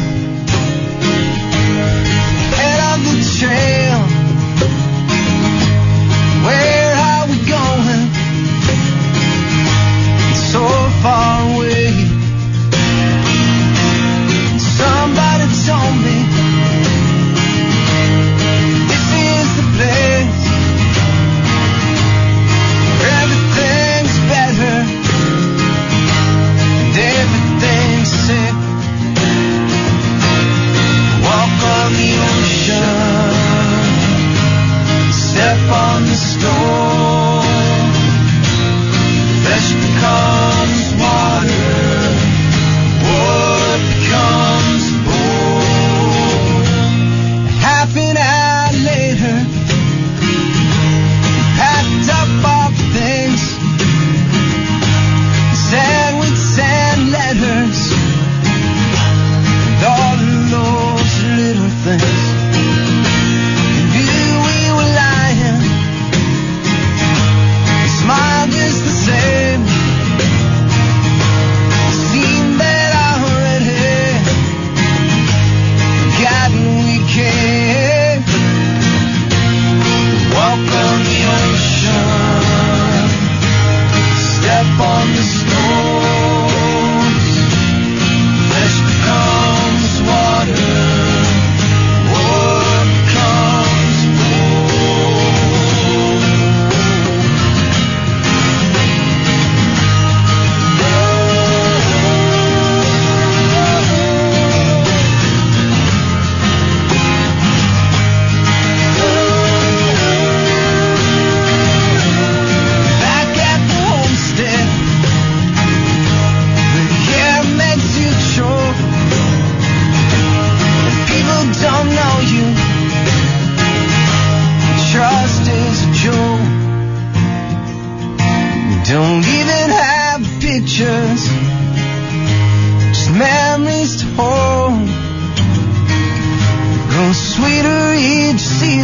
head of the trail. Where are we going? It's so far away. Somebody told me this is the place where everything's better and everything's safe. Walk on the ocean.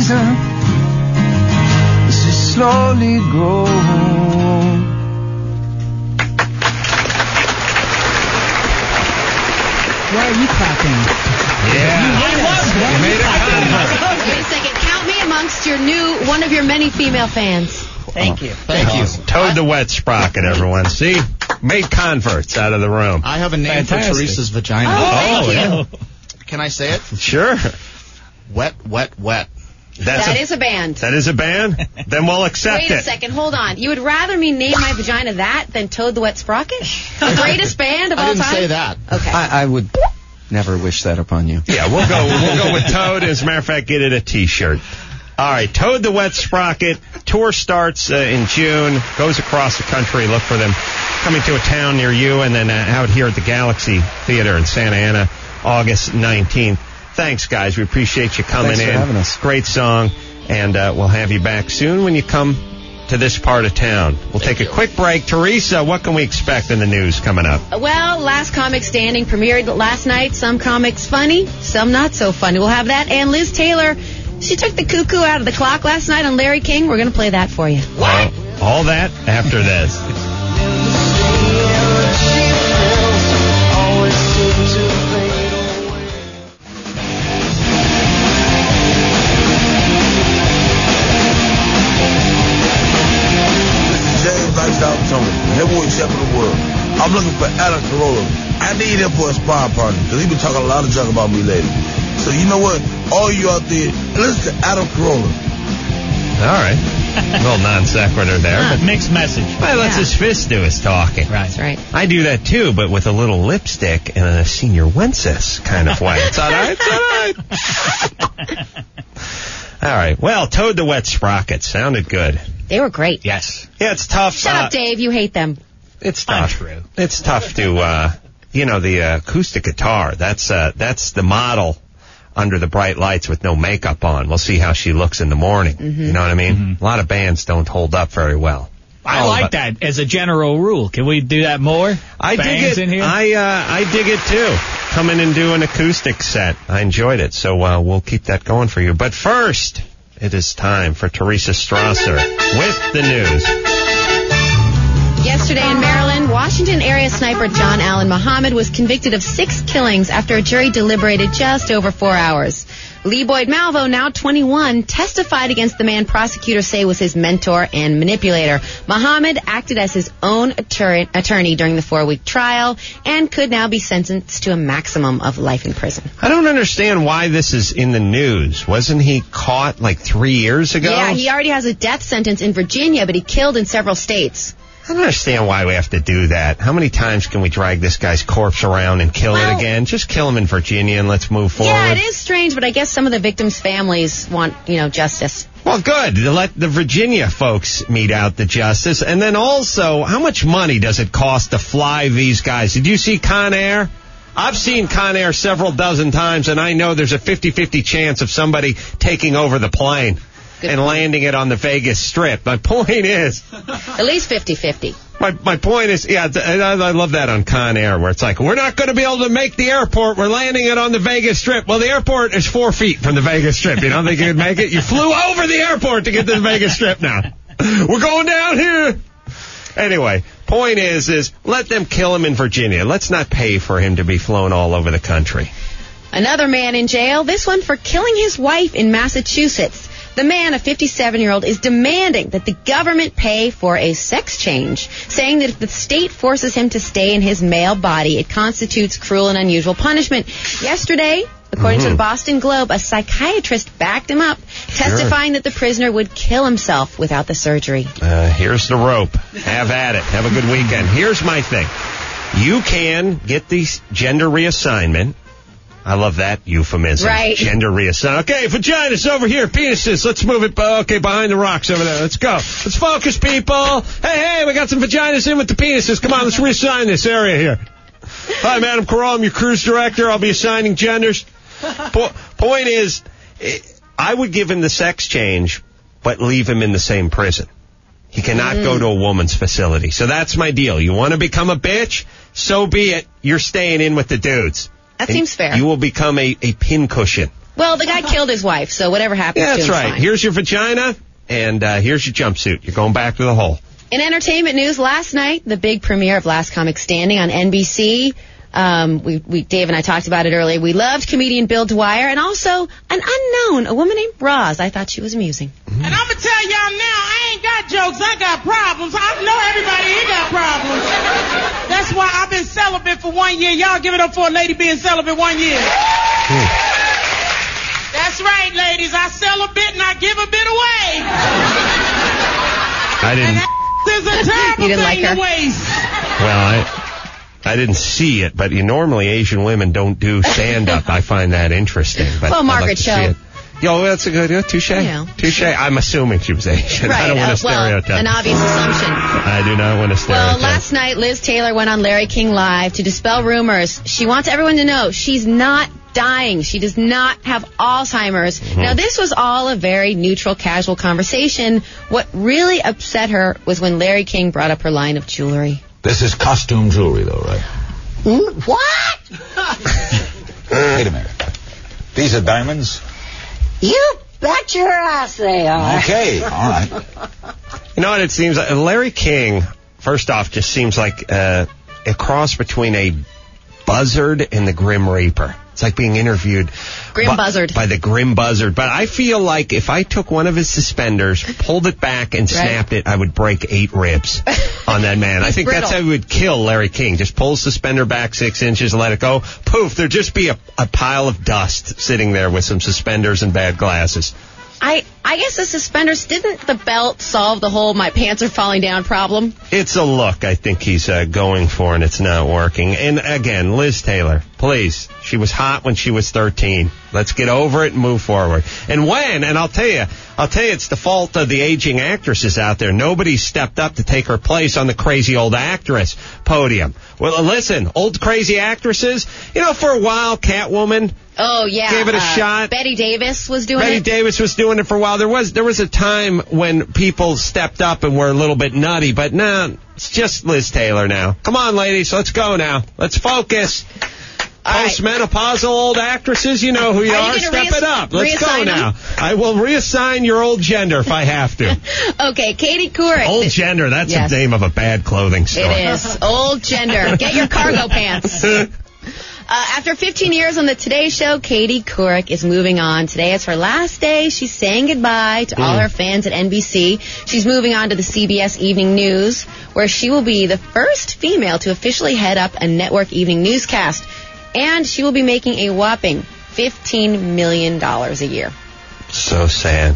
listen as you slowly grow. Why are you clapping? Yeah. I love it. You made a Wait a second. Count me amongst one of your many female fans. Thank you. Thank you. Toad the Wet Sprocket, everyone. See? Made converts out of the room. I have a name Fantastic. for Teresa's vagina. Oh, thank you. Can I say it? Sure. Wet, wet, wet. That is a band. That is a band? Then we'll accept Wait it. a second. Hold on. You would rather me name my vagina that than Toad the Wet Sprocket? The greatest band of all I didn't time? say that. Okay. I would never wish that upon you. Yeah, we'll go with Toad. As a matter of fact, get it a T-shirt. All right, Toad the Wet Sprocket. Tour starts in June, goes across the country. Look for them coming to a town near you, and then out here at the Galaxy Theater in Santa Ana, August 19th. Thanks, guys. We appreciate you coming Thanks in. for having us. Great song, and we'll have you back soon when you come to this part of town. We'll take a quick break. Teresa, what can we expect in the news coming up? Well, Last Comic Standing premiered last night. Some comics funny, some not so funny. We'll have that. And Liz Taylor, she took the cuckoo out of the clock last night on Larry King. We're going to play that for you. What? All that after this. South Tony, heavyweight champion of the world. I'm looking for Adam Carolla. I need him for a sparring partner because he's been talking a lot of junk about me lately. So you know what? All you out there, listen to Adam Carolla. All right. A little non sequitur there. But mixed message. Well, lets his fist do his talking. Right. That's right. I do that too, but with a little lipstick and a Senior Wences kind of way. It's all right. It's all right. All right. Well, Toad the Wet Sprocket sounded good. They were great. Yes. Yeah, it's tough. Shut up, Dave. You hate them. It's tough. Untrue. It's tough to, the acoustic guitar. That's the model under the bright lights with no makeup on. We'll see how she looks in the morning. Mm-hmm. You know what I mean? A lot of bands don't hold up very well. I like that as a general rule. Can we do that more? I Bands dig it. in here? I dig it too. Come in and do an acoustic set. I enjoyed it. So we'll keep that going for you. But first, it is time for Teresa Strasser with the news. Yesterday in Maryland, Washington area sniper John Allen Muhammad was convicted of 6 killings after a jury deliberated just over 4 hours. Lee Boyd Malvo, now 21, testified against the man prosecutors say was his mentor and manipulator. Muhammad acted as his own attorney during the 4-week trial and could now be sentenced to a maximum of life in prison. I don't understand why this is in the news. Wasn't he caught like 3 years ago? Yeah, he already has a death sentence in Virginia, but he killed in several states. I don't understand why we have to do that. How many times can we drag this guy's corpse around and kill it again? Just kill him in Virginia and let's move forward. Yeah, it is strange, but I guess some of the victims' families want, justice. Well, good. Let the Virginia folks mete out the justice. And then also, how much money does it cost to fly these guys? Did you see Con Air? I've seen Con Air several dozen times, and I know there's a 50-50 chance of somebody taking over the plane. Good and landing it on the Vegas Strip. My point is... At least 50-50. My point is, yeah, I love that on Con Air, where it's like, we're not going to be able to make the airport. We're landing it on the Vegas Strip. Well, the airport is 4 feet from the Vegas Strip. You don't think you could make it? You flew over the airport to get to the Vegas Strip now. We're going down here. Anyway, point is let them kill him in Virginia. Let's not pay for him to be flown all over the country. Another man in jail, this one for killing his wife in Massachusetts. The man, a 57-year-old, is demanding that the government pay for a sex change, saying that if the state forces him to stay in his male body, it constitutes cruel and unusual punishment. Yesterday, according to the Boston Globe, a psychiatrist backed him up, testifying that the prisoner would kill himself without the surgery. Here's the rope. Have at it. Have a good weekend. Here's my thing. You can get the gender reassignment. I love that euphemism. Right. Gender reassignment. Okay, vaginas over here, penises. Let's move it. Okay, behind the rocks over there. Let's go. Let's focus, people. Hey, we got some vaginas in with the penises. Come on, let's reassign this area here. Hi, I'm Adam Carolla. I'm your cruise director. I'll be assigning genders. Point is, I would give him the sex change, but leave him in the same prison. He cannot go to a woman's facility. So that's my deal. You want to become a bitch? So be it. You're staying in with the dudes. That seems fair. You will become a pincushion. Well, the guy killed his wife, so whatever happens to him that's is right. fine. Here's your vagina, and here's your jumpsuit. You're going back to the hole. In entertainment news, last night, the big premiere of Last Comic Standing on NBC. Dave and I talked about it earlier. We loved comedian Bill Dwyer and also an unknown, a woman named Roz. I thought she was amusing. And I'm going to tell y'all now, I ain't got jokes, I got problems. I know everybody here got problems. That's why I've been celibate for 1 year. Y'all give it up for a lady being celibate 1 year. That's right, ladies. I sell a bit and I give a bit away. I didn't. There's a terrible You didn't thing like her? to waste. Well, I didn't see it, but normally Asian women don't do stand-up. I find that interesting. But Well, I'd Margaret like to see Cho. it. Yo, that's a good, touche. Yeah. Touche. I'm assuming she was Asian. Right. I don't want to Well, stereotype. an obvious assumption. I do not want to stereotype. Well, last night, Liz Taylor went on Larry King Live to dispel rumors. She wants everyone to know she's not dying. She does not have Alzheimer's. Mm-hmm. Now, this was all a very neutral, casual conversation. What really upset her was when Larry King brought up her line of jewelry. This is costume jewelry, though, right? What? Wait a minute. These are diamonds? You bet your ass they are. Okay, all right. You know what it seems like? Larry King, first off, just seems like a cross between a buzzard and the Grim Reaper. It's like being interviewed by the Grim Buzzard. But I feel like if I took one of his suspenders, pulled it back, and snapped it, I would break 8 ribs on that man. I think that's how we would kill Larry King. Just pull his suspender back 6 inches, let it go. Poof, there'd just be a pile of dust sitting there with some suspenders and bad glasses. I guess the suspenders, didn't the belt solve the whole my pants are falling down problem? It's a look I think he's going for, and it's not working. And again, Liz Taylor, please. She was hot when she was 13. Let's get over it and move forward. And I'll tell you, it's the fault of the aging actresses out there. Nobody's stepped up to take her place on the crazy old actress podium. Well, listen, old crazy actresses, for a while, Catwoman. Oh, yeah. Gave it a shot. Betty Davis was doing it. Betty Davis was doing it for a while. There was a time when people stepped up and were a little bit nutty, but now it's just Liz Taylor now. Come on, ladies, let's go now. Let's focus. Postmenopausal old actresses, you know who you are. Step it up. Let's go now. I will reassign your old gender if I have to. Okay, Katie Couric. Old gender, that's the name of a bad clothing store. It is. Old gender. Get your cargo pants. After 15 years on the Today Show, Katie Couric is moving on. Today is her last day. She's saying goodbye to all her fans at NBC. She's moving on to the CBS Evening News, where she will be the first female to officially head up a network evening newscast. And she will be making a whopping $15 million a year. So sad.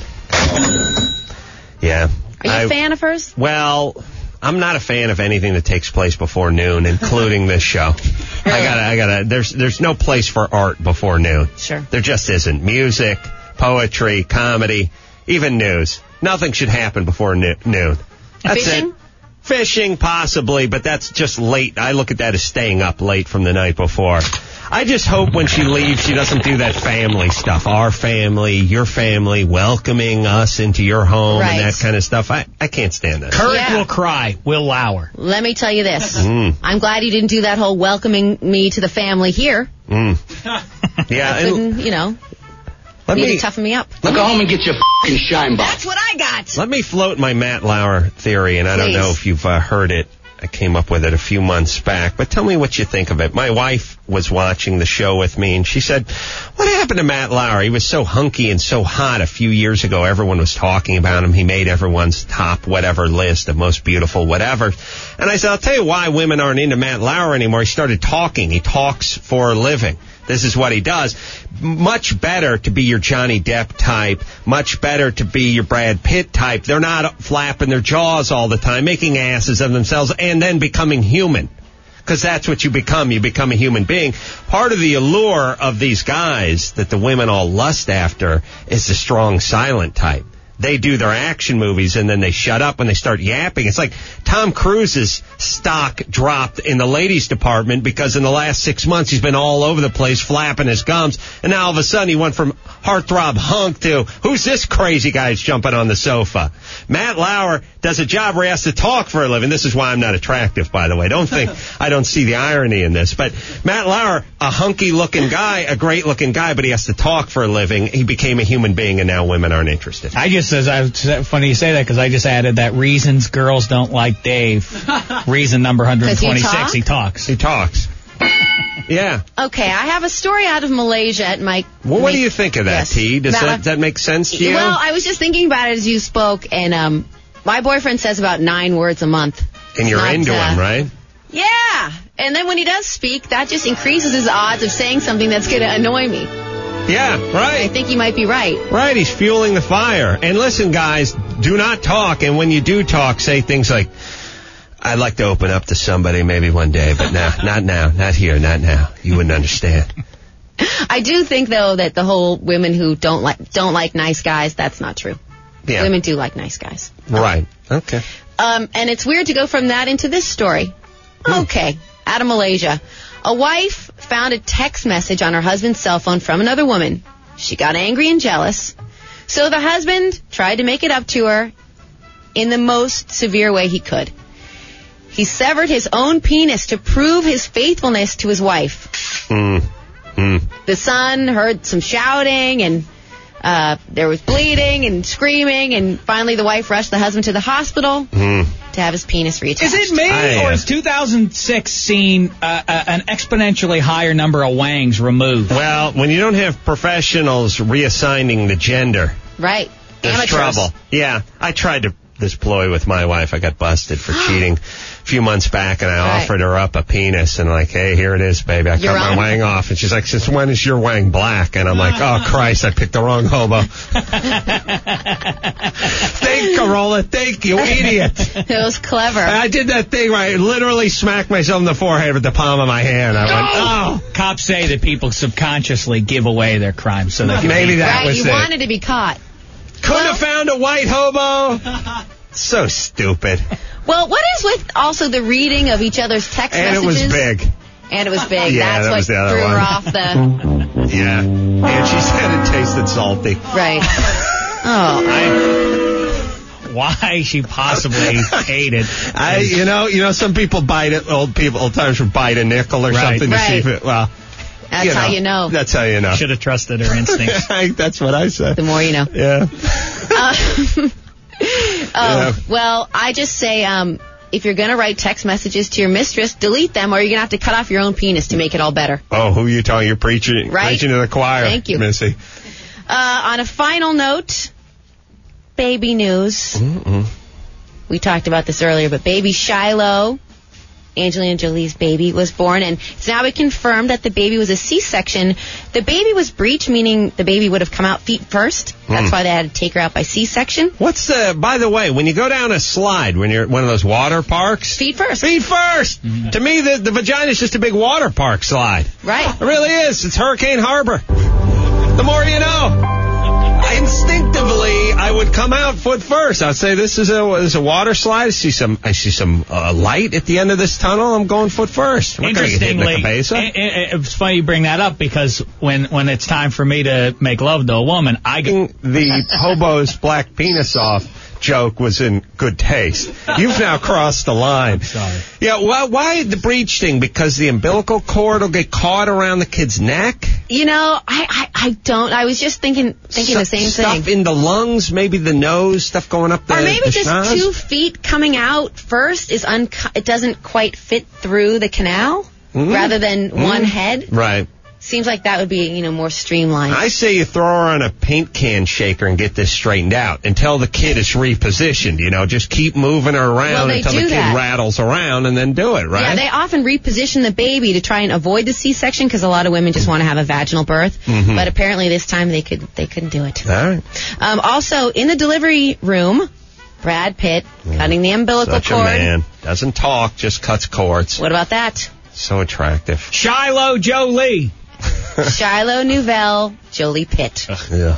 Yeah. Are you a fan of hers? Well, I'm not a fan of anything that takes place before noon, including this show. I gotta, there's no place for art before noon. Sure. There just isn't. Music, poetry, comedy, even news. Nothing should happen before noon. That's Fishing? it. Fishing, possibly, but that's just late. I look at that as staying up late from the night before. I just hope when she leaves, she doesn't do that family stuff. Our family, your family, welcoming us into your home and that kind of stuff. I can't stand that. Courage will cry. Will Lauer. Let me tell you this. I'm glad you didn't do that whole welcoming me to the family here. Yeah. I couldn't, Let need me to toughen me up. Now go home and get your f***ing shine box. That's what I got. Let me float my Matt Lauer theory, and I don't Please. know if you've heard it. I came up with it a few months back, but tell me what you think of it. My wife was watching the show with me, and she said, what happened to Matt Lauer? He was so hunky and so hot a few years ago. Everyone was talking about him. He made everyone's top whatever list of most beautiful whatever. And I said, I'll tell you why women aren't into Matt Lauer anymore. He started talking. He talks for a living. This is what he does. Much better to be your Johnny Depp type. Much better to be your Brad Pitt type. They're not flapping their jaws all the time, making asses of themselves, and then becoming human. Because that's what you become. You become a human being. Part of the allure of these guys that the women all lust after is the strong, silent type. they do their action movies and then they shut up when they start yapping. It's like Tom Cruise's stock dropped in the ladies department because in the last 6 months he's been all over the place flapping his gums, and now all of a sudden he went from heartthrob hunk to who's this crazy guy that's jumping on the sofa. Matt Lauer does a job where he has to talk for a living. This is why I'm not attractive, by the way. Don't think I don't see the irony in this. But Matt Lauer, a hunky-looking guy, a great-looking guy, but he has to talk for a living. He became a human being, and now women aren't interested. Funny you say that because I just added that reasons girls don't like Dave. Reason number 126. He talks. He talks. Yeah. Okay, I have a story out of Malaysia at my... Well, what do you think of that, yes. T? Does that make sense to you? Well, I was just thinking about it as you spoke, and my boyfriend says about 9 words a month. And you're into him, right? Yeah. And then when he does speak, that just increases his odds of saying something that's going to annoy me. Yeah, right. I think he might be right. Right, he's fueling the fire. And listen, guys, do not talk. And when you do talk, say things like, I'd like to open up to somebody maybe one day, but not now, not here, not now. You wouldn't understand. I do think, though, that the whole women who don't like nice guys, that's not true. Yeah. Women do like nice guys. Right. Okay. And it's weird to go from that into this story. Okay. Out of Malaysia. A wife found a text message on her husband's cell phone from another woman. She got angry and jealous. So the husband tried to make it up to her in the most severe way he could. He severed his own penis to prove his faithfulness to his wife. The son heard some shouting, and there was bleeding and screaming, and finally the wife rushed the husband to the hospital to have his penis reattached. Is it me, or is 2006 seen an exponentially higher number of wangs removed? Well, when you don't have professionals reassigning the gender, right, there's amateurs. trouble. Yeah, I tried this ploy with my wife. I got busted for cheating a few months back, and I offered her up a penis, and like, hey, here it is, baby. I cut my wang off. And she's like, since when is your wang black? And I'm like, oh, Christ, I picked the wrong hobo. Thank Carola. Thank you, idiot. It was clever. I did that thing where I literally smacked myself in the forehead with the palm of my hand. I went, oh. Cops say that people subconsciously give away their crimes. So that maybe that was it. Right, you wanted to be caught. Couldn't have found a white hobo. So stupid. Well, what is with also the reading of each other's text messages? And it was big. And it was big. Yeah, that's that what was the other threw one. her off the... Yeah. And she said it tasted salty. Right. Oh. Why she possibly hated. You know, some people bite it. Old times would bite a nickel or something to see if it. Well, that's how you know. That's how you know. Should have trusted her instincts. That's what I said. The more you know. Yeah. Well, I just say, if you're going to write text messages to your mistress, delete them, or you're going to have to cut off your own penis to make it all better. Oh, who are you talking? You're preaching to the choir. Thank you. Missy. On a final note, baby news. We talked about this earlier, but baby Shiloh, Angelina Jolie's baby, was born, and it's now been confirmed that the baby was a C-section. The baby was breech, meaning the baby would have come out feet first. That's why they had to take her out by C-section. By the way, when you go down a slide, when you're at one of those water parks? Feet first. Feet first! To me, the vagina is just a big water park slide. Right. It really is. It's Hurricane Harbor. The more you know. Instinctively, I would come out foot first. I'd say this is a water slide. I see some light at the end of this tunnel. I'm going foot first. Interestingly, it's funny you bring that up because when it's time for me to make love to a woman, I get the hobo's black penis off. Joke was in good taste. You've now crossed the line. I'm sorry. Yeah, well, why the breech thing? Because the umbilical cord will get caught around the kid's neck? You know, I don't. I was just thinking the same thing. Stuff in the lungs, maybe the nose, stuff going up the Or maybe just schnoz? 2 feet coming out first it doesn't quite fit through the canal rather than one head. Right. Seems like that would be, more streamlined. I say you throw her on a paint can shaker and get this straightened out until the kid is repositioned. Just keep moving her around until the kid rattles around and then do it, right? Yeah, they often reposition the baby to try and avoid the C-section because a lot of women just want to have a vaginal birth. But apparently this time they couldn't do it. All right. Also, in the delivery room, Brad Pitt cutting the umbilical cord. Such a man. Doesn't talk, just cuts cords. What about that? So attractive. Shiloh Jolie. Shiloh Nouvelle, Jolie Pitt. Yeah.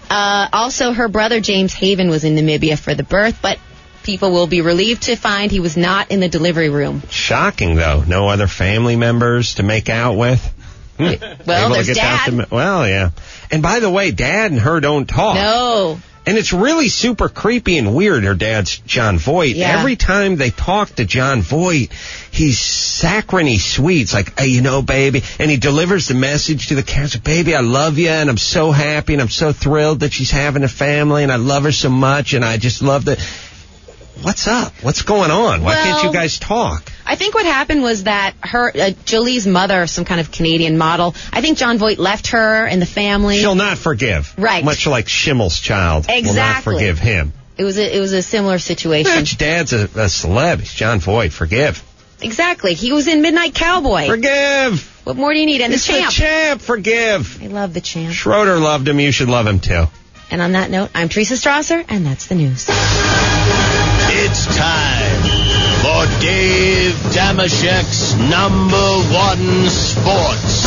Also, her brother James Haven was in Namibia for the birth, but people will be relieved to find he was not in the delivery room. Shocking, though. No other family members to make out with. Well, there's Dad. Well, yeah. And by the way, Dad and her don't talk. No. And it's really super creepy and weird. Her dad's John Voight. Yeah. Every time they talk to John Voight, he's saccharine sweet. It's like, hey, you know, baby. And he delivers the message to the cancer. Baby, I love you, and I'm so happy, and I'm so thrilled that she's having a family, and I love her so much, and I just love that. What's up? What's going on? Why can't you guys talk? I think what happened was that Jolie's mother, some kind of Canadian model, I think John Voight left her and the family. She'll not forgive. Right. Much like Schimmel's child. Exactly. Will not forgive him. It was a similar situation. Bitch, Dad's a celeb. He's John Voight. Forgive. Exactly. He was in Midnight Cowboy. Forgive. What more do you need? And He's the Champ. The Champ. Forgive. I love the Champ. Schroeder loved him. You should love him, too. And on that note, I'm Teresa Strasser, and that's the news. It's time for Dave Damashek's #1 sports.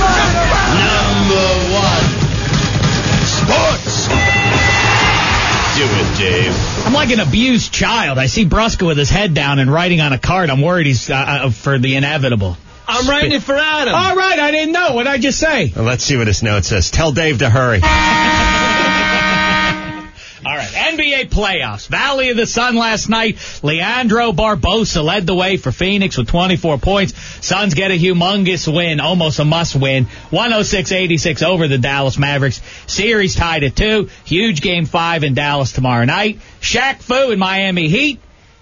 #1 sports. Do it, Dave. I'm like an abused child. I see Brusca with his head down and writing on a card. I'm worried he's for the inevitable. I'm writing it for Adam. All right, I didn't know. What did I just say? Well, let's see what his note says. Tell Dave to hurry. All right, NBA playoffs. Valley of the Sun last night. Leandro Barbosa led the way for Phoenix with 24 points. Suns get a humongous win, almost a must-win. 106-86 over the Dallas Mavericks. Series tied at 2. Huge Game 5 in Dallas tomorrow night. Shaq Fu and Miami Heat.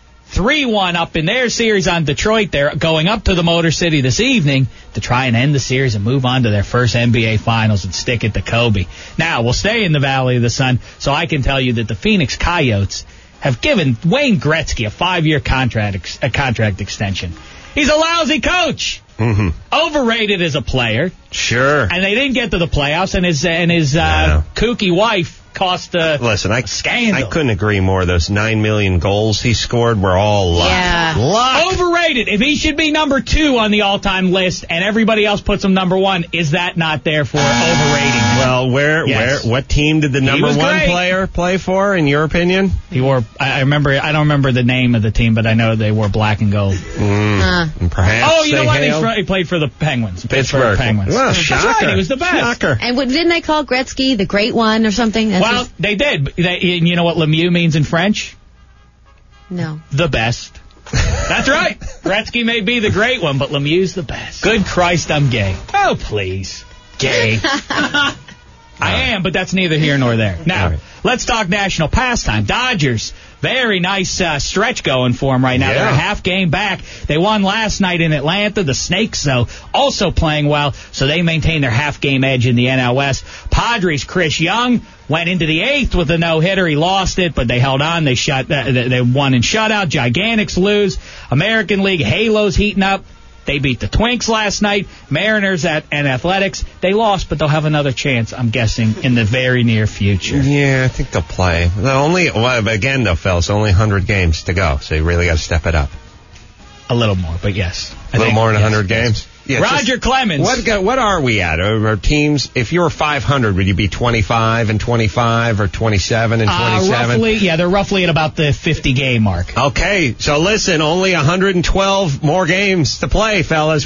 3-1 up in their series on Detroit. They're going up to the Motor City this evening to try and end the series and move on to their first NBA Finals and stick it to Kobe. Now, we'll stay in the Valley of the Sun, so I can tell you that the Phoenix Coyotes have given Wayne Gretzky a 5-year contract extension. He's a lousy coach. Mm-hmm. Overrated as a player. Sure. And they didn't get to the playoffs, and his kooky wife cost a scandal. I couldn't agree more. Those 9 million goals he scored were all luck. Yeah. Luck. Overrated. If he should be number 2 on the all-time list and everybody else puts him number 1, is that not there for overrating? Well, what team did the number 1 player play for, in your opinion? He wore, I don't remember the name of the team, but I know they wore black and gold. And perhaps oh, you know what? He played for the Penguins. Pittsburgh Penguins. Well, That's right. He was the best. Shocker. And didn't they call Gretzky the Great One or something? Well, they did. You know what Lemieux means in French? No. The best. That's right. Gretzky may be the great one, but Lemieux's the best. Good Christ, I'm gay. Oh, please. Gay. I am, but that's neither here nor there. Now, let's talk national pastime. Dodgers. Very nice stretch going for them right now. They're a half game back. They won last night in Atlanta. The Snakes, though, also playing well, so they maintain their half game edge in the NL West. Padres, Chris Young went into the 8th with a no-hitter. He lost it, but they held on. They won in shutout. Gigantics lose. American League, Halos heating up. They beat the Twinks last night. Mariners and Athletics. They lost, but they'll have another chance, I'm guessing, in the very near future. Yeah, I think they'll play. Again, though, fellas, only 100 games to go, so you really got to step it up. A little more, but yes. A little more than 100 games? Yeah, Roger Clemens. What are we at? Our teams, if you were 500, would you be 25 and 25 or 27 and 27? They're roughly at about the 50-game mark. Okay, so listen, only 112 more games to play, fellas.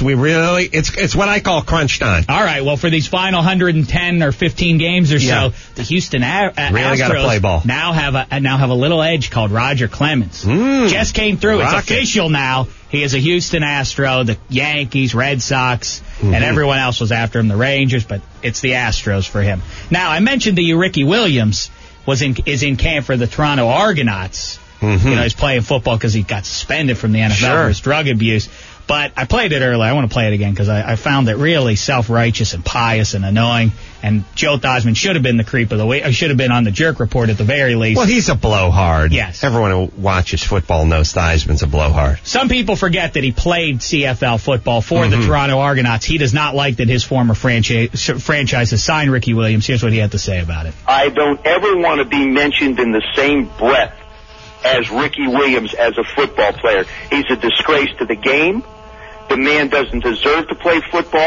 It's what I call crunch time. All right, well, for these final 110 or 15 games or so, the Houston really got to play ball. Now have a little edge called Roger Clemens. Just came through. It's official now. He is a Houston Astro, the Yankees, Red Sox, and everyone else was after him, the Rangers, but it's the Astros for him. Now, I mentioned that Ricky Williams is in camp for the Toronto Argonauts. He's playing football because he got suspended from the NFL for his drug abuse. But I played it earlier. I want to play it again because I found it really self-righteous and pious and annoying. And Joe Theismann should have been the creep of the week. Should have been on the jerk report at the very least. Well, he's a blowhard. Yes. Everyone who watches football knows Theismann's a blowhard. Some people forget that he played CFL football for the Toronto Argonauts. He does not like that his former franchise has signed Ricky Williams. Here's what he had to say about it. I don't ever want to be mentioned in the same breath as Ricky Williams as a football player. He's a disgrace to the game. The man doesn't deserve to play football.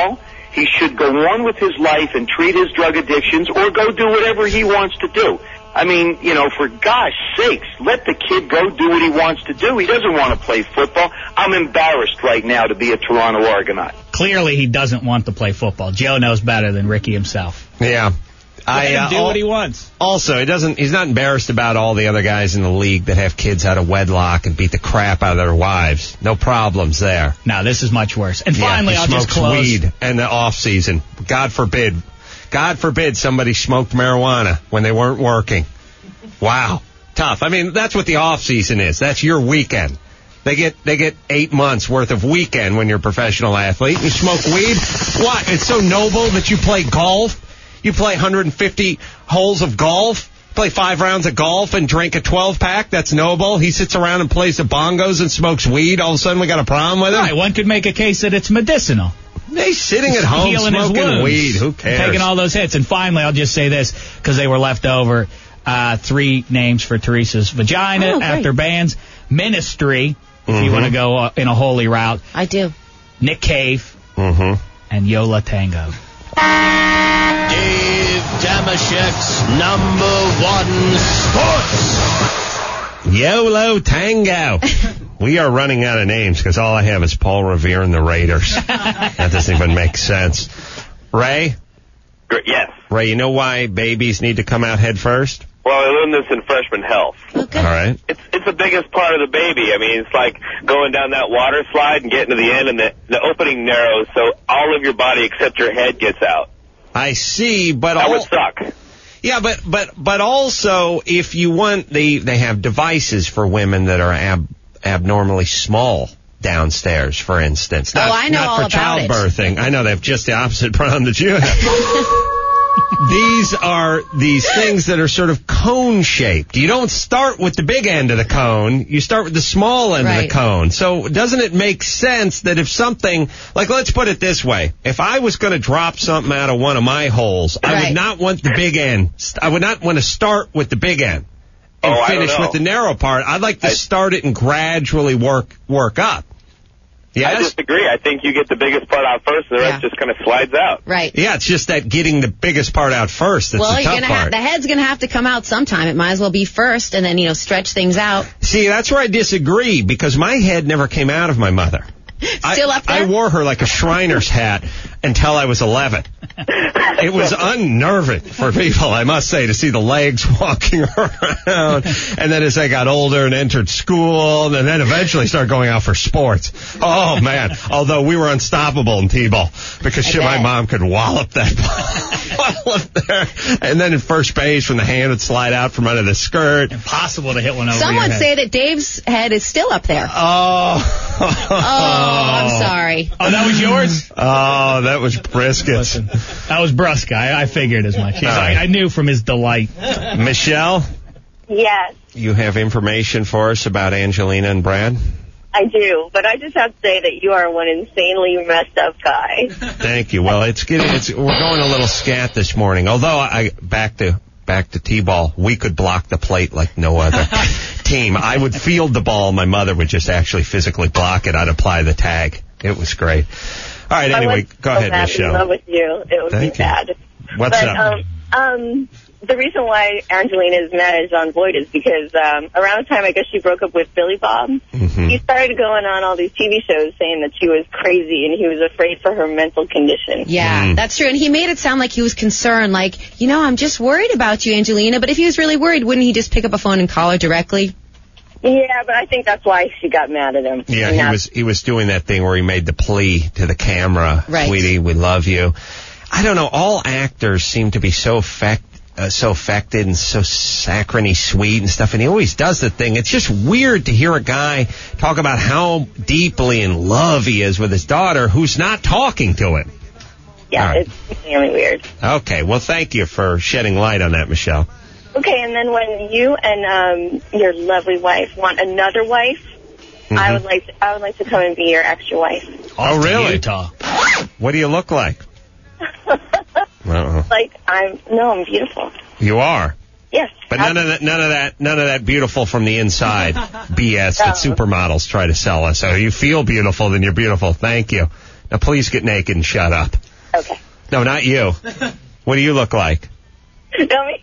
He should go on with his life and treat his drug addictions or go do whatever he wants to do. I mean, you know, for gosh sakes, let the kid go do what he wants to do. He doesn't want to play football. I'm embarrassed right now to be a Toronto Argonaut. Clearly he doesn't want to play football. Joe knows better than Ricky himself. Yeah. Let him do what he wants. Also, he's not embarrassed about all the other guys in the league that have kids out of wedlock and beat the crap out of their wives. No problems there. No, this is much worse. And finally, I'll just close. Weed in the off season. God forbid somebody smoked marijuana when they weren't working. Wow. Tough. I mean, that's what the off season is. That's your weekend. They get 8 months worth of weekend when you're a professional athlete. You smoke weed? What? It's so noble that you play golf? You play 150 holes of golf, play 5 rounds of golf, and drink a 12-pack? That's noble. He sits around and plays the bongos and smokes weed. All of a sudden, we got a problem with him? Right, one could make a case that it's medicinal. He's sitting at home smoking weed. Who cares? Taking all those hits. And finally, I'll just say this, because they were left over. 3 names for Teresa's vagina after bands. Ministry, if you want to go in a holy route. I do. Nick Cave. And Yola Tango. Dave Damashek's #1 sports. YOLO Tango. We are running out of names because all I have is Paul Revere and the Raiders. That doesn't even make sense. Ray? Yes. Ray, you know why babies need to come out head first? Well, I learned this in freshman health. Okay. All right. It's the biggest part of the baby. I mean, it's like going down that water slide and getting to the end, and the opening narrows, so all of your body except your head gets out. I see, but that would suck. Yeah, but also if you want, they have devices for women that are abnormally small downstairs, for instance. I know all for about childbirthing. I know they have just the opposite problem that you have. These are these things that are sort of cone-shaped. You don't start with the big end of the cone. You start with the small end of the cone. So doesn't it make sense that if something, like let's put it this way, if I was going to drop something out of one of my holes, I would not want the big end. I would not want to start with the big end and finish with the narrow part. I'd like to start it and gradually work up. Yes? I disagree. I think you get the biggest part out first, and the rest just kind of slides out. Right. Yeah, it's just that getting the biggest part out first that's the tough part. The head's going to have to come out sometime. It might as well be first, and then, stretch things out. See, that's where I disagree, because my head never came out of my mother. Still up there? I wore her like a Shriner's hat until I was 11. It was unnerving for people, I must say, to see the legs walking around. And then as I got older and entered school, and then eventually started going out for sports. Oh, man. Although we were unstoppable in T-ball because my mom could wallop that ball up there. And then in first base when the hand would slide out from under the skirt. Impossible to hit one over Some your would head. say that Dave's head is still up there. Oh, I'm sorry. Oh, that was yours? Oh, that was Brisket's. That was Brusca. I figured as much. I knew from his delight. Michelle? Yes, You have information for us about Angelina and Brad? I do. But I just have to say that you are one insanely messed up guy. Thank you. Well, we're going a little scat this morning. Although back to T-ball, we could block the plate like no other team. I would field the ball. My mother would just actually physically block it. I'd apply the tag. It was great. All right, anyway, go ahead, Michelle. I would love with you. It would be bad. What's up? The reason why Angelina is mad at John Boyd is because around the time I guess she broke up with Billy Bob, he started going on all these TV shows saying that she was crazy and he was afraid for her mental condition. Yeah, that's true. And he made it sound like he was concerned, like, I'm just worried about you, Angelina. But if he was really worried, wouldn't he just pick up a phone and call her directly? Yeah, but I think that's why she got mad at him. Yeah, he was doing that thing where he made the plea to the camera, sweetie, we love you. I don't know, all actors seem to be so affected and so saccharine sweet and stuff, and he always does the thing. It's just weird to hear a guy talk about how deeply in love he is with his daughter who's not talking to him. Yeah, it's really weird. Okay, well, thank you for shedding light on that, Michelle. Okay, and then when you and your lovely wife want another wife, I would like to come and be your extra wife. Oh, really? Utah. What do you look like? I'm beautiful. You are? Yes. But none of that beautiful from the inside BS that supermodels try to sell us. So you feel beautiful, then you're beautiful. Thank you. Now please get naked and shut up. Okay. No, not you. What do you look like? Tell me.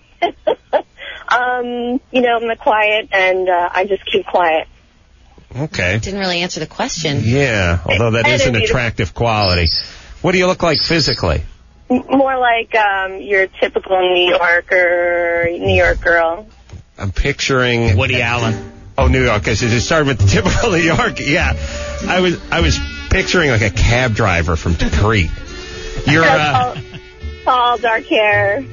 I'm quiet, and I just keep quiet. Okay. Didn't really answer the question. Yeah, although that is an attractive quality. What do you look like physically? More like your typical New York girl. I'm picturing Woody Allen. Oh, New York. Okay, so you started with the typical New York. Yeah, I was picturing like a cab driver from Crete. You're tall, dark hair.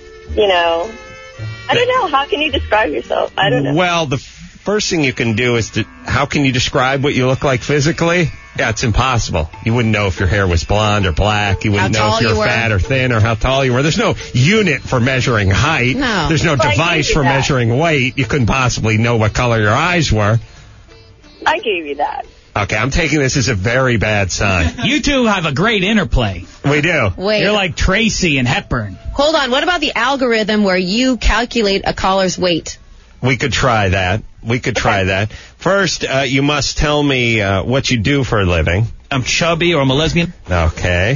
I don't know. How can you describe yourself? I don't know. Well, the first thing you can do is how can you describe what you look like physically? Yeah, it's impossible. You wouldn't know if your hair was blonde or black. You wouldn't know if you're fat or thin or how tall you were. There's no unit for measuring height. No. There's no device for measuring weight. You couldn't possibly know what color your eyes were. I gave you that. Okay, I'm taking this as a very bad sign. You two have a great interplay. We do. Wait. You're like Tracy and Hepburn. Hold on. What about the algorithm where you calculate a caller's weight? We could try that. First, you must tell me what you do for a living. I'm chubby or I'm a lesbian. Okay.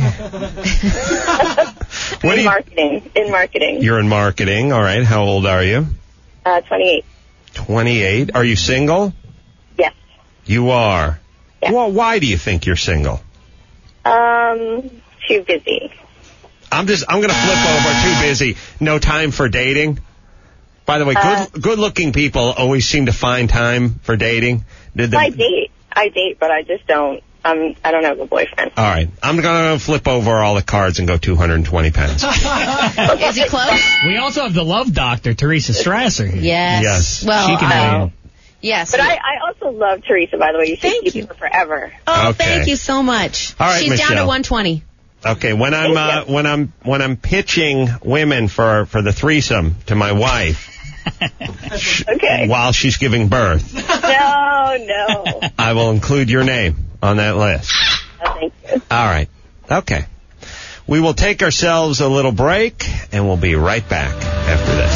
In marketing. You're in marketing. All right. How old are you? 28. 28. Are you single? Yes. You are? Yes. Well, why do you think you're single? Too busy. I'm going to flip over. Too busy. No time for dating. By the way, good-looking people always seem to find time for dating. I date, but I just don't. I don't have a boyfriend. All right. I'm going to flip over all the cards and go 220 pounds. Is he close? We also have the love doctor, Teresa Strasser, here. Yes. Well, she can yes. But I also love Teresa, by the way. You should keep her forever. Oh, okay. Thank you so much. All right, She's Michelle. down to 120. Okay, when I'm pitching women for the threesome to my wife, okay, while she's giving birth, no, I will include your name on that list. Oh, thank you. All right, okay. We will take ourselves a little break, and we'll be right back after this.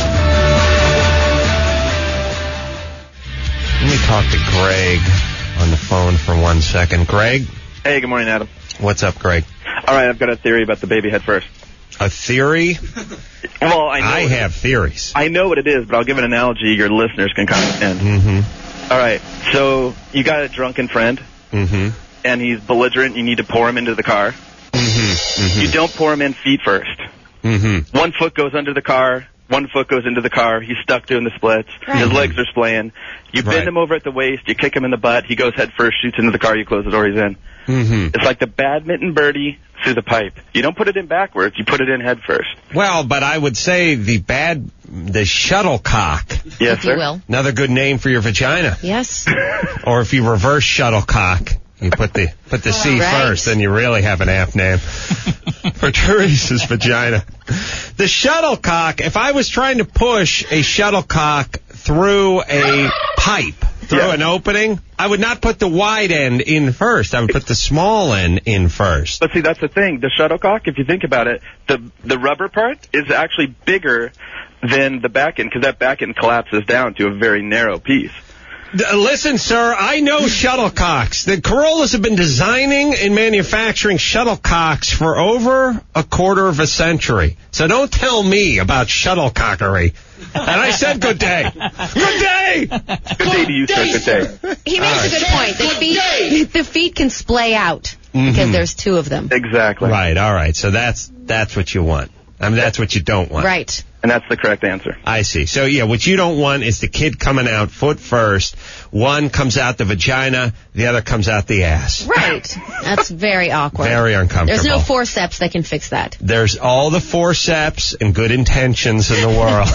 Let me talk to Greg on the phone for 1 second. Greg? Hey, good morning, Adam. What's up, Greg? All right, I've got a theory about the baby head first. A theory? Well, I have theories. I know what it is, but I'll give an analogy your listeners can comprehend. Mm-hmm. All right, so you got a drunken friend, and he's belligerent. You need to pour him into the car. You don't pour him in feet first. 1 foot goes under the car. 1 foot goes into the car. He's stuck doing the splits. His legs are splaying. You bend him over at the waist. You kick him in the butt. He goes head first, shoots into the car. You close the door. He's in. It's like the badminton birdie through the pipe. You don't put it in backwards. You put it in head first. Well, but I would say the shuttlecock. Yes, sir. You will. Another good name for your vagina. Yes. Or if you reverse shuttlecock, you put the C first, then you really have an apt name for Teresa's vagina. The shuttlecock, if I was trying to push a shuttlecock through a pipe, through an opening, I would not put the wide end in first. I would put the small end in first. But see, that's the thing. The shuttlecock, if you think about it, the rubber part is actually bigger than the back end, because that back end collapses down to a very narrow piece. Listen, sir, I know shuttlecocks. The Corollas have been designing and manufacturing shuttlecocks for over a quarter of a century. So don't tell me about shuttlecockery. And I said good day. Good day! Good day to you, sir. Good day. He makes a good point. The feet can splay out because there's two of them. Exactly. Right, all right. So that's what you want. I mean, that's what you don't want. Right. And that's the correct answer. I see. So, yeah, what you don't want is the kid coming out foot first. One comes out the vagina, the other comes out the ass. Right. That's very awkward. Very uncomfortable. There's no forceps that can fix that. There's all the forceps and good intentions in the world.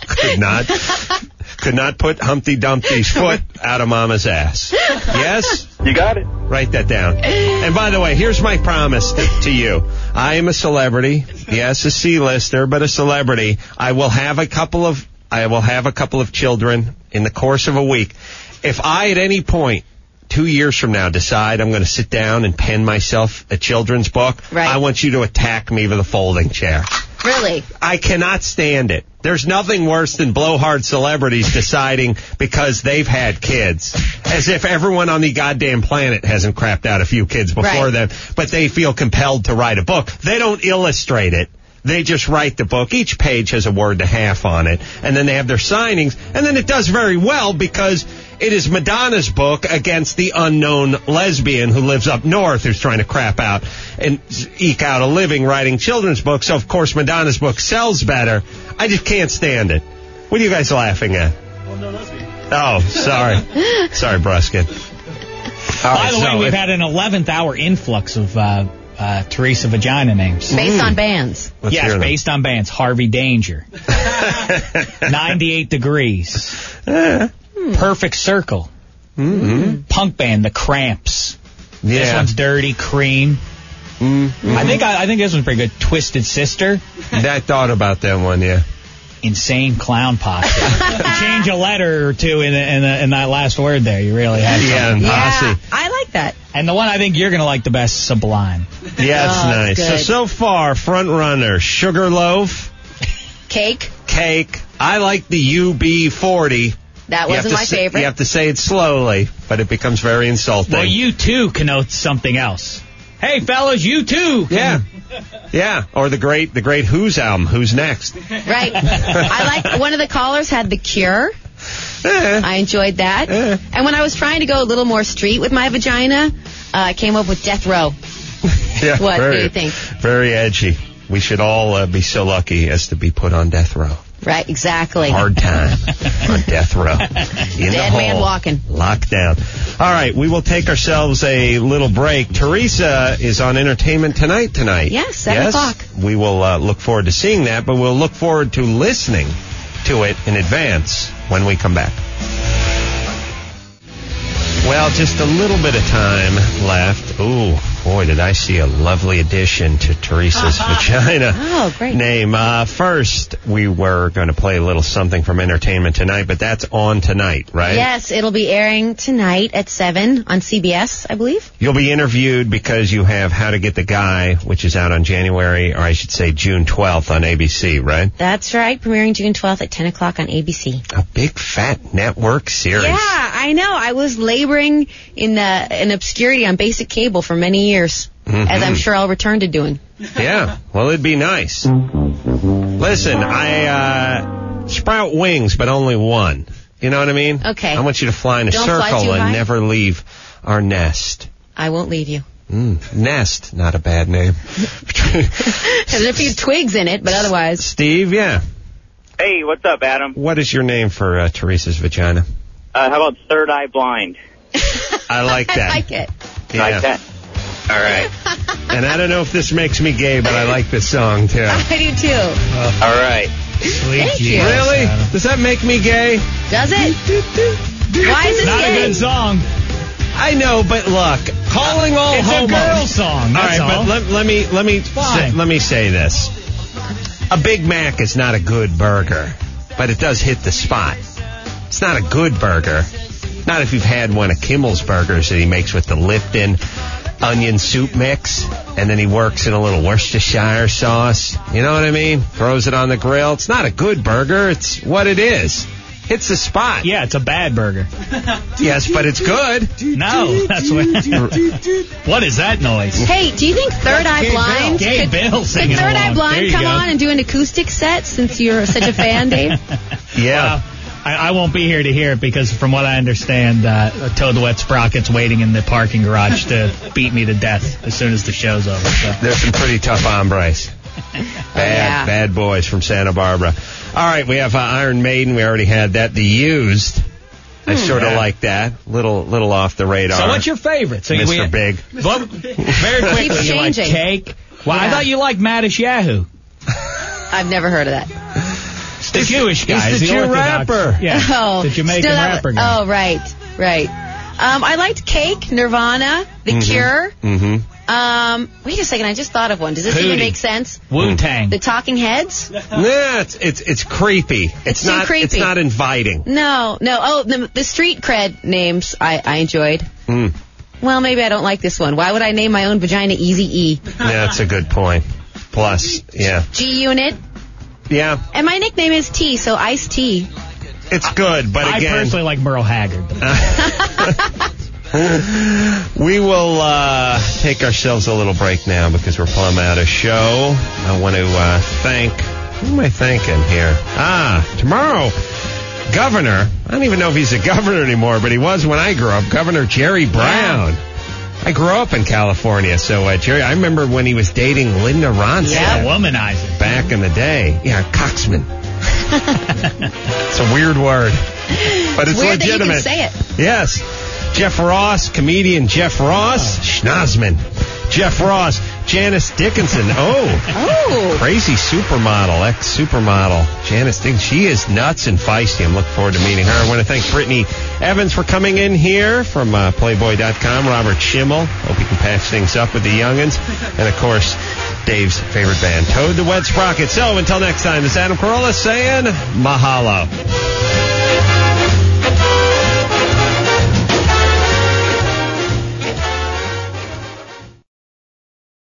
Could not put Humpty Dumpty's foot out of Mama's ass. Yes? You got it. Write that down. And by the way, here's my promise to you. I am a celebrity. Yes, a C-lister, but a celebrity. I will have a couple of children in the course of a week. If I at any point 2 years from now decide I'm going to sit down and pen myself a children's book, I want you to attack me with a folding chair. Really? I cannot stand it. There's nothing worse than blowhard celebrities deciding because they've had kids, as if everyone on the goddamn planet hasn't crapped out a few kids before them, but they feel compelled to write a book. They don't illustrate it. They just write the book. Each page has a word and a half on it. And then they have their signings. And then it does very well because it is Madonna's book against the unknown lesbian who lives up north who's trying to crap out and eke out a living writing children's books. So, of course, Madonna's book sells better. I just can't stand it. What are you guys laughing at? Oh, sorry. Sorry, Bruskin. By the way, we've had an 11th hour influx of Teresa Vagina names. Based on bands. Yes, based on bands. Harvey Danger. 98 Degrees. Perfect Circle. Punk band, The Cramps. This one's Dirty Cream. I think this one's pretty good. Twisted Sister. I thought about that one, yeah. Insane Clown Posse. Change a letter or two in that last word there. You really had something. Yeah, I like that. And the one I think you're going to like the best, Sublime. Yeah, it's nice. So far, front runner, Sugarloaf. Cake. I like the UB40. That wasn't my favorite. You have to say it slowly, but it becomes very insulting. Well, U2 connotes something else. Hey, fellas, U2. Yeah. Or the great Who's album, Who's Next? Right. I like one of the callers had The Cure. I enjoyed that. And when I was trying to go a little more street with my vagina, I came up with Death Row. What do you think? Very edgy. We should all be so lucky as to be put on death row. Right, exactly. Hard time on death row. Dead man walking. Locked down. All right, we will take ourselves a little break. Teresa is on Entertainment Tonight. Yes, 7 o'clock. We will look forward to seeing that, but we'll look forward to listening to it in advance when we come back. Well, just a little bit of time left. Ooh, boy, did I see a lovely addition to Teresa's Vagina. Oh, great. Name. First, we were going to play a little something from Entertainment Tonight, but that's on tonight, right? Yes, it'll be airing tonight at 7 on CBS, I believe. You'll be interviewed because you have How to Get the Guy, which is out on January, or I should say June 12th on ABC, right? That's right, premiering June 12th at 10 o'clock on ABC. A big fat network series. Yeah, I know. I was laboring in obscurity on basic cable for many years, as I'm sure I'll return to doing. Yeah, well, it'd be nice. Listen, I sprout wings, but only one. You know what I mean? Okay. I want you to fly in a circle and never leave our nest. I won't leave you. Nest, not a bad name. There's a few twigs in it, but otherwise. Steve, yeah. Hey, what's up, Adam? What is your name for Teresa's vagina? How about Third Eye Blind? I like that. I like it. Yeah. Like that. All right. And I don't know if this makes me gay, but I like this song, too. I do, too. All right. Thank you. Really? Does that make me gay? Does it? Why is it Not gay? a good song. I know, but look, calling all it's homos. It's a girl song. That's all right, but let me say this. A Big Mac is not a good burger, but it does hit the spot. It's not a good burger. Not if you've had one of Kimmel's burgers that he makes with the Lipton onion soup mix, and then he works in a little Worcestershire sauce. You know what I mean? Throws it on the grill. It's not a good burger. It's what it is. Hits the spot. Yeah, it's a bad burger. Yes, but it's good. No, that's what. What is that noise? Hey, do you think Third Eye Blind could Third Eye Blind come on and do an acoustic set since you're such a fan, Dave? Yeah. Well, I won't be here to hear it because from what I understand, Toad the Wet Sprocket's waiting in the parking garage to beat me to death as soon as the show's over. So. There's some pretty tough hombres. Bad boys from Santa Barbara. All right, we have Iron Maiden. We already had that. The Used. I sort of like that. Little off the radar. So what's your favorite? So Mr. Big. Very quickly, you like Cake? Well, I thought you liked Maddish Yahoo. I've never heard of that. It's the Jewish guy. He's the Jew rapper. Yeah, the Jamaican rapper guy. Oh, right. I liked Cake, Nirvana, The Cure. Wait a second, I just thought of one. Does this even make sense? Wu-Tang. The Talking Heads? Yeah, it's creepy. It's not creepy. It's not inviting. No. Oh, the street cred names I enjoyed. Well, maybe I don't like this one. Why would I name my own vagina Easy E? Yeah, that's a good point. Plus, yeah. G-Unit. Yeah. And my nickname is T, so Ice T. It's good, but again... I personally like Merle Haggard. We will take ourselves a little break now because we're plumb out of show. I want to thank... Who am I thanking here? Tomorrow, Governor... I don't even know if he's a governor anymore, but he was when I grew up. Governor Jerry Brown. I grew up in California, so Jerry... I remember when he was dating Linda Ronstadt. Yeah, womanizer. Back in the day. Yeah, Coxman. It's a weird word, but it's weird legitimate. That you can say it. Yes. Jeff Ross, comedian Jeff Ross, Schnozman. Jeff Ross, Janice Dickinson. Oh. Crazy supermodel, ex-supermodel. Janice Dickinson. She is nuts and feisty. I'm looking forward to meeting her. I want to thank Brittany Evans for coming in here from Playboy.com. Robert Schimmel. Hope you can patch things up with the youngins. And, of course, Dave's favorite band, Toad the Wet Sprocket. So, until next time, this is Adam Carolla saying mahalo.